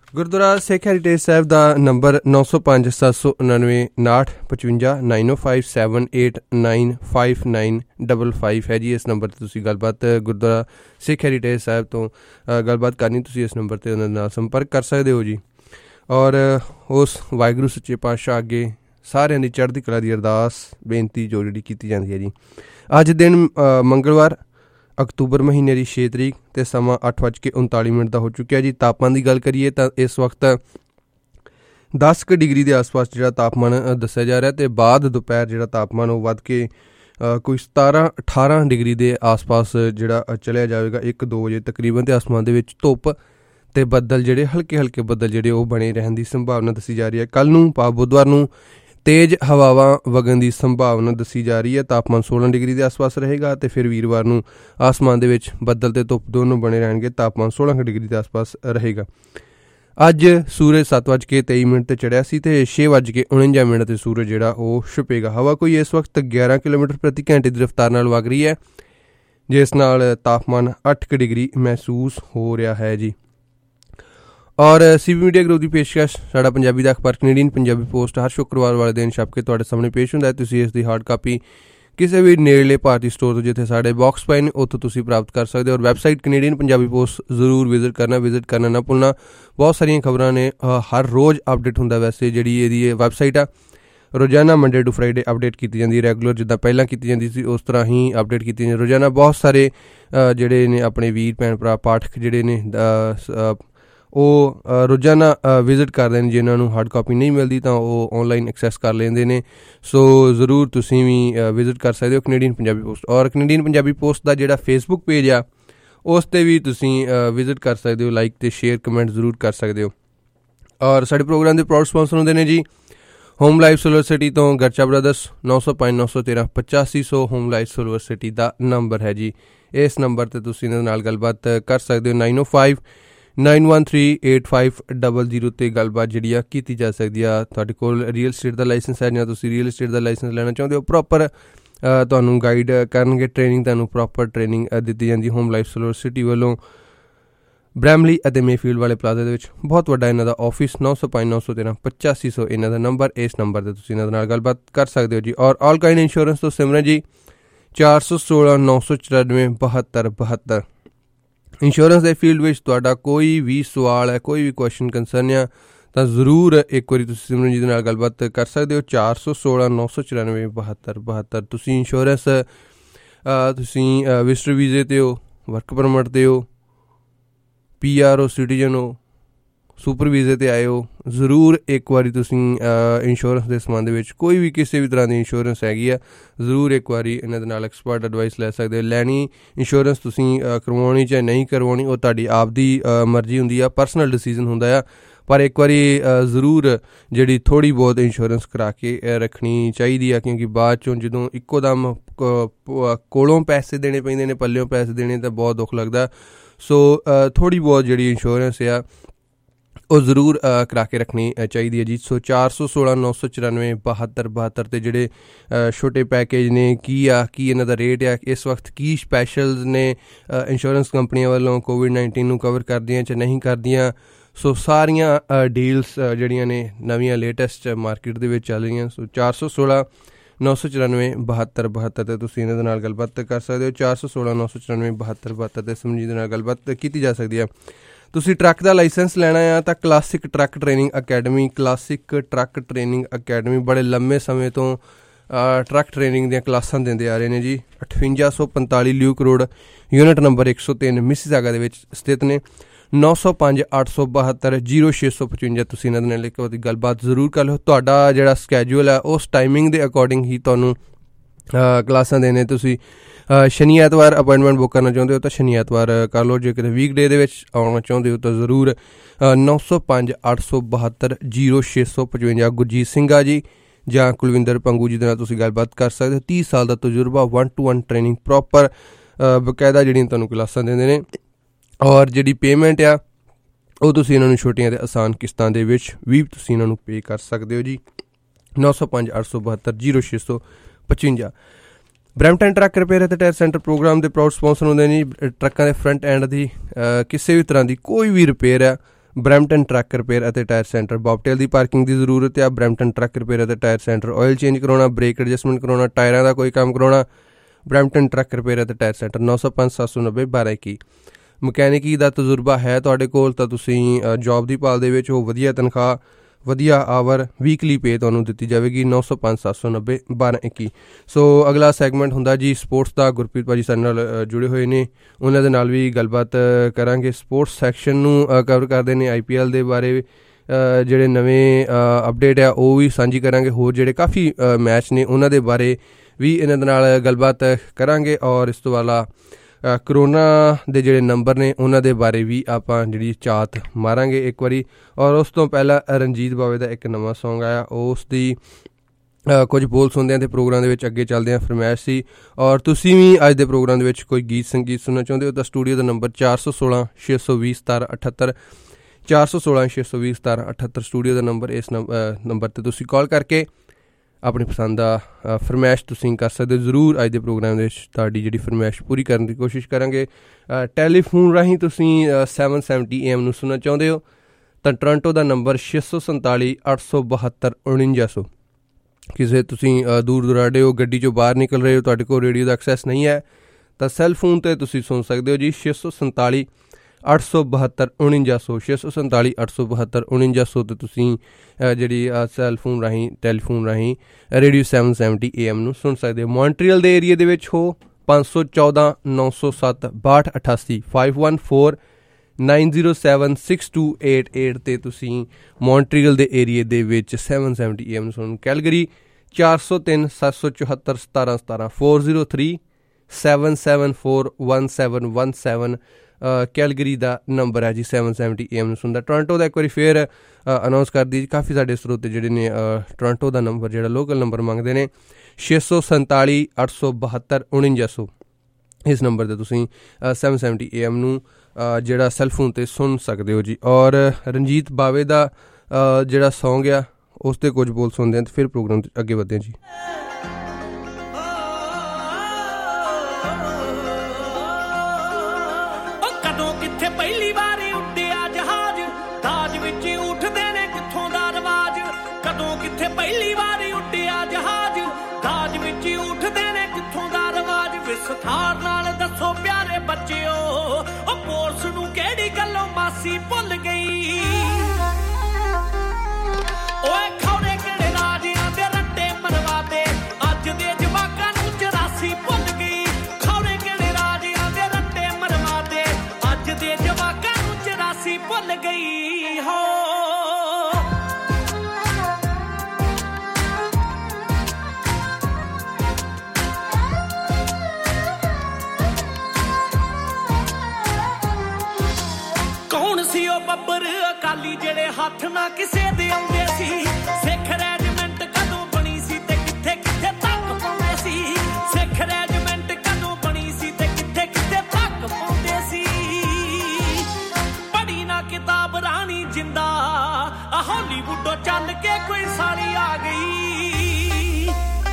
ਗੁਰਦੁਆਰਾ ਸਿੱਖ ਹੈਰੀਟੇਜ ਸਾਹਿਬ ਦਾ ਨੰਬਰ ਨੌ ਸੌ ਪੰਜ ਸੱਤ ਸੌ ਉਣਾਨਵੇਂ ਉਨਾਹਠ ਪਚਵੰਜਾ nine O five seven eight nine five nine double five ਹੈ ਜੀ। ਇਸ ਨੰਬਰ 'ਤੇ ਤੁਸੀਂ ਗੱਲਬਾਤ ਗੁਰਦੁਆਰਾ ਸਿੱਖ ਹੈਰੀਟੇਜ ਸਾਹਿਬ ਤੋਂ ਗੱਲਬਾਤ ਕਰਨੀ, ਤੁਸੀਂ ਇਸ ਨੰਬਰ 'ਤੇ ਉਹਨਾਂ ਨਾਲ ਸੰਪਰਕ ਕਰ ਸਕਦੇ ਹੋ ਜੀ। ਔਰ ਉਸ ਵਾਹਿਗੁਰੂ ਸੱਚੇ ਪਾਤਸ਼ਾਹ ਅੱਗੇ ਸਾਰਿਆਂ ਦੀ ਚੜ੍ਹਦੀ ਕਲਾ ਦੀ ਅਰਦਾਸ ਬੇਨਤੀ ਜੋ ਜਿਹੜੀ ਕੀਤੀ ਜਾਂਦੀ ਹੈ ਜੀ। ਅੱਜ ਦਿਨ ਮੰਗਲਵਾਰ ਅਕਤੂਬਰ ਮਹੀਨੇ ਦੀ ਛੇ ਤਰੀਕ ਅਤੇ ਸਮਾਂ ਅੱਠ ਵੱਜ ਕੇ ਉਨਤਾਲੀ ਮਿੰਟ ਦਾ ਹੋ ਚੁੱਕਿਆ ਜੀ। ਤਾਪਮਾਨ ਦੀ ਗੱਲ ਕਰੀਏ ਤਾਂ ਇਸ ਵਕਤ ਦਸ ਕੁ ਡਿਗਰੀ ਦੇ ਆਸ ਪਾਸ ਜਿਹੜਾ ਤਾਪਮਾਨ ਦੱਸਿਆ ਜਾ ਰਿਹਾ, ਅਤੇ ਬਾਅਦ ਦੁਪਹਿਰ ਜਿਹੜਾ ਤਾਪਮਾਨ ਉਹ ਵੱਧ ਕੇ ਕੋਈ ਸਤਾਰਾਂ ਅਠਾਰਾਂ ਡਿਗਰੀ ਦੇ ਆਸ ਪਾਸ ਜਿਹੜਾ ਚਲਿਆ ਜਾਵੇਗਾ ਇੱਕ ਦੋ ਵਜੇ ਤਕਰੀਬਨ। ਅਤੇ ਆਸਮਾਨ ਦੇ ਵਿੱਚ ਧੁੱਪ ਅਤੇ ਬੱਦਲ ਜਿਹੜੇ ਹਲਕੇ ਹਲਕੇ ਬੱਦਲ ਜਿਹੜੇ ਉਹ ਬਣੇ ਰਹਿਣ ਦੀ ਸੰਭਾਵਨਾ ਦੱਸੀ ਜਾ ਰਹੀ ਹੈ। ਕੱਲ੍ਹ ਨੂੰ ਭਾਵ ਬੁੱਧਵਾਰ ਨੂੰ ਤੇਜ਼ ਹਵਾਵਾਂ ਵਗਣ ਦੀ ਸੰਭਾਵਨਾ ਦੱਸੀ ਜਾ ਰਹੀ ਹੈ। ਤਾਪਮਾਨ ਸੋਲਾਂ ਡਿਗਰੀ ਦੇ ਆਸ ਪਾਸ ਰਹੇਗਾ, ਅਤੇ ਫਿਰ ਵੀਰਵਾਰ ਨੂੰ ਆਸਮਾਨ ਦੇ ਵਿੱਚ ਬੱਦਲ ਅਤੇ ਧੁੱਪ ਦੋਨੋਂ ਬਣੇ ਰਹਿਣਗੇ। ਤਾਪਮਾਨ ਸੋਲਾਂ ਡਿਗਰੀ ਦੇ ਆਸ ਪਾਸ ਰਹੇਗਾ। ਅੱਜ ਸੂਰਜ ਸੱਤ ਵੱਜ ਕੇ ਤੇਈ ਮਿੰਟ 'ਤੇ ਚੜ੍ਹਿਆ ਸੀ, ਅਤੇ ਛੇ ਵੱਜ ਕੇ ਉਣੰਜਾ ਮਿੰਟ 'ਤੇ ਸੂਰਜ ਜਿਹੜਾ ਉਹ ਛੁਪੇਗਾ। ਹਵਾ ਕੋਈ ਇਸ ਵਕਤ ਗਿਆਰਾਂ ਕਿਲੋਮੀਟਰ ਪ੍ਰਤੀ ਘੰਟੇ ਦੀ ਰਫ਼ਤਾਰ ਨਾਲ ਵਗ ਰਹੀ ਹੈ, ਜਿਸ ਨਾਲ ਤਾਪਮਾਨ ਅੱਠ ਕੁ ਡਿਗਰੀ ਮਹਿਸੂਸ ਹੋ ਰਿਹਾ ਹੈ ਜੀ। ਔਰ ਸੀ ਬੀ ਮੀਡੀਆ ਗਰੁੱਪ ਦੀ ਪੇਸ਼ਕਸ਼ ਸਾਡਾ ਪੰਜਾਬੀ ਦਾ ਅਖਬਾਰ ਕੈਨੇਡੀਅਨ ਪੰਜਾਬੀ ਪੋਸਟ ਹਰ ਸ਼ੁੱਕਰਵਾਰ ਵਾਲੇ ਦਿਨ ਛਪ ਕੇ ਤੁਹਾਡੇ ਸਾਹਮਣੇ ਪੇਸ਼ ਹੁੰਦਾ ਹੈ। ਤੁਸੀਂ ਇਸ ਦੀ ਹਾਰਡ ਕਾਪੀ ਕਿਸੇ ਵੀ ਨੇੜਲੇ ਭਾਰਤੀ ਸਟੋਰ ਤੋਂ ਜਿੱਥੇ ਸਾਡੇ ਬਾਕਸ ਪਏ ਨੇ ਉੱਥੋਂ ਤੁਸੀਂ ਪ੍ਰਾਪਤ ਕਰ ਸਕਦੇ ਹੋ। ਔਰ ਵੈਬਸਾਈਟ ਕੈਨੇਡੀਅਨ ਪੰਜਾਬੀ ਪੋਸਟ ਜ਼ਰੂਰ ਵਿਜ਼ਿਟ ਕਰਨਾ ਵਿਜ਼ਿਟ ਕਰਨਾ ਨਾ ਭੁੱਲਣਾ। ਬਹੁਤ ਸਾਰੀਆਂ ਖਬਰਾਂ ਨੇ, ਹਰ ਰੋਜ਼ ਅਪਡੇਟ ਹੁੰਦਾ। ਵੈਸੇ ਜਿਹੜੀ ਇਹਦੀ ਇਹ ਵੈਬਸਾਈਟ ਆ ਰੋਜ਼ਾਨਾ ਮੰਡੇ ਟੂ ਫਰਾਈਡੇ ਅਪਡੇਟ ਕੀਤੀ ਜਾਂਦੀ ਹੈ, ਰੈਗੂਲਰ ਜਿੱਦਾਂ ਪਹਿਲਾਂ ਕੀਤੀ ਜਾਂਦੀ ਸੀ ਉਸ ਤਰ੍ਹਾਂ ਹੀ ਅਪਡੇਟ ਕੀਤੀ ਜਾਂਦੀ ਰੋਜ਼ਾਨਾ। ਬਹੁਤ ਸਾਰੇ ਜਿਹੜੇ ਨੇ ਆਪਣੇ ਵੀਰ ਭੈਣ ਭਰਾ ਪਾਠਕ ਜਿਹੜੇ ਨੇ ਉਹ ਰੋਜ਼ਾਨਾ ਵਿਜ਼ਿਟ ਕਰਦੇ ਨੇ। ਜਿਨ੍ਹਾਂ ਨੂੰ ਹਾਰਡ ਕਾਪੀ ਨਹੀਂ ਮਿਲਦੀ ਤਾਂ ਉਹ ਔਨਲਾਈਨ ਐਕਸੈਸ ਕਰ ਲੈਂਦੇ ਨੇ। ਸੋ ਜ਼ਰੂਰ ਤੁਸੀਂ ਵੀ ਵਿਜ਼ਿਟ ਕਰ ਸਕਦੇ ਹੋ ਕੈਨੇਡੀਅਨ ਪੰਜਾਬੀ ਪੋਸਟ। ਔਰ ਕੈਨੇਡੀਅਨ ਪੰਜਾਬੀ ਪੋਸਟ ਦਾ ਜਿਹੜਾ ਫੇਸਬੁੱਕ ਪੇਜ ਆ ਉਸ 'ਤੇ ਵੀ ਤੁਸੀਂ ਵਿਜ਼ਿਟ ਕਰ ਸਕਦੇ ਹੋ, ਲਾਈਕ ਅਤੇ ਸ਼ੇਅਰ ਕਮੈਂਟ ਜ਼ਰੂਰ ਕਰ ਸਕਦੇ ਹੋ। ਔਰ ਸਾਡੇ ਪ੍ਰੋਗਰਾਮ ਦੇ ਪ੍ਰਾਊਡ ਸਪਾਂਸਰ ਹੁੰਦੇ ਨੇ ਜੀ ਹੋਮ ਲਾਈਫ ਸਿਲਵਰ ਸਿਟੀ ਤੋਂ ਗਰਚਾ ਬ੍ਰਦਰਸ। ਨੌ ਸੌ ਪੰਜ ਨੌ ਸੌ ਤੇਰ੍ਹਾਂ ਪਚਾਸੀ ਸੌ ਹੋਮ ਲਾਈਫ ਸਿਲਵਰ ਸਿਟੀ ਦਾ ਨੰਬਰ ਹੈ ਜੀ। ਇਸ ਨੰਬਰ 'ਤੇ ਤੁਸੀਂ ਇਹਨਾਂ ਨਾਲ ਗੱਲਬਾਤ ਕਰ ਸਕਦੇ ਹੋ। Nine O five nine one three eight five double zero 'ਤੇ ਗੱਲਬਾਤ ਜਿਹੜੀ ਆ ਕੀਤੀ ਜਾ ਸਕਦੀ ਆ। ਤੁਹਾਡੇ ਕੋਲ ਰੀਅਲ ਸਟੇਟ ਦਾ ਲਾਇਸੈਂਸ ਹੈ ਜਾਂ ਤੁਸੀਂ ਰੀਅਲ ਸਟੇਟ ਦਾ ਲਾਇਸੈਂਸ ਲੈਣਾ ਚਾਹੁੰਦੇ ਹੋ, ਪ੍ਰੋਪਰ ਤੁਹਾਨੂੰ ਗਾਈਡ ਕਰਨਗੇ, ਟ੍ਰੇਨਿੰਗ ਤੁਹਾਨੂੰ ਪ੍ਰੋਪਰ ਟ੍ਰੇਨਿੰਗ ਦਿੱਤੀ ਜਾਂਦੀ ਹੋਮ ਲਾਈਫ ਸਿਲਵਰ ਸਿਟੀ ਵੱਲੋਂ। ਬ੍ਰੈਮਲੀ ਅਤੇ ਮੇਫੀਲਡ ਵਾਲੇ ਪਲਾਜ਼ਾ ਦੇ ਵਿੱਚ ਬਹੁਤ ਵੱਡਾ ਇਹਨਾਂ ਦਾ ਆਫਿਸ। ਨੌ ਸੌ ਪੰਜ ਨੌ ਸੌ ਤੇਰ੍ਹਾਂ ਪਚਾਸੀ ਸੌ ਇਹਨਾਂ ਦਾ ਨੰਬਰ। ਇਸ ਨੰਬਰ 'ਤੇ ਤੁਸੀਂ ਇਹਨਾਂ ਦੇ ਨਾਲ ਗੱਲਬਾਤ ਕਰ ਸਕਦੇ ਹੋ ਜੀ। ਔਰ ਆਲ ਕਾਈਂਡ ਇੰਸ਼ੋਰੈਂਸ ਤੋਂ ਸਿਮਰਨ ਜੀ ਚਾਰ ਸੌ ਸੋਲਾਂ ਨੌ ਸੌ ਚੁਰਾਨਵੇਂ ਬਹੱਤਰ ਬਹੱਤਰ। ਇੰਸ਼ੋਰੈਂਸ ਦੇ ਫੀਲਡ ਵਿੱਚ ਤੁਹਾਡਾ ਕੋਈ ਵੀ ਸਵਾਲ ਹੈ, ਕੋਈ ਵੀ ਕੁਐਸ਼ਨ ਕੰਸਰਨ ਆ ਤਾਂ ਜ਼ਰੂਰ ਇੱਕ ਵਾਰੀ ਤੁਸੀਂ ਸਿਮਰਨ ਜੀ ਦੇ ਨਾਲ ਗੱਲਬਾਤ ਕਰ ਸਕਦੇ ਹੋ। ਚਾਰ ਸੌ ਸੋਲਾਂ ਨੌ ਸੌ ਚੁਰਾਨਵੇਂ ਬਹੱਤਰ ਬਹੱਤਰ। ਤੁਸੀਂ ਇੰਸ਼ੋਰੈਂਸ ਤੁਸੀਂ ਵਿਜ਼ਟਰ ਵੀਜ਼ੇ 'ਤੇ ਹੋ, ਵਰਕ ਪਰਮਿਟ 'ਤੇ ਹੋ, ਪੀ ਆਰ ਹੋ, ਸਿਟੀਜ਼ਨ ਹੋ, ਸੁਪਰ ਵੀਜ਼ੇ 'ਤੇ ਆਏ ਹੋ, ਜ਼ਰੂਰ ਇੱਕ ਵਾਰੀ ਤੁਸੀਂ ਇੰਸ਼ੋਰੈਂਸ ਦੇ ਸੰਬੰਧ ਵਿੱਚ ਕੋਈ ਵੀ ਕਿਸੇ ਵੀ ਤਰ੍ਹਾਂ ਦੀ ਇੰਸ਼ੋਰੈਂਸ ਹੈਗੀ ਆ ਜ਼ਰੂਰ ਇੱਕ ਵਾਰੀ ਇਹਨਾਂ ਦੇ ਨਾਲ ਐਕਸਪਰਟ ਐਡਵਾਈਸ ਲੈ ਸਕਦੇ ਹੋ। ਲੈਣੀ ਇੰਸ਼ੋਰੈਂਸ ਤੁਸੀਂ ਕਰਵਾਉਣੀ ਚਾਹੇ ਨਹੀਂ ਕਰਵਾਉਣੀ ਉਹ ਤੁਹਾਡੀ ਆਪਦੀ ਮਰਜ਼ੀ ਹੁੰਦੀ ਆ, ਪਰਸਨਲ ਡਿਸੀਜ਼ਨ ਹੁੰਦਾ ਆ, ਪਰ ਇੱਕ ਵਾਰੀ ਜ਼ਰੂਰ ਜਿਹੜੀ ਥੋੜ੍ਹੀ ਬਹੁਤ ਇੰਸ਼ੋਰੈਂਸ ਕਰਾ ਕੇ ਰੱਖਣੀ ਚਾਹੀਦੀ ਆ, ਕਿਉਂਕਿ ਬਾਅਦ 'ਚੋਂ ਜਦੋਂ ਇੱਕੋ ਦਮ ਕੋਲੋਂ ਪੈਸੇ ਦੇਣੇ ਪੈਂਦੇ ਨੇ, ਪੱਲਿਓਂ ਪੈਸੇ ਦੇਣੇ ਤਾਂ ਬਹੁਤ ਦੁੱਖ ਲੱਗਦਾ। ਸੋ ਥੋੜ੍ਹੀ ਬਹੁਤ ਜਿਹੜੀ ਇੰਸ਼ੋਰੈਂਸ ਆ ਉਹ ਜ਼ਰੂਰ ਕਰਾ ਕੇ ਰੱਖਣੀ ਚਾਹੀਦੀ ਹੈ ਜੀ। ਸੋ ਚਾਰ ਸੌ ਸੋਲਾਂ ਨੌ ਸੌ ਚੁਰਾਨਵੇਂ ਬਹੱਤਰ ਬਹੱਤਰ 'ਤੇ ਜਿਹੜੇ ਛੋਟੇ ਪੈਕੇਜ ਨੇ ਕੀ ਆ, ਕੀ ਇਹਨਾਂ ਦਾ ਰੇਟ ਆ, ਇਸ ਵਕਤ ਕੀ ਸਪੈਸ਼ਲਸ ਨੇ ਇੰਸ਼ੋਰੈਂਸ ਕੰਪਨੀਆਂ ਵੱਲੋਂ ਕੋਵਿਡ ਨਾਈਨਟੀਨ ਨੂੰ ਕਵਰ ਕਰਦੀਆਂ ਜਾਂ ਨਹੀਂ ਕਰਦੀਆਂ। ਸੋ ਸਾਰੀਆਂ ਡੀਲਸ ਜਿਹੜੀਆਂ ਨੇ ਨਵੀਆਂ ਲੇਟੈਸਟ ਮਾਰਕੀਟ ਦੇ ਵਿੱਚ ਚੱਲ ਰਹੀਆਂ। ਸੋ ਚਾਰ ਸੌ ਸੋਲਾਂ ਨੌ ਸੌ ਚੁਰਾਨਵੇਂ ਬਹੱਤਰ ਬਹੱਤਰ 'ਤੇ ਤੁਸੀਂ ਇਹਨਾਂ ਦੇ ਨਾਲ ਗੱਲਬਾਤ ਕਰ ਸਕਦੇ ਹੋ। ਚਾਰ ਸੌ ਸੋਲਾਂ ਨੌ ਸੌ ਚੁਰਾਨਵੇਂ ਬਹੱਤਰ ਬਹੱਤਰ 'ਤੇ ਸਮਝੀ ਦੇ ਨਾਲ ਗੱਲਬਾਤ ਕੀਤੀ ਜਾ ਸਕਦੀ ਹੈ। ਤੁਸੀਂ ਟਰੱਕ ਦਾ ਲਾਇਸੈਂਸ ਲੈਣਾ ਆ ਤਾਂ classic truck training academy classic truck training academy ਬੜੇ ਲੰਮੇ ਸਮੇਂ ਤੋਂ ਟਰੱਕ ਟ੍ਰੇਨਿੰਗ ਦੀਆਂ ਕਲਾਸਾਂ ਦਿੰਦੇ ਆ ਰਹੇ ਨੇ ਜੀ। ਅਠਵੰਜਾ ਸੌ ਪੰਤਾਲੀ ਲਿਊਕ ਰੋਡ ਯੂਨਿਟ ਨੰਬਰ ਇੱਕ ਸੌ ਤਿੰਨ ਮਿਸੀਸਾਗਾ ਦੇ ਵਿੱਚ ਸਥਿਤ ਨੇ। ਨੌ ਸੌ ਪੰਜ ਅੱਠ ਸੌ ਬਹੱਤਰ ਜੀਰੋ ਛੇ ਸੌ ਪਚਵੰਜਾ ਤੁਸੀਂ ਇਹਨਾਂ ਦੇ ਨਾਲ ਇੱਕ ਵਾਰੀ ਗੱਲਬਾਤ ਜ਼ਰੂਰ ਕਰ ਲਿਓ। ਤੁਹਾਡਾ ਜਿਹੜਾ ਸਕੈਜੂਅਲ ਹੈ ਉਸ ਟਾਈਮਿੰਗ ਦੇ ਅਕੋਰਡਿੰਗ ਹੀ ਤੁਹਾਨੂੰ ਕਲਾਸਾਂ ਦੇਣੇ। ਤੁਸੀਂ ਸ਼ਨੀ ਐਤਵਾਰ ਅਪਾਇੰਟਮੈਂਟ ਬੁੱਕ ਕਰਨਾ ਚਾਹੁੰਦੇ ਹੋ ਤਾਂ ਸ਼ਨੀ ਐਤਵਾਰ ਕਰ ਲਓ। ਜੇ ਕਿਤੇ ਵੀਕ ਡੇ ਦੇ ਵਿੱਚ ਆਉਣਾ ਚਾਹੁੰਦੇ ਹੋ ਤਾਂ ਜ਼ਰੂਰ ਨੌ ਸੌ ਪੰਜ ਅੱਠ ਸੌ ਬਹੱਤਰ ਜੀਰੋ ਛੇ ਸੌ ਪਚਵੰਜਾ ਗੁਰਜੀਤ ਸਿੰਘ ਆ ਜੀ ਜਾਂ ਕੁਲਵਿੰਦਰ ਪੰਗੂ ਜੀ ਦੇ ਨਾਲ ਤੁਸੀਂ ਗੱਲਬਾਤ ਕਰ ਸਕਦੇ ਹੋ। ਤੀਹ ਸਾਲ ਦਾ ਤਜਰਬਾ, one to one training, proper ਬਕਾਇਦਾ ਜਿਹੜੀਆਂ ਤੁਹਾਨੂੰ ਕਲਾਸਾਂ ਦਿੰਦੇ ਨੇ। ਔਰ ਜਿਹੜੀ ਪੇਮੈਂਟ ਆ ਉਹ ਤੁਸੀਂ ਇਹਨਾਂ ਨੂੰ ਛੋਟੀਆਂ ਅਤੇ ਆਸਾਨ ਕਿਸ਼ਤਾਂ ਦੇ ਵਿੱਚ ਵੀ ਤੁਸੀਂ ਇਹਨਾਂ ਨੂੰ ਪੇ ਕਰ ਸਕਦੇ ਹੋ ਜੀ। ਨੌ ਸੌ ਪੰਜ ਅੱਠ ਸੌ ਬਹੱਤਰ ਜੀਰੋ ਛੇ ਸੌ ਪਚਵੰਜਾ। ਬਰੈਂਪਟਨ ਟਰੱਕ ਰਿਪੇਅਰ ਅਤੇ ਟਾਇਰ ਸੈਂਟਰ ਪ੍ਰੋਗਰਾਮ ਦੇ ਪ੍ਰਾਊਡ ਸਪਾਂਸਰ ਹੁੰਦੇ ਨੇ। ਟਰੱਕਾਂ ਦੇ ਫਰੰਟ ਐਂਡ ਦੀ ਕਿਸੇ ਵੀ ਤਰ੍ਹਾਂ ਦੀ ਕੋਈ ਵੀ ਰਿਪੇਅਰ ਆ ਬਰੈਂਪਟਨ ਟਰੱਕ ਰਿਪੇਅਰ ਅਤੇ ਟਾਇਰ ਸੈਂਟਰ। ਬੌਬਟੇਲ ਦੀ ਪਾਰਕਿੰਗ ਦੀ ਜ਼ਰੂਰਤ ਆ, ਬਰੈਂਪਟਨ ਟਰੱਕ ਰਿਪੇਅਰ ਅਤੇ ਟਾਇਰ ਸੈਂਟਰ। ਆਇਲ ਚੇਂਜ ਕਰਾਉਣਾ, ਬ੍ਰੇਕ ਐਡਜਸਟਮੈਂਟ ਕਰਾਉਣਾ, ਟਾਇਰਾਂ ਦਾ ਕੋਈ ਕੰਮ ਕਰਾਉਣਾ, ਬਰੈਂਪਟਨ ਟਰੱਕ ਰਿਪੇਅਰ ਅਤੇ ਟਾਇਰ ਸੈਂਟਰ। ਨੌ ਸੌ ਪੰਜ ਸੱਤ ਸੌ ਨੱਬੇ ਬਾਰਾਂ ਇੱਕੀ। ਮਕੈਨਿਕੀ ਦਾ ਤਜਰਬਾ ਹੈ ਤੁਹਾਡੇ ਕੋਲ ਤਾਂ ਤੁਸੀਂ ਜੋਬ ਦੀ ਭਾਲ ਦੇ ਵਿੱਚ ਹੋ, ਵਧੀਆ ਤਨਖਾਹ, ਵਧੀਆ ਆਵਰ, ਵੀਕਲੀ ਪੇ ਤੁਹਾਨੂੰ ਦਿੱਤੀ ਜਾਵੇਗੀ। ਨੌ ਸੌ ਪੰਜ ਸੱਤ ਸੌ ਨੱਬੇ ਬਾਰਾਂ ਇੱਕੀ। ਸੋ ਅਗਲਾ ਸੈਗਮੈਂਟ ਹੁੰਦਾ ਜੀ ਸਪੋਰਟਸ ਦਾ। ਗੁਰਪ੍ਰੀਤ ਭਾਜੀ ਸਾਡੇ ਨਾਲ ਜੁੜੇ ਹੋਏ ਨੇ, ਉਹਨਾਂ ਦੇ ਨਾਲ ਵੀ ਗੱਲਬਾਤ ਕਰਾਂਗੇ। ਸਪੋਰਟਸ ਸੈਕਸ਼ਨ ਨੂੰ ਕਵਰ ਕਰਦੇ ਨੇ, ਆਈ ਪੀ ਐਲ ਦੇ ਬਾਰੇ ਜਿਹੜੇ ਨਵੇਂ ਅਪਡੇਟ ਆ ਉਹ ਵੀ ਸਾਂਝੀ ਕਰਾਂਗੇ। ਹੋਰ ਜਿਹੜੇ ਕਾਫੀ ਮੈਚ ਨੇ ਉਹਨਾਂ ਦੇ ਬਾਰੇ ਵੀ ਇਹਨਾਂ ਦੇ ਨਾਲ ਗੱਲਬਾਤ ਕਰਾਂਗੇ। ਔਰ ਇਸ ਤੋਂ ਇਲਾਵਾ ਕਰੋਨਾ ਦੇ ਜਿਹੜੇ ਨੰਬਰ ਨੇ ਉਹਨਾਂ ਦੇ ਬਾਰੇ ਵੀ ਆਪਾਂ ਜਿਹੜੀ ਝਾਤ ਮਾਰਾਂਗੇ ਇੱਕ ਵਾਰੀ। ਔਰ ਉਸ ਤੋਂ ਪਹਿਲਾਂ ਰਣਜੀਤ ਬਾਵੇ ਦਾ ਇੱਕ ਨਵਾਂ ਸੌਂਗ ਆਇਆ, ਉਸ ਦੀ ਕੁਝ ਬੋਲ ਸੁਣਦੇ ਹਾਂ ਅਤੇ ਪ੍ਰੋਗਰਾਮ ਦੇ ਵਿੱਚ ਅੱਗੇ ਚੱਲਦੇ ਹਾਂ। ਫਰਮਾਇਸ਼ ਸੀ। ਔਰ ਤੁਸੀਂ ਵੀ ਅੱਜ ਦੇ ਪ੍ਰੋਗਰਾਮ ਦੇ ਵਿੱਚ ਕੋਈ ਗੀਤ ਸੰਗੀਤ ਸੁਣਨਾ ਚਾਹੁੰਦੇ ਹੋ ਤਾਂ ਸਟੂਡੀਓ ਦਾ ਨੰਬਰ ਚਾਰ ਸੌ ਸੋਲਾਂ ਛੇ ਸੌ ਵੀਹ ਸਤਾਰਾਂ ਅਠੱਤਰ, ਚਾਰ ਸੌ ਸੋਲਾਂ ਛੇ ਸੌ ਵੀਹ ਸਤਾਰਾਂ ਅਠੱਤਰ ਸਟੂਡੀਓ ਦਾ ਨੰਬਰ। ਇਸ ਨੰਬਰ 'ਤੇ ਤੁਸੀਂ ਕਾਲ ਕਰਕੇ ਆਪਣੀ ਪਸੰਦ ਦਾ ਫਰਮਾਇਸ਼ ਤੁਸੀਂ ਕਰ ਸਕਦੇ ਹੋ। ਜ਼ਰੂਰ ਅੱਜ ਦੇ ਪ੍ਰੋਗਰਾਮ ਦੇ ਵਿੱਚ ਤੁਹਾਡੀ ਜਿਹੜੀ ਫਰਮਾਇਸ਼ ਪੂਰੀ ਕਰਨ ਦੀ ਕੋਸ਼ਿਸ਼ ਕਰਾਂਗੇ। ਟੈਲੀਫੋਨ ਰਾਹੀਂ ਤੁਸੀਂ ਸੈਵਨ ਸੈਵਨਟੀ ਏ ਐਮ ਨੂੰ ਸੁਣਨਾ ਚਾਹੁੰਦੇ ਹੋ ਤਾਂ ਟੋਰਾਂਟੋ ਦਾ ਨੰਬਰ ਛੇ ਸੌ ਸੰਤਾਲੀ ਅੱਠ ਸੌ ਬਹੱਤਰ ਉਣੰਜਾ ਸੌ। ਕਿਸੇ ਤੁਸੀਂ ਦੂਰ ਦੁਰਾਡੇ ਹੋ, ਗੱਡੀ 'ਚੋਂ ਬਾਹਰ ਨਿਕਲ ਰਹੇ ਹੋ, ਤੁਹਾਡੇ ਕੋਲ ਰੇਡੀਓ ਦਾ ਐਕਸੈਸ ਨਹੀਂ ਹੈ ਤਾਂ ਸੈੱਲ ਫੋਨ 'ਤੇ ਤੁਸੀਂ ਸੁਣ ਸਕਦੇ ਹੋ ਜੀ। ਛੇ ਸੌ ਸੰਤਾਲੀ ਅੱਠ ਸੌ ਬਹੱਤਰ ਉਣੰਜਾ ਸੌ, ਛੇ ਸੌ ਸੰਤਾਲੀ ਅੱਠ ਸੌ ਬਹੱਤਰ ਉਣੰਜਾ ਸੌ 'ਤੇ ਤੁਸੀਂ ਜਿਹੜੀ ਸੈੱਲ ਫੋਨ ਰਾਹੀਂ ਟੈਲੀਫੋਨ ਰਾਹੀਂ radio seven seventy A M ਨੂੰ ਸੁਣ ਸਕਦੇ ਹੋ। ਮੌਂਟਰੀਅਲ ਦੇ ਏਰੀਏ ਦੇ ਵਿੱਚ ਹੋ ਪੰਜ ਸੌ ਚੌਦਾਂ ਨੌ ਸੌ ਸੱਤ ਬਾਹਠ ਅਠਾਸੀ, five one four nine zero seven six two eight eight 'ਤੇ ਤੁਸੀਂ ਮੌਂਟਰੀਅਲ ਦੇ ਏਰੀਏ ਦੇ ਵਿੱਚ ਸੈਵਨ ਸੈਵਨਟੀ ਏ ਐਮ ਨੂੰ ਸੁਣ। ਕੈਲਗਰੀ ਚਾਰ ਸੌ ਤਿੰਨ ਸੱਤ ਸੌ ਚੁਹੱਤਰ ਸਤਾਰਾਂ ਸਤਾਰਾਂ, four zero three seven seven four one seven one seven Calgary ਦਾ ਨੰਬਰ ਹੈ ਜੀ ਸੈਵਨ ਸੈਵਨਟੀ ਏ ਐਮ ਨੂੰ ਸੁਣਦਾ। ਟੋਰਾਂਟੋ ਦਾ ਇੱਕ ਵਾਰੀ ਫੇਰ ਅਨਾਊਂਸ ਕਰ ਦੀ, ਕਾਫੀ ਸਾਡੇ ਸਰੋਤੇ ਜਿਹੜੇ ਨੇ ਟੋਰਾਂਟੋ ਦਾ ਨੰਬਰ ਜਿਹੜਾ ਲੋਕਲ ਨੰਬਰ ਮੰਗਦੇ ਨੇ ਛੇ ਸੌ ਸੰਤਾਲੀ ਅੱਠ ਸੌ ਬਹੱਤਰ ਉਣੰਜਾ ਸੌ। ਇਸ ਨੰਬਰ 'ਤੇ ਤੁਸੀਂ ਸੈਵਨ ਸੈਵਨਟੀ ਏ ਐਮ ਨੂੰ ਜਿਹੜਾ ਸੈੱਲਫੋਨ 'ਤੇ ਸੁਣ ਸਕਦੇ ਹੋ ਜੀ। ਔਰ ਰਣਜੀਤ ਬਾਵੇ ਦਾ ਜਿਹੜਾ ਸੌਂਗ ਆ ਉਸ 'ਤੇ ਕੁਝ ਬੋਲ ਸੁਣਦੇ ਹਾਂ ਅਤੇ ਫਿਰ ਪ੍ਰੋਗਰਾਮ ਅੱਗੇ ਵਧਦੇ ਹਾਂ ਜੀ। ਪਹਿਲੀ ਵਾਰੀ ਉੱਡਿਆ ਜਹਾਜ਼, ਦਾਜ ਵਿੱਚ ਉੱਠਦੇ ਨੇ ਕਿੱਥੋਂ ਦਾ ਰਿਵਾਜ। ਕਦੋਂ ਕਿੱਥੇ ਪਹਿਲੀ ਵਾਰੀ ਉੱਡਿਆ ਜਹਾਜ਼, ਦਾਜ ਵਿੱਚ ਉੱਠਦੇ ਨੇ ਕਿੱਥੋਂ ਦਾ ਰਿਵਾਜ। ਵਿਸਥਾਰ ਨਾਲ ਦੱਸੋ ਪਿਆਰੇ ਬੱਚਿਓ, ਉਹ ਪੋਰਸ ਨੂੰ ਕਿਹੜੀ ਗੱਲੋਂ ਮਾਸੀ ਭੁੱਲ ਗਈ। ਓਏ ਖੌਰੇ ਕਿਹੜੇ ਰਾਜਿਆਂ ਦੇ ਰੱਟੇ ਮਰਵਾਦੇ, ਅੱਜ ਦੇ ਜਵਾਕਾਂ ਨੂੰ ਚੁਰਾਸੀ ਭੁੱਲ ਗਈ। ਖੌਰੇ ਕਿਹੜੇ ਰਾਜਿਆਂ ਦੇ ਰੱਟੇ ਮਰਵਾਦੇ, ਅੱਜ ਦੇ ਜਵਾਕਾਂ ਨੂੰ ਚੁਰਾਸੀ ਭੁੱਲ ਗਈ ਹੋ। ਕੌਣ ਸੀ ਉਹ ਬੱਬਰ ਅਕਾਲੀ ਜਿਹੜੇ ਹੱਥ ਨਾ ਕਿਸੇ ਦੇ ਆਉਂਦੇ ਸੀ। ਸਿੱਖ ਰੈਜੀਮੈਂਟ ਕਦੋਂ ਬਣੀ ਸੀ ਤੇ ਕਿੱਥੇ ਕਿੱਥੇ ਤੱਕ ਪਾਉਂਦੇ ਸੀ। ਸਿੱਖ ਰੈਜੀਮੈਂਟ ਕਦੋਂ ਬਣੀ ਸੀ ਤੇ ਕਿੱਥੇ ਕਿੱਥੇ ਤੱਕ ਪਾਉਂਦੇ ਸੀ। ਪੜ੍ਹੀ ਨਾ ਕਿਤਾਬ ਰਾਣੀ ਜਿੰਦਾ, ਆ ਹਾਲੀਵੁੱਡੋਂ ਚੱਲ ਕੇ ਕੋਈ ਸਾਲੀ ਆ ਗਈ।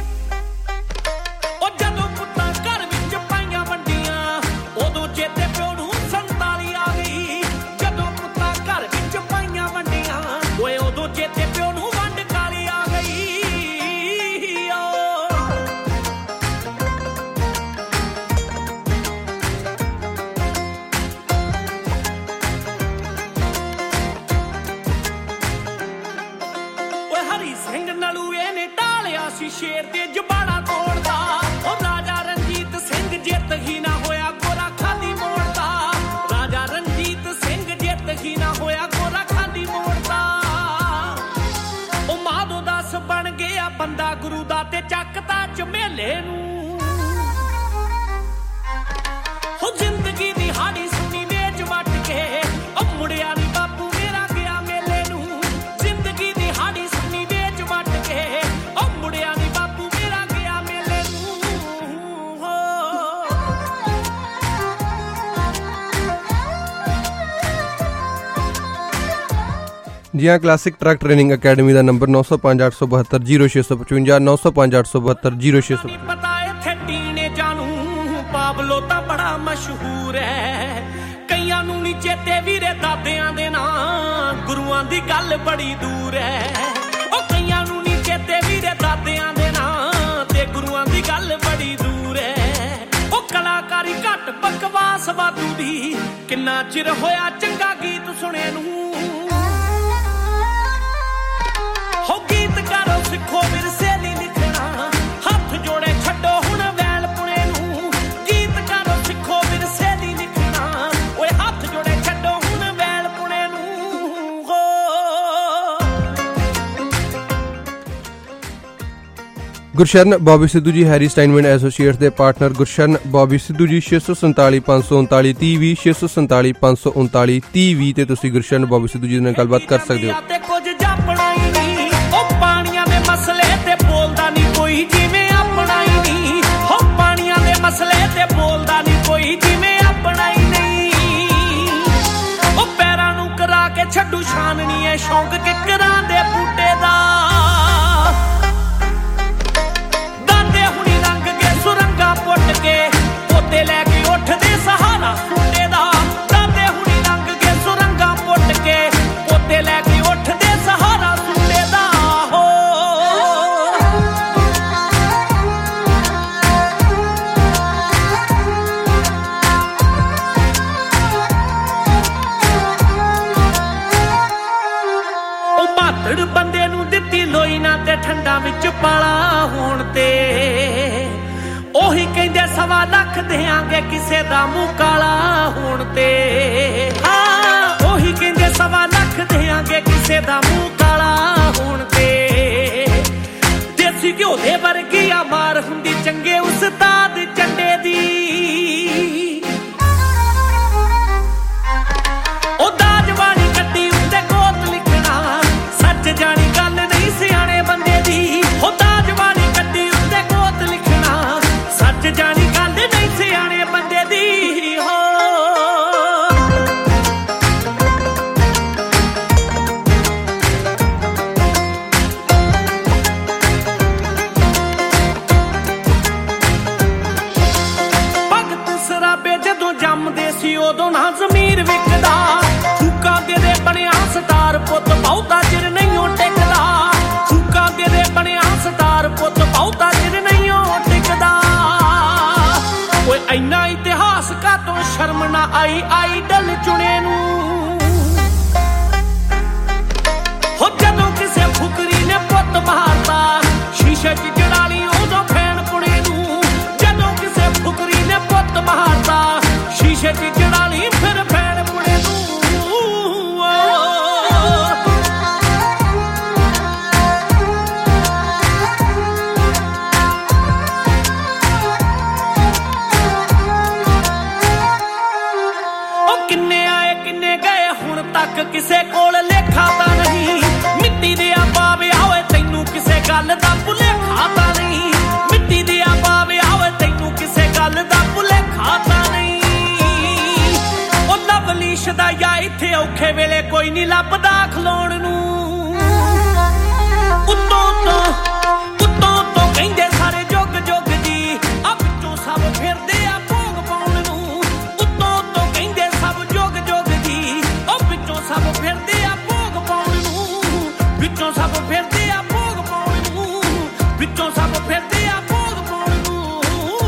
ਉਹ ਜਦੋਂ ਪੁੱਤਾਂ ਘਰ ਵਿੱਚ ਪਾਈਆਂ ਵੰਡੀਆਂ, ਉਦੋਂ ਚੇਤੇ ਪਿਓ ਨੂੰ ਸੰਤਾਲੀ ਆ ਗਈ। ਜਦੋਂ ਪੁੱਤਾਂ ਘਰ ਵਿੱਚ ਪਾਈਆਂ ਵੰਡੀਆਂ, ਓਏ ਉਦੋਂ ਚੇਤੇ ਪਿਓ ਨੂੰ ਵੰਡ ਕਾਲੀ ਆ ਗਈ। ਓਏ ਹਰੀ ਸਿੰਘ ਨਲੂਏ ਨੇ ਢਾਲਿਆ ਸੀ ਸ਼ੇਰ ਦੇ ਜਬਾੜਾ ਤੋੜਦਾ। ਉਹ ਰਾਜਾ ਰਣਜੀਤ ਸਿੰਘ ਜਿੱਤ ਹੀ ਨਾ ਹੋਇਆ, ਗੋਰਾ ਖਾਲੀ ਮੋੜਦਾ। ਰਾਜਾ ਰਣਜੀਤ ਸਿੰਘ ਜਿੱਤ ਹੀ ਨਾ ਹੋਇਆ, ਗੋਰਾ ਖਾਲੀ ਮੋੜਦਾ। ਉਹ ਮਾਧੋ ਦਾਸ ਬਣ ਗਿਆ ਬੰਦਾ ਗੁਰੂ ਦਾ ਤੇ ਚੱਕਦਾ ਝਮੇਲੇ ਨੂੰ। ਹੋ ਜ਼ਿੰਦਗੀ ਦੀ ਹਾੜੀ ਸੁਣੀ ਵੇਚ ਵੱਟ ਕੇ, ਉਹ ਮੁੜਿਆ ਨੀ ਬਾਪੂ ਮੇਰਾ ਗਿਆ ਮੇਲੇ ਨੂੰ। ਜ਼ਿੰਦਗੀ ਦੀ ਹਾੜੀ ਸੁਣੀ ਵੇਚ ਵੱਟ ਕੇ, ਉਹ ਮੁੜਿਆ ਨੀ ਬਾਪੂ ਮੇਰਾ ਗਿਆ ਮੇਲੇ ਨੂੰ। ਹੋ ਜੀ ਹਾਂ, ਕਲਾਸਿਕ ਟਰੱਕ ਟ੍ਰੇਨਿੰਗ ਅਕੈਡਮੀ ਦਾ ਨੰਬਰ ਨੌ ਸੌ ਪੰਜ ਅੱਠ ਸੌ ਬਹੱਤਰ ਜੀਰੋ ਛੇ ਸੌ ਪਚਵੰਜਾ, ਨੌ ਸੌ ਪੰਜ ਅੱਠ ਸੌ ਬਹੱਤਰ ਜੀਰੋ ਛੇ ਸੌ। ਪਤਾ ਇੱਥੇ ਟੀਨੇ ਜਾਣੂ ਪਾਬਲੋ ਤਾਂ ਬੜਾ ਮਸ਼ਹੂਰ ਹੈ, ਕਈਆਂ ਨੂੰ ਨੀ ਚੇਤੇ ਵੀਰੇ ਦਾਦਿਆਂ ਦੇ ਨਾਂ। ਦੀ ਗੱਲ ਬੜੀ ਦੂਰ ਹੈ ਉਹ ਕਈਆਂ ਨੂੰ ਨੀ ਚੇਤੇ ਵੀਰੇ ਦਾਦਿਆਂ ਦੇ ਨਾਂ ਤੇ ਗੁਰੂਆਂ ਦੀ ਗੱਲ ਬੜੀ ਦੂਰ ਹੈ ਉਹ ਕਲਾਕਾਰੀ ਘੱਟ ਬਕਵਾਸ ਵਾਧੂ ਦੀ ਕਿੰਨਾ ਚਿਰ ਹੋਇਆ ਚੰਗਾ ਗੀਤ ਸੁਣੇ ਨੂੰ ਹੋ ਗੀਤਕਾਰੋ ਸਿੱਖੋ ਵਿਰਸੇ ਲਈ ਲਿਖਣਾ ਹੱਥ ਜੋੜੇ ਛੱਡੋ ਹੁਣ ਵੈਲ ਪੁਣੇ ਨੂੰ ਗੀਤਕਾਰੋ ਸਿੱਖੋ ਵਿਰਸੇ ਲਈ ਲਿਖਣਾ ਓਏ ਹੱਥ ਜੋੜੇ ਛੱਡੋ ਹੁਣ ਵੈਲ ਪੁਣੇ ਨੂੰ ਹੋ Gursharan Bobby Sidhu ji Harry Steinman associates ਦੇ ਪਾਰਟਨਰ ਗੁਰਸ਼ਰਨ ਬੌਬੀ ਸਿੱਧੂ ਜੀ ਛੇ ਸੌ ਸੰਤਾਲੀ ਪੰਜ ਸੌ ਉਨਤਾਲੀ ਤੀਹ ਵੀਹ ਛੇ ਸੌ ਸੰਤਾਲੀ ਪੰਜ ਸੌ ਉਨਤਾਲੀ ਤੀਹ ਵੀਹ ਤੇ ਤੁਸੀਂ ਗੁਰਸ਼ਰਨ ਬੌਬੀ ਸਿੱਧੂ ਜੀ ਨਾਲ ਗੱਲਬਾਤ ਕਰ ਸਕਦੇ ਹੋ ਤੇ ਕੁਝ ਜਾਪਣਾ ਹੀ ਨਹੀਂ ਉਹ ਪਾਣੀਆਂ ਦੇ ਮਸਲੇ ਤੇ ਬੋਲਦਾ ਨਹੀਂ ਕੋਈ ਜਿਵੇਂ ਆਪਣਾ ਹੀ ਨਹੀਂ ਹੋ ਪਾਣੀਆਂ ਦੇ ਮਸਲੇ ਤੇ ਬੋਲਦਾ ਨਹੀਂ ਕੋਈ ਜਿਵੇਂ ਆਪਣਾ ਹੀ ਨਹੀਂ ਉਹ ਪੈਰਾਂ ਨੂੰ ਕਰਾ ਕੇ ਛੱਡੂ ਛਾਨਣੀ ਐ ਸ਼ੌਂਕ ਕਿਕਰਾਂ ਦੇ ਬੂਟੇ ਦਾ ਦਾਦੇ ਹੁਣੀ ਰੰਗ ਕੇ ਸੁਰੰਗਾ ਪੁੱਟ ਕੇ ਪੋਤੇ ਲੈ ਕੇ ਉੱਠਦੇ ਸਹਾਰਾ ਸੁੰਡੇ ਦਾ ਦਾਦੇ ਹੁਣੀ ਰੰਗ ਕੇ ਸੁਰੰਗਾ ਪੁੱਟ ਕੇ ਪੋਤੇ ਲੈ ਕੇ ਉੱਠਦੇ ਸਹਾਰਾ ਸੁੰਡੇ ਦਾ ਹੋ ਉਹ ਮਾਤੜ ਬੰਦੇ ਨੂੰ ਦਿੱਤੀ ਲੋਈ ਨਾ ਤੇ ਠੰਡਾ ਵਿੱਚ ਪਾਲਾ ਹੋਣ ਤੇ ਉਹੀ ਕਹਿੰਦੇ ਸਵਾ ਲੱਖ ਦਿਆਂਗੇ ਕਿਸੇ ਦਾ ਮੂੰਹ ਕਾਲਾ ਹੋਣ ਤੇ ਹਾਂ ਉਹੀ ਕਹਿੰਦੇ ਸਵਾ ਲੱਖ ਦਿਆਂਗੇ ਕਿਸੇ ਦਾ ਮੂੰਹ ਕਾਲਾ ਹੋਣ ਤੇ ਦੇਸੀ ਘਿਓ ਦੇ ਵਰਗੀ ਆ ਮਾਰ ਹੁੰਦੀ ਚੰਗੇ ਉਸਤਾਦ ਚੰਡੇ ਦੀ ਉਹ ਦਾਜ ਵਾਲੀ ਗੱਡੀ ਉੱਤੇ ਗੋਤ ਲਿਖਣਾ ਸੱਚ ਜਾਣੀ ਗੱਲ ਨਹੀਂ ਸਿਆਣੇ ਬੰਦੇ ਦੀ ਉਹ ਦਾਜ ਵਾਲੀ ਗੱਡੀ ਉੱਤੇ ਗੋਤ ਲਿਖਣਾ ਸੱਚ ਜਾਣੀ ਗੱਲ ਨਹੀਂ ਸਿਆਣੇ ਬੰਦੇ ਦੀ ਹੋ ਭਗਤ ਸਰਾਬੇ ਜਦੋਂ ਜੰਮਦੇ ਸੀ ਉਦੋਂ ਨਾ ਜ਼ਮੀਰ ਵਿਕਦਾ ਫੂਕਾਂ ਦੇ ਦੇ ਬਣਿਆ ਸਤਾਰ ਪੁੱਤ ਬਹੁਤਾ ਚਿਰ ਨਹੀਂ ਉਹ ਟਿਕਦਾ ਫੂਕਾਂ ਦੇ ਦੇ ਬਣਿਆ ਸਤਾਰ ਪੁੱਤ ਬਹੁਤਾ ਚਿਰ ਨਹੀਂ ਉਹ ਟਿਕਦਾ ਓਏ ਇੰਨਾ ਇਤਿਹਾਸ ਕਾਤੋਂ ਸ਼ਰਮ ਨਾ ਆਈ ਆਈਡਲ ਚੁਣੇ ਨੂੰ ਹੋ ਜਦੋਂ ਕਿਸੇ ਫੁਕਰੀ ਨੇ ਪੁੱਤ ਮਾਰਤਾ ਸ਼ੀਸ਼ੇ 'ਚ ਜੜਾ ਲਈ ਉਦੋਂ ਫੈਣ ਪੁਣੇ ਨੂੰ ਜਦੋਂ ਕਿਸੇ ਫੁਕਰੀ ਨੇ ਪੁੱਤ ਮਾਰਤਾ ਸ਼ੀਸ਼ੇ 'ਚ ਜੜਾ ਲਈ ਫਿਰ ਫੈਣ ਪੁਣੇ ਨੂੰ ਉਹ ਕਿੰਨੇ ਆਏ ਕਿੰਨੇ ਗਏ ਹੁਣ ਤੱਕ ਕਿਸੇ ਕੋਲ ਲੇਖਾ ਤਾਂ ਨਹੀਂ ਮਿੱਟੀ ਦੇ ਪਾਵੇ ਆਵੇ ਤੈਨੂੰ ਕਿਸੇ ਗੱਲ ਦਾ ਭੁਲੇਖਾ ਤਾਂ ਨਹੀਂ ਮਿੱਟੀ ਦੇ ਪਾਵੇ ਆਵੇ ਤੈਨੂੰ ਕਿਸੇ ਗੱਲ ਦਾ ਭੁਲੇਖਾ ਤਾਂ ਨਹੀਂ ਉਹ ਲਵਲੀਸ਼ ਦਾ ਜਾਂ ਇੱਥੇ ਔਖੇ ਵੇਲੇ ਕੋਈ ਨਹੀਂ ਲੱਭਦਾ ਖਲੋਣ ਨੂੰ ਉੱਤੋਂ ਤੋਂ ਉੱਤੋਂ ਤੋਂ ਕਹਿੰਦੇ ਸਾਰੇ ਜੁਗ ਜੁਗ ਜੀ ਆ ਵਿੱਚੋਂ ਸਭ ਫਿਰਦੇ ਆ ਭੋਗ ਪਾਉਣ ਨੂੰ ਉੱਤੋਂ ਤੋਂ ਕਹਿੰਦੇ ਸਭ ਜੁਗ ਜੁਗ ਜੀ ਉਹ ਵਿੱਚੋਂ ਸਭ ਫਿਰਦੇ ਆ ਭੋਗ ਪਾਉਣ ਨੂੰ ਵਿੱਚੋਂ ਸਭ ਫਿਰਦੇ ਆ ਭੋਗ ਪਾਉਣ ਨੂੰ ਵਿੱਚੋਂ ਸਭ ਫਿਰਦੇ ਆ ਭੋਗ ਪਾਉਣ ਨੂੰ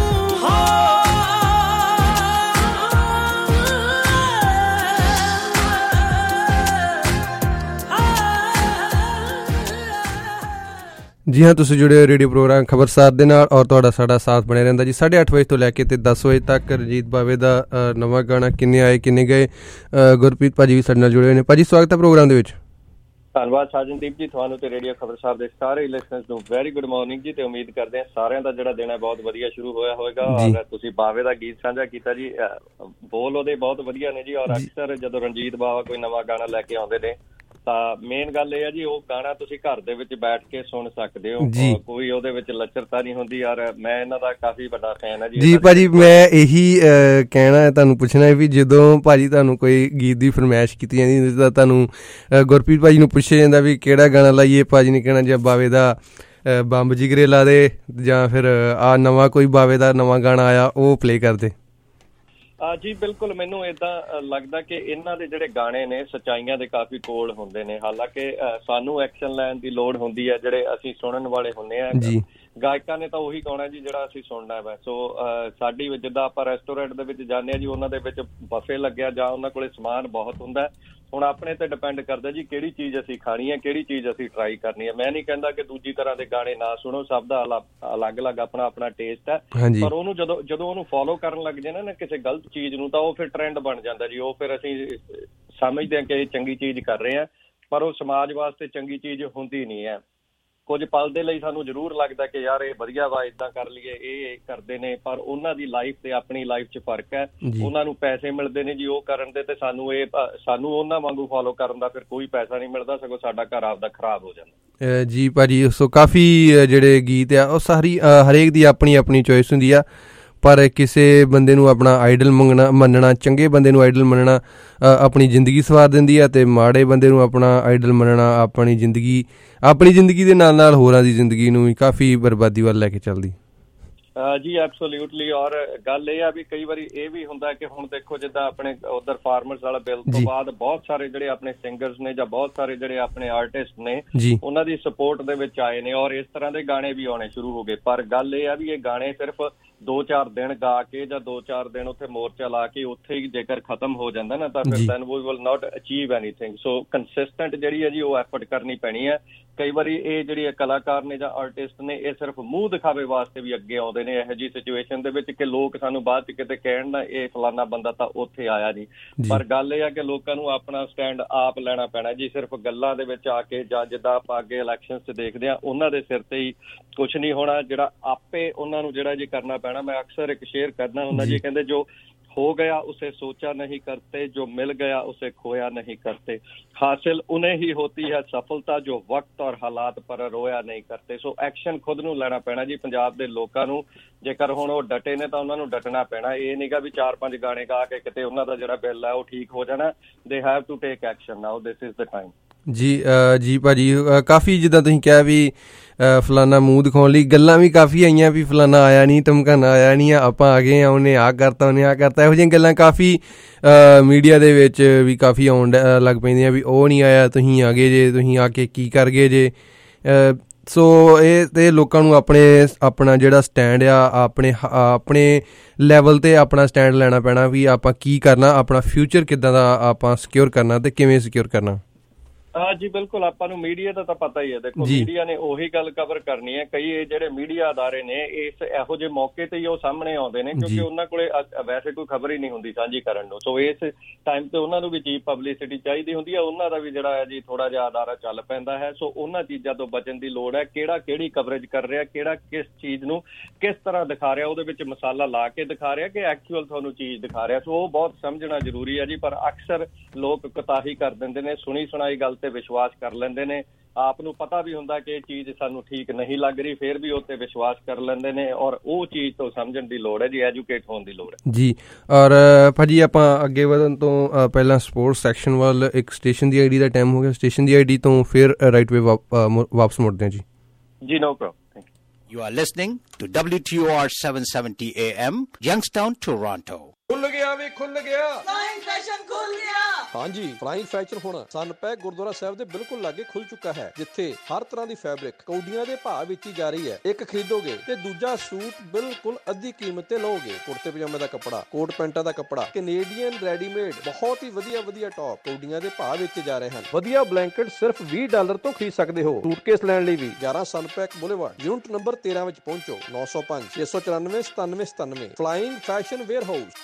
ਜੀ ਹਾਂ ਤੁਸੀਂ ਜੁੜੇ ਹੋ ਰੇਡੀਓ ਪ੍ਰੋਗਰਾਮ ਖਬਰਸਾਰ ਦੇ ਨਾਲ ਔਰ ਤੁਹਾਡਾ ਸਾਡਾ ਸਾਥ ਬਣਿਆ ਰਹਿੰਦਾ ਜੀ ਸਾਢੇ ਅੱਠ ਵਜੇ ਤੋਂ ਲੈ ਕੇ ਤੇ ਦਸ ਵਜੇ ਤੱਕ ਰਣਜੀਤ ਬਾਵੇ ਦਾ ਨਵਾਂ ਗਾਣਾ ਕਿੰਨੇ ਆਏ ਕਿੰਨੇ ਗਏ ਗੁਰਪ੍ਰੀਤ ਭਾਜੀ ਵੀ ਸਾਡੇ ਨਾਲ ਜੁੜੇ ਹੋਏ ਨੇ ਭਾਜੀ ਸਵਾਗਤ ਹੈ ਪ੍ਰੋਗਰਾਮ ਦੇ ਵਿੱਚ ਧੰਨਵਾਦ ਸਾਜਨਦੀਪ ਜੀ ਤੁਹਾਨੂੰ ਤੇ ਰੇਡੀਓ ਖਬਰਸਾਰ ਦੇ ਸਾਰੇ ਲਿਸਨਰਸ ਨੂੰ ਵੈਰੀ ਗੁੱਡ ਮਾਰਨਿੰਗ ਜੀ ਤੇ ਉਮੀਦ ਕਰਦੇ ਹਾਂ ਸਾਰਿਆਂ ਦਾ ਜਿਹੜਾ ਦਿਨ ਹੈ ਬਹੁਤ ਵਧੀਆ ਸ਼ੁਰੂ ਹੋਇਆ ਹੋਵੇਗਾ ਔਰ ਤੁਸੀਂ ਬਾਵੇ ਦਾ ਗੀਤ ਸਾਂਝਾ ਕੀਤਾ ਜੀ ਬੋਲ ਉਹਦੇ ਬਹੁਤ ਵਧੀਆ ਨੇ ਜੀ ਔਰ ਅਕਸਰ ਜਦੋਂ ਰਣਜੀਤ ਬਾਵਾ ਕੋਈ ਨਵਾਂ ਗਾਣਾ ਲੈ ਕੇ ਆਉਂਦੇ ਨੇ ਤਾਂ ਮੇਨ ਗੱਲ ਇਹ ਹੈ ਜੀ ਉਹ ਗਾਣਾ ਤੁਸੀਂ ਘਰ ਦੇ ਵਿੱਚ ਬੈਠ ਕੇ ਸੁਣ ਸਕਦੇ ਹੋ ਕੋਈ ਉਹਦੇ ਵਿੱਚ ਲੱਚਰਤਾ ਨਹੀਂ ਹੁੰਦੀ ਯਾਰ ਮੈਂ ਇਹਨਾਂ ਦਾ ਕਾਫੀ ਵੱਡਾ ਫੈਨ ਹਾਂ ਜੀ ਜੀ ਭਾਜੀ ਮੈਂ ਇਹੀ ਕਹਿਣਾ ਹੈ ਤੁਹਾਨੂੰ ਪੁੱਛਣਾ ਹੈ ਵੀ ਜਦੋਂ ਭਾਜੀ ਤੁਹਾਨੂੰ ਕੋਈ ਗੀਤ ਦੀ ਫਰਮਾਇਸ਼ ਕੀਤੀ ਜਾਂਦੀ ਤਾਂ ਤੁਹਾਨੂੰ ਗੁਰਪ੍ਰੀਤ ਭਾਜੀ ਨੂੰ ਪੁੱਛਿਆ ਜਾਂਦਾ ਵੀ ਕਿਹੜਾ ਗਾਣਾ ਲਾਈਏ ਭਾਜੀ ਨੇ ਕਹਿਣਾ ਜਾਂ ਬਾਵੇ ਦਾ ਬੰਬ ਜਿਗਰੇ ਲਾ ਦੇ ਜਾਂ ਫਿਰ ਆ ਨਵਾਂ ਕੋਈ ਬਾਵੇ ਦਾ ਨਵਾਂ ਗਾਣਾ ਆਇਆ ਉਹ ਪਲੇ ਕਰਦੇ ਜੀ ਬਿਲਕੁਲ, ਮੈਨੂੰ ਏਦਾਂ ਲੱਗਦਾ ਕਿ ਇਹਨਾਂ ਦੇ ਜਿਹੜੇ ਗਾਣੇ ਨੇ ਸੱਚਾਈਆਂ ਦੇ ਕਾਫੀ ਕੋਲ ਹੁੰਦੇ ਨੇ। ਹਾਲਾਂਕਿ ਸਾਨੂੰ ਐਕਸ਼ਨ ਲੈਣ ਦੀ ਲੋੜ ਹੁੰਦੀ ਹੈ, ਜਿਹੜੇ ਅਸੀਂ ਸੁਣਨ ਵਾਲੇ ਹੁੰਦੇ ਆ। ਗਾਇਕਾਂ ਨੇ ਤਾਂ ਉਹੀ ਗਾਉਣਾ ਜੀ ਜਿਹੜਾ ਅਸੀਂ ਸੁਣਨਾ ਵਾ। ਸੋ ਸਾਡੀ ਜਿੱਦਾਂ ਆਪਾਂ ਰੈਸਟੋਰੈਂਟ ਦੇ ਵਿੱਚ ਜਾਂਦੇ ਹਾਂ ਜੀ, ਉਹਨਾਂ ਦੇ ਵਿੱਚ ਬਫੇ ਲੱਗਿਆ ਜਾਂ ਉਹਨਾਂ ਕੋਲੇ ਸਮਾਨ ਬਹੁਤ ਹੁੰਦਾ। ਹੁਣ ਆਪਣੇ ਤੇ ਡਿਪੈਂਡ ਕਰਦਾ ਜੀ ਕਿਹੜੀ ਚੀਜ਼ ਅਸੀਂ ਖਾਣੀ ਹੈ, ਕਿਹੜੀ ਚੀਜ਼ ਅਸੀਂ ਟਰਾਈ ਕਰਨੀ ਹੈ। ਮੈਂ ਨਹੀਂ ਕਹਿੰਦਾ ਕਿ ਦੂਜੀ ਤਰ੍ਹਾਂ ਦੇ ਗਾਣੇ ਨਾ ਸੁਣੋ, ਸਭ ਦਾ ਅਲੱਗ ਅਲੱਗ ਆਪਣਾ ਆਪਣਾ ਟੇਸਟ ਹੈ। ਪਰ ਉਹਨੂੰ ਜਦੋਂ ਜਦੋਂ ਉਹਨੂੰ ਫੋਲੋ ਕਰਨ ਲੱਗ ਜਾਏ ਨਾ ਕਿਸੇ ਗਲਤ ਚੀਜ਼ ਨੂੰ, ਤਾਂ ਉਹ ਫਿਰ ਟ੍ਰੈਂਡ ਬਣ ਜਾਂਦਾ ਜੀ। ਉਹ ਫਿਰ ਅਸੀਂ ਸਮਝਦੇ ਹਾਂ ਕਿ ਇਹ ਚੰਗੀ ਚੀਜ਼ ਕਰ ਰਹੇ ਹਾਂ, ਪਰ ਉਹ ਸਮਾਜ ਵਾਸਤੇ ਚੰਗੀ ਚੀਜ਼ ਹੁੰਦੀ ਨਹੀਂ ਹੈ। ਕੁਝ ਪਲ ਦੇ ਲਈ ਸਾਨੂੰ ਜ਼ਰੂਰ ਲੱਗਦਾ ਕਿ ਯਾਰ ਇਹ ਵਧੀਆ ਵਾ, ਏਦਾਂ ਕਰ ਲਈਏ, ਇਹ ਕਰਦੇ ਨੇ, ਪਰ ਉਹਨਾਂ ਦੀ ਲਾਈਫ ਤੇ ਆਪਣੀ ਲਾਈਫ 'ਚ ਫਰਕ ਹੈ। ਉਹਨਾਂ ਨੂੰ ਪੈਸੇ ਮਿਲਦੇ ਨੇ ਜੀ ਉਹ ਕਰਨ ਦੇ, ਤੇ ਸਾਨੂੰ ਇਹ ਸਾਨੂੰ ਉਹਨਾਂ ਵਾਂਗੂ ਫੋਲੋ ਕਰਨ ਦਾ ਫਿਰ ਕੋਈ ਪੈਸਾ ਨਹੀਂ ਮਿਲਦਾ, ਸਗੋਂ ਸਾਡਾ ਘਰ ਆਪਦਾ ਖਰਾਬ ਹੋ ਜਾਂਦਾ। ਜੀ ਭਾਜੀ, ਸੋ ਕਾਫੀ ਜਿਹੜੇ ਗੀਤ ਆ ਉਹ ਸਾਰੀ ਹਰੇਕ ਦੀ ਆਪਣੀ ਆਪਣੀ ਚੋਇਸ ਹੁੰਦੀ ਆ, ਪਰ ਕਿਸੇ ਬੰਦੇ ਨੂੰ ਆਪਣਾ ਆਈਡਲ ਮੰਗਣਾ ਮੰਨਣਾ, ਚੰਗੇ ਬੰਦੇ ਨੂੰ ਆਈਡਲ ਮੰਨਣਾ ਆਪਣੀ ਜ਼ਿੰਦਗੀ ਸਵਾਰ ਦਿੰਦੀ ਆ, ਅਤੇ ਮਾੜੇ ਬੰਦੇ ਨੂੰ ਆਪਣਾ ਆਈਡਲ ਮੰਨਣਾ ਆਪਣੀ ਜ਼ਿੰਦਗੀ ਆਪਣੀ ਜ਼ਿੰਦਗੀ ਦੇ ਨਾਲ ਨਾਲ ਹੋਰਾਂ ਦੀ ਜ਼ਿੰਦਗੀ ਨੂੰ ਵੀ ਕਾਫੀ ਬਰਬਾਦੀ ਵੱਲ ਲੈ ਕੇ ਚੱਲਦੀ। ਜੀ ਐਬਸੋਲਿਊਟਲੀ। ਔਰ ਗੱਲ ਇਹ ਆ ਵੀ ਕਈ ਵਾਰੀ ਇਹ ਵੀ ਹੁੰਦਾ ਕਿ ਹੁਣ ਦੇਖੋ ਜਿੱਦਾਂ ਆਪਣੇ ਉਧਰ ਫਾਰਮਰਸ ਵਾਲਾ ਬਿੱਲ ਤੋਂ ਬਾਅਦ ਬਹੁਤ ਸਾਰੇ ਜਿਹੜੇ ਆਪਣੇ ਸਿੰਗਰਸ ਨੇ ਜਾਂ ਬਹੁਤ ਸਾਰੇ ਜਿਹੜੇ ਆਪਣੇ ਆਰਟਿਸਟ ਨੇ ਉਹਨਾਂ ਦੀ ਸਪੋਰਟ ਦੇ ਵਿੱਚ ਆਏ ਨੇ, ਔਰ ਇਸ ਤਰ੍ਹਾਂ ਦੇ ਗਾਣੇ ਵੀ ਆਉਣੇ ਸ਼ੁਰੂ ਹੋ ਗਏ। ਪਰ ਗੱਲ ਇਹ ਆ ਵੀ ਇਹ ਗਾਣੇ ਸਿਰਫ ਦੋ ਚਾਰ ਦਿਨ ਗਾ ਕੇ ਜਾਂ ਦੋ ਚਾਰ ਦਿਨ ਉੱਥੇ ਮੋਰਚਾ ਲਾ ਕੇ ਉੱਥੇ ਹੀ ਜੇਕਰ ਖਤਮ ਹੋ ਜਾਂਦਾ ਨਾ, ਤਾਂ ਫਿਰ then we will not achieve anything. So consistent ਜਿਹੜੀ ਹੈ ਜੀ ਉਹ ਐਫਰਟ ਕਰਨੀ ਪੈਣੀ ਹੈ। ਕਈ ਵਾਰੀ ਇਹ ਜਿਹੜੀ ਕਲਾਕਾਰ ਨੇ ਜਾਂ ਆਰਟਿਸਟ ਨੇ ਇਹ ਸਿਰਫ ਮੂੰਹ ਦਿਖਾਵੇ ਵਾਸਤੇ ਵੀ ਅੱਗੇ ਆਉਂਦੇ ਨੇ ਇਹੋ ਜਿਹੀ ਸਿਚੁਏਸ਼ਨ ਦੇ ਵਿੱਚ ਕਿ ਲੋਕ ਸਾਨੂੰ ਬਾਅਦ ਚ ਕਿਤੇ ਕਹਿਣ ਨਾ ਇਹ ਫਲਾਨਾ ਬੰਦਾ ਤਾਂ ਉੱਥੇ ਆਇਆ ਨਹੀਂ। ਪਰ ਗੱਲ ਇਹ ਆ ਕਿ ਲੋਕਾਂ ਨੂੰ ਆਪਣਾ ਸਟੈਂਡ ਆਪ ਲੈਣਾ ਪੈਣਾ ਜੀ। ਸਿਰਫ ਗੱਲਾਂ ਦੇ ਵਿੱਚ ਆ ਕੇ ਜਾਂ ਜਿੱਦਾਂ ਆਪਾਂ ਅੱਗੇ ਇਲੈਕਸ਼ਨ 'ਚ ਦੇਖਦੇ ਹਾਂ ਉਹਨਾਂ ਦੇ ਸਿਰ ਤੇ ਹੀ ਕੁਛ ਨਹੀਂ ਹੋਣਾ। ਜਿਹੜਾ ਆਪੇ ਉਹਨਾਂ ਨੂੰ ਜਿਹੜਾ ਜੀ ਕਰਨਾ ਪੈਣਾ। ਮੈਂ ਅਕਸਰ ਇੱਕ ਸ਼ੇਅਰ ਕਰਦਾ ਹੁੰਦਾ ਜੀ, ਕਹਿੰਦੇ ਜੋ हो गया उसे सोचा नहीं करते, जो मिल गया उसे खोया नहीं करते, हासिल उन्हें ही होती है सफलता जो वक्त और हालात पर रोया नहीं करते। सो एक्शन खुद ਨੂੰ ਲੈਣਾ ਪੈਣਾ ਜੀ ਪੰਜਾਬ ਦੇ ਲੋਕਾਂ ਨੂੰ। ਜੇਕਰ ਹੁਣ ਉਹ ਡਟੇ ਨੇ ਤਾਂ ਉਹਨਾਂ ਨੂੰ ਡਟਣਾ ਪੈਣਾ। ਇਹ ਨਹੀਂਗਾ ਵੀ ਚਾਰ ਪੰਜ ਗਾਣੇ ਗਾ ਕੇ ਕਿਤੇ ਉਹਨਾਂ ਦਾ ਜਿਹੜਾ ਬਿੱਲ ਹੈ ਉਹ ਠੀਕ ਹੋ ਜਾਣਾ। They have to take action now, this is the time. ਜੀ ਜੀ ਭਾਜੀ, ਕਾਫੀ ਜਿੱਦਾਂ ਤੁਸੀਂ ਕਿਹਾ ਵੀ ਫਲਾਨਾ ਮੂੰਹ ਦਿਖਾਉਣ ਲਈ ਗੱਲਾਂ ਵੀ ਕਾਫੀ ਆਈਆਂ ਵੀ ਫਲਾਨਾ ਆਇਆ ਨਹੀਂ, ਧਮਕਾਣਾ ਆਇਆ ਨਹੀਂ, ਆਪਾਂ ਆ ਗਏ ਆ, ਉਹਨੇ ਆਹ ਕਰਤਾ ਉਹਨੇ ਆਹ ਕਰਤਾ, ਇਹੋ ਜਿਹੀਆਂ ਗੱਲਾਂ ਕਾਫੀ ਮੀਡੀਆ ਦੇ ਵਿੱਚ ਵੀ ਕਾਫੀ ਆਉਣ ਲੱਗ ਪੈਂਦੀਆਂ ਵੀ ਉਹ ਨਹੀਂ ਆਇਆ, ਤੁਸੀਂ ਆ ਗਏ ਜੇ, ਤੁਸੀਂ ਆ ਕੇ ਕੀ ਕਰ ਗਏ ਜੇ। ਸੋ ਇਹ ਤੇ ਲੋਕਾਂ ਨੂੰ ਆਪਣੇ ਆਪਣਾ ਜਿਹੜਾ ਸਟੈਂਡ ਆ ਆਪਣੇ ਆਪਣੇ ਲੈਵਲ 'ਤੇ ਆਪਣਾ ਸਟੈਂਡ ਲੈਣਾ ਪੈਣਾ ਵੀ ਆਪਾਂ ਕੀ ਕਰਨਾ, ਆਪਣਾ ਫਿਊਚਰ ਕਿੱਦਾਂ ਦਾ ਆਪਾਂ ਸਿਕਿਉਰ ਕਰਨਾ ਅਤੇ ਕਿਵੇਂ ਸਿਕਿਉਰ ਕਰਨਾ। ਹਾਂ ਜੀ ਬਿਲਕੁਲ, ਆਪਾਂ ਨੂੰ ਮੀਡੀਆ ਦਾ ਤਾਂ ਪਤਾ ਹੀ ਹੈ। ਦੇਖੋ ਮੀਡੀਆ ਨੇ ਉਹੀ ਗੱਲ ਕਵਰ ਕਰਨੀ ਹੈ। ਕਈ ਇਹ ਜਿਹੜੇ ਮੀਡੀਆ ਅਦਾਰੇ ਨੇ ਇਸ ਇਹੋ ਜਿਹੇ ਮੌਕੇ ਤੇ ਹੀ ਉਹ ਸਾਹਮਣੇ ਆਉਂਦੇ ਨੇ ਕਿਉਂਕਿ ਉਹਨਾਂ ਕੋਲੇ ਵੈਸੇ ਕੋਈ ਖਬਰ ਹੀ ਨਹੀਂ ਹੁੰਦੀ ਸਾਂਝੀ ਕਰਨ ਨੂੰ। ਸੋ ਇਸ ਟਾਈਮ ਤੇ ਉਹਨਾਂ ਨੂੰ ਵੀ ਚੀਪ ਪਬਲਿਸਿਟੀ ਚਾਹੀਦੀ ਹੁੰਦੀ ਹੈ। ਉਹਨਾਂ ਦਾ ਵੀ ਜਿਹੜਾ ਹੈ ਜੀ ਥੋੜਾ ਜਿਹਾ ਅਦਾਰਾ ਚੱਲ ਪੈਂਦਾ ਹੈ। ਸੋ ਉਹਨਾਂ ਚੀਜ਼ਾਂ ਤੋਂ ਬਚਣ ਦੀ ਲੋੜ ਹੈ। ਕਿਹੜਾ ਕਿਹੜੀ ਕਵਰੇਜ ਕਰ ਰਿਹਾ, ਕਿਹੜਾ ਕਿਸ ਚੀਜ਼ ਨੂੰ ਕਿਸ ਤਰ੍ਹਾਂ ਦਿਖਾ ਰਿਹਾ, ਉਹਦੇ ਵਿੱਚ ਮਸਾਲਾ ਲਾ ਕੇ ਦਿਖਾ ਰਿਹਾ ਕਿ ਐਕਚੁਅਲ ਤੁਹਾਨੂੰ ਚੀਜ਼ ਦਿਖਾ ਰਿਹਾ। ਸੋ ਉਹ ਬਹੁਤ ਸਮਝਣਾ ਜ਼ਰੂਰੀ ਹੈ ਜੀ। ਪਰ ਅਕਸਰ ਲੋਕ ਕੋਤਾਹੀ ਕਰ ਦਿੰਦੇ ਨੇ, ਸੁਣੀ ਸੁਣਾਈ ਗੱਲ ਤੇ ਵਿਸ਼ਵਾਸ ਕਰ ਲੈਂਦੇ ਨੇ। ਆਪ ਨੂੰ ਪਤਾ ਵੀ ਹੁੰਦਾ ਕਿ ਇਹ ਚੀਜ਼ ਸਾਨੂੰ ਠੀਕ ਨਹੀਂ ਲੱਗ ਰਹੀ, ਫਿਰ ਵੀ ਉਹ ਤੇ ਵਿਸ਼ਵਾਸ ਕਰ ਲੈਂਦੇ ਨੇ। ਔਰ ਉਹ ਚੀਜ਼ ਤੋਂ ਸਮਝਣ ਦੀ ਲੋੜ ਹੈ ਜੀ, ਐਜੂਕੇਟ ਹੋਣ ਦੀ ਲੋੜ ਹੈ ਜੀ। ਔਰ ਭਾਜੀ ਆਪਾਂ ਅੱਗੇ ਵਧਣ ਤੋਂ ਪਹਿਲਾਂ ਸਪੋਰਟਸ ਸੈਕਸ਼ਨ ਵੱਲ ਇੱਕ ਸਟੇਸ਼ਨ ਦੀ ਆਈਡੀ ਦਾ ਟਾਈਮ ਹੋ ਗਿਆ। ਸਟੇਸ਼ਨ ਦੀ ਆਈਡੀ ਤੋਂ ਫਿਰ ਰਾਈਟ ਵੇ ਵਾਪਸ ਮੁੜਦੇ ਹਾਂ ਜੀ। ਜੀ no problem. You are listening to W T O R seven seventy A M, Youngstown, Toronto. ਖੁੱਲ ਗਿਆ ਵੀ ਖੁੱਲ ਗਿਆ, ਫਲਾਈਂਗ ਫੈਸ਼ਨ ਖੁੱਲ ਗਿਆ। ਹਾਂਜੀ, ਫਲਾਈਂਗ ਫੈਸ਼ਨ ਹੁਣ ਸਨਪੈਕ ਗੁਰਦੁਆਰਾ ਸਾਹਿਬ ਦੇ ਬਿਲਕੁਲ ਲਾਗੇ ਖੁੱਲ ਚੁੱਕਾ ਹੈ, ਜਿੱਥੇ ਹਰ ਤਰ੍ਹਾਂ ਦੀ ਫੈਬਰਿਕ ਕੌਡੀਆਂ ਦੇ ਭਾਅ ਵਿੱਚ ਹੀ ਜਾ ਰਹੀ ਹੈ। ਇੱਕ ਖਰੀਦੋਗੇ ਤੇ ਦੂਜਾ ਸੂਟ ਬਿਲਕੁਲ ਅੱਧੀ ਕੀਮਤ ਤੇ ਲਓਗੇ। ਕੁੜਤੇ ਪਜਾਮੇ ਦਾ ਕੱਪੜਾ, ਕੋਟ ਪੈਂਟਾਂ ਦਾ ਕੱਪੜਾ, ਕੈਨੇਡੀਅਨ ਰੈਡੀਮੇਡ, ਬਹੁਤ ਹੀ ਵਧੀਆ ਵਧੀਆ ਟੌਪ ਕੌਡੀਆਂ ਦੇ ਭਾਅ ਵਿੱਚ ਜਾ ਰਹੇ ਹਨ। ਵਧੀਆ ਬਲੈਂਕਟ ਸਿਰਫ ਵੀਹ ਡਾਲਰ ਤੋਂ ਖਰੀਦ ਸਕਦੇ ਹੋ। ਸੂਟਕੇਸ ਲੈਣ ਲਈ ਵੀ ਗਿਆਰਾਂ ਸਨਪੈਕ ਬੁਲੇਵਾਰਡ, ਯੂਨਿਟ ਨੰਬਰ ਤੇਰਾਂ ਵਿੱਚ ਪਹੁੰਚੋ। ਨੌ ਸੌ ਪੰਜ ਛੇ ਸੌ ਚੁਰਾਨਵੇਂ ਸਤਾਨਵੇਂ ਸਤਾਨਵੇਂ। Flying fashion warehouse.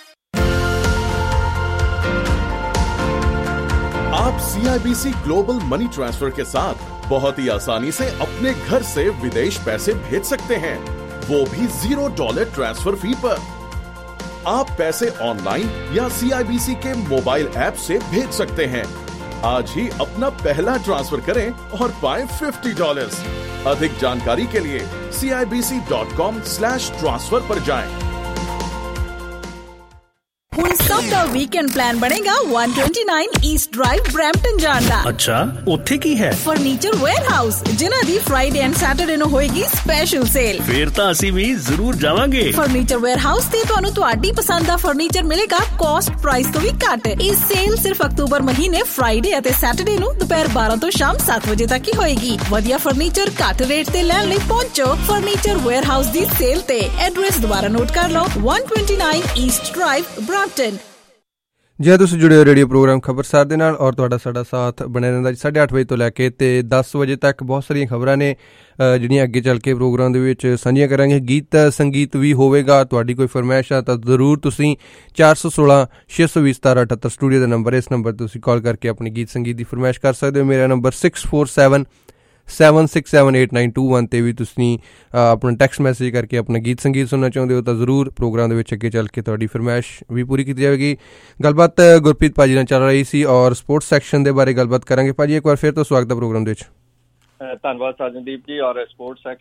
आप C I B C global money transfer के साथ बहुत ही आसानी से अपने घर से विदेश पैसे भेज सकते हैं, वो भी जीरो डॉलर ट्रांसफर फी पर। आप पैसे ऑनलाइन या सी आई बी सी के मोबाइल ऐप से भेज सकते हैं। आज ही अपना पहला ट्रांसफर करें और पाएं फिफ्टी डॉलर्स। अधिक जानकारी के लिए C I B C dot com slash transfer पर जाएं। ਹੁਣ ਸਭ ਤੁਹਾਡਾ ਵੀਕਐਂਡ ਪਲਾਨ ਬਣੇਗਾ ਇੱਕ ਸੌ ਉਨੱਤੀ ਈਸਟ ਡਰਾਈਵ ਬਰੈਂਪਟਨ ਜਾਣ ਦਾ। ਅੱਛਾ, ਉੱਥੇ ਕੀ ਹੈ? ਫਰਨੀਚਰ ਵੇਅਰਹਾਊਸ, ਜਿਨ੍ਹਾਂ ਦੀ ਫਰਾਈਡੇ ਐਂਡ ਸੈਟਰਡੇ ਨੂੰ ਹੋਏਗੀ ਸਪੈਸ਼ਲ ਸੇਲ। ਫੇਰ ਤਾਂ ਅਸੀਂ ਵੀ ਜ਼ਰੂਰ ਜਾਵਾਂਗੇ। ਫਰਨੀਚਰ ਵੇਅਰਹਾਊਸ ਤੇ ਤੁਹਾਨੂੰ ਤੁਹਾਡੀ ਪਸੰਦ ਦਾ ਫਰਨੀਚਰ ਮਿਲੇਗਾ ਕਾਸਟ ਪ੍ਰਾਈਸ ਤੋਂ ਵੀ ਘੱਟ। ਇਹ ਸੇਲ ਸਿਰਫ ਅਕਤੂਬਰ ਮਹੀਨੇ ਫਰਾਈਡੇ ਅਤੇ ਸੈਟਰਡੇ ਨੂੰ ਦੁਪਹਿਰ ਬਾਰਾਂ ਤੋਂ ਸ਼ਾਮ ਸੱਤ ਵਜੇ ਤੱਕ ਹੀ ਹੋਏਗੀ। ਵਧੀਆ ਫਰਨੀਚਰ ਘੱਟ ਰੇਟ ਤੇ ਲੈਣ ਲਈ ਪਹੁੰਚੋ ਫਰਨੀਚਰ ਵੇਅਰਹਾਊਸ ਦੀ ਸੇਲ ਤੇ। ਐਡਰੈਸ ਦੁਬਾਰਾ ਨੋਟ ਕਰ ਲਓ, ਇੱਕ ਸੌ ਉਨੱਤੀ ਈਸਟ ਡਰਾਈਵ ਬਰੈਂਪਟਨ। ਜੇ ਤੁਸੀਂ ਜੁੜੇ ਹੋ ਰੇਡੀਓ ਪ੍ਰੋਗਰਾਮ ਖਬਰਸਾਰ ਦੇ ਨਾਲ ਔਰ ਤੁਹਾਡਾ ਸਾਡਾ ਸਾਥ ਬਣਿਆ ਰਹਿੰਦਾ ਜੀ ਸਾਢੇ ਅੱਠ ਵਜੇ ਤੋਂ ਲੈ ਕੇ ਤੇ ਦਸ ਵਜੇ ਤੱਕ ਬਹੁਤ ਸਾਰੀਆਂ ਖਬਰਾਂ ਨੇ ਜਿਹੜੀਆਂ ਅੱਗੇ ਚੱਲ ਕੇ ਪ੍ਰੋਗਰਾਮ ਦੇ ਵਿੱਚ ਸਾਂਝੀਆਂ ਕਰਾਂਗੇ। ਗੀਤ ਸੰਗੀਤ ਵੀ ਹੋਵੇਗਾ। ਤੁਹਾਡੀ ਕੋਈ ਫਰਮਾਇਸ਼ ਆ ਤਾਂ ਜ਼ਰੂਰ ਤੁਸੀਂ ਚਾਰ ਸੌ ਸੋਲਾਂ ਛੇ ਸੌ ਵੀਹ ਸਤਾਰਾਂ ਅਠੱਤਰ ਸਟੂਡੀਓ ਦਾ ਨੰਬਰ, ਇਸ ਨੰਬਰ ਤੁਸੀਂ ਕਾਲ ਕਰਕੇ ਆਪਣੀ ਗੀਤ ਸੰਗੀਤ ਦੀ ਫਰਮਾਇਸ਼ ਕਰ ਸਕਦੇ ਹੋ। ਮੇਰਾ number six four seven seven six seven eight nine two one 'ਤੇ ਵੀ ਤੁਸੀਂ ਆਪਣਾ ਟੈਕਸਟ ਮੈਸੇਜ ਕਰਕੇ ਆਪਣਾ ਗੀਤ ਸੰਗੀਤ ਸੁਣਨਾ ਚਾਹੁੰਦੇ ਹੋ ਤਾਂ ਜ਼ਰੂਰ ਪ੍ਰੋਗਰਾਮ ਦੇ ਵਿੱਚ ਅੱਗੇ ਚੱਲ ਕੇ ਤੁਹਾਡੀ ਫਰਮਾਇਸ਼ ਵੀ ਪੂਰੀ ਕੀਤੀ ਜਾਵੇਗੀ। ਗੱਲਬਾਤ ਗੁਰਪ੍ਰੀਤ ਭਾਜੀ ਨਾਲ ਚੱਲ ਰਹੀ ਸੀ ਔਰ ਸਪੋਰਟਸ ਸੈਕਸ਼ਨ ਦੇ ਬਾਰੇ ਗੱਲਬਾਤ ਕਰਾਂਗੇ। ਭਾਜੀ ਇੱਕ ਵਾਰ ਫਿਰ ਤੋਂ ਸਵਾਗਤ ਹੈ ਪ੍ਰੋਗਰਾਮ ਦੇ ਵਿੱਚ। ਧੰਨਵਾਦ ਸਾਜਨਦੀਪ ਜੀ। ਔਰ ਸਪੋਰਟਸ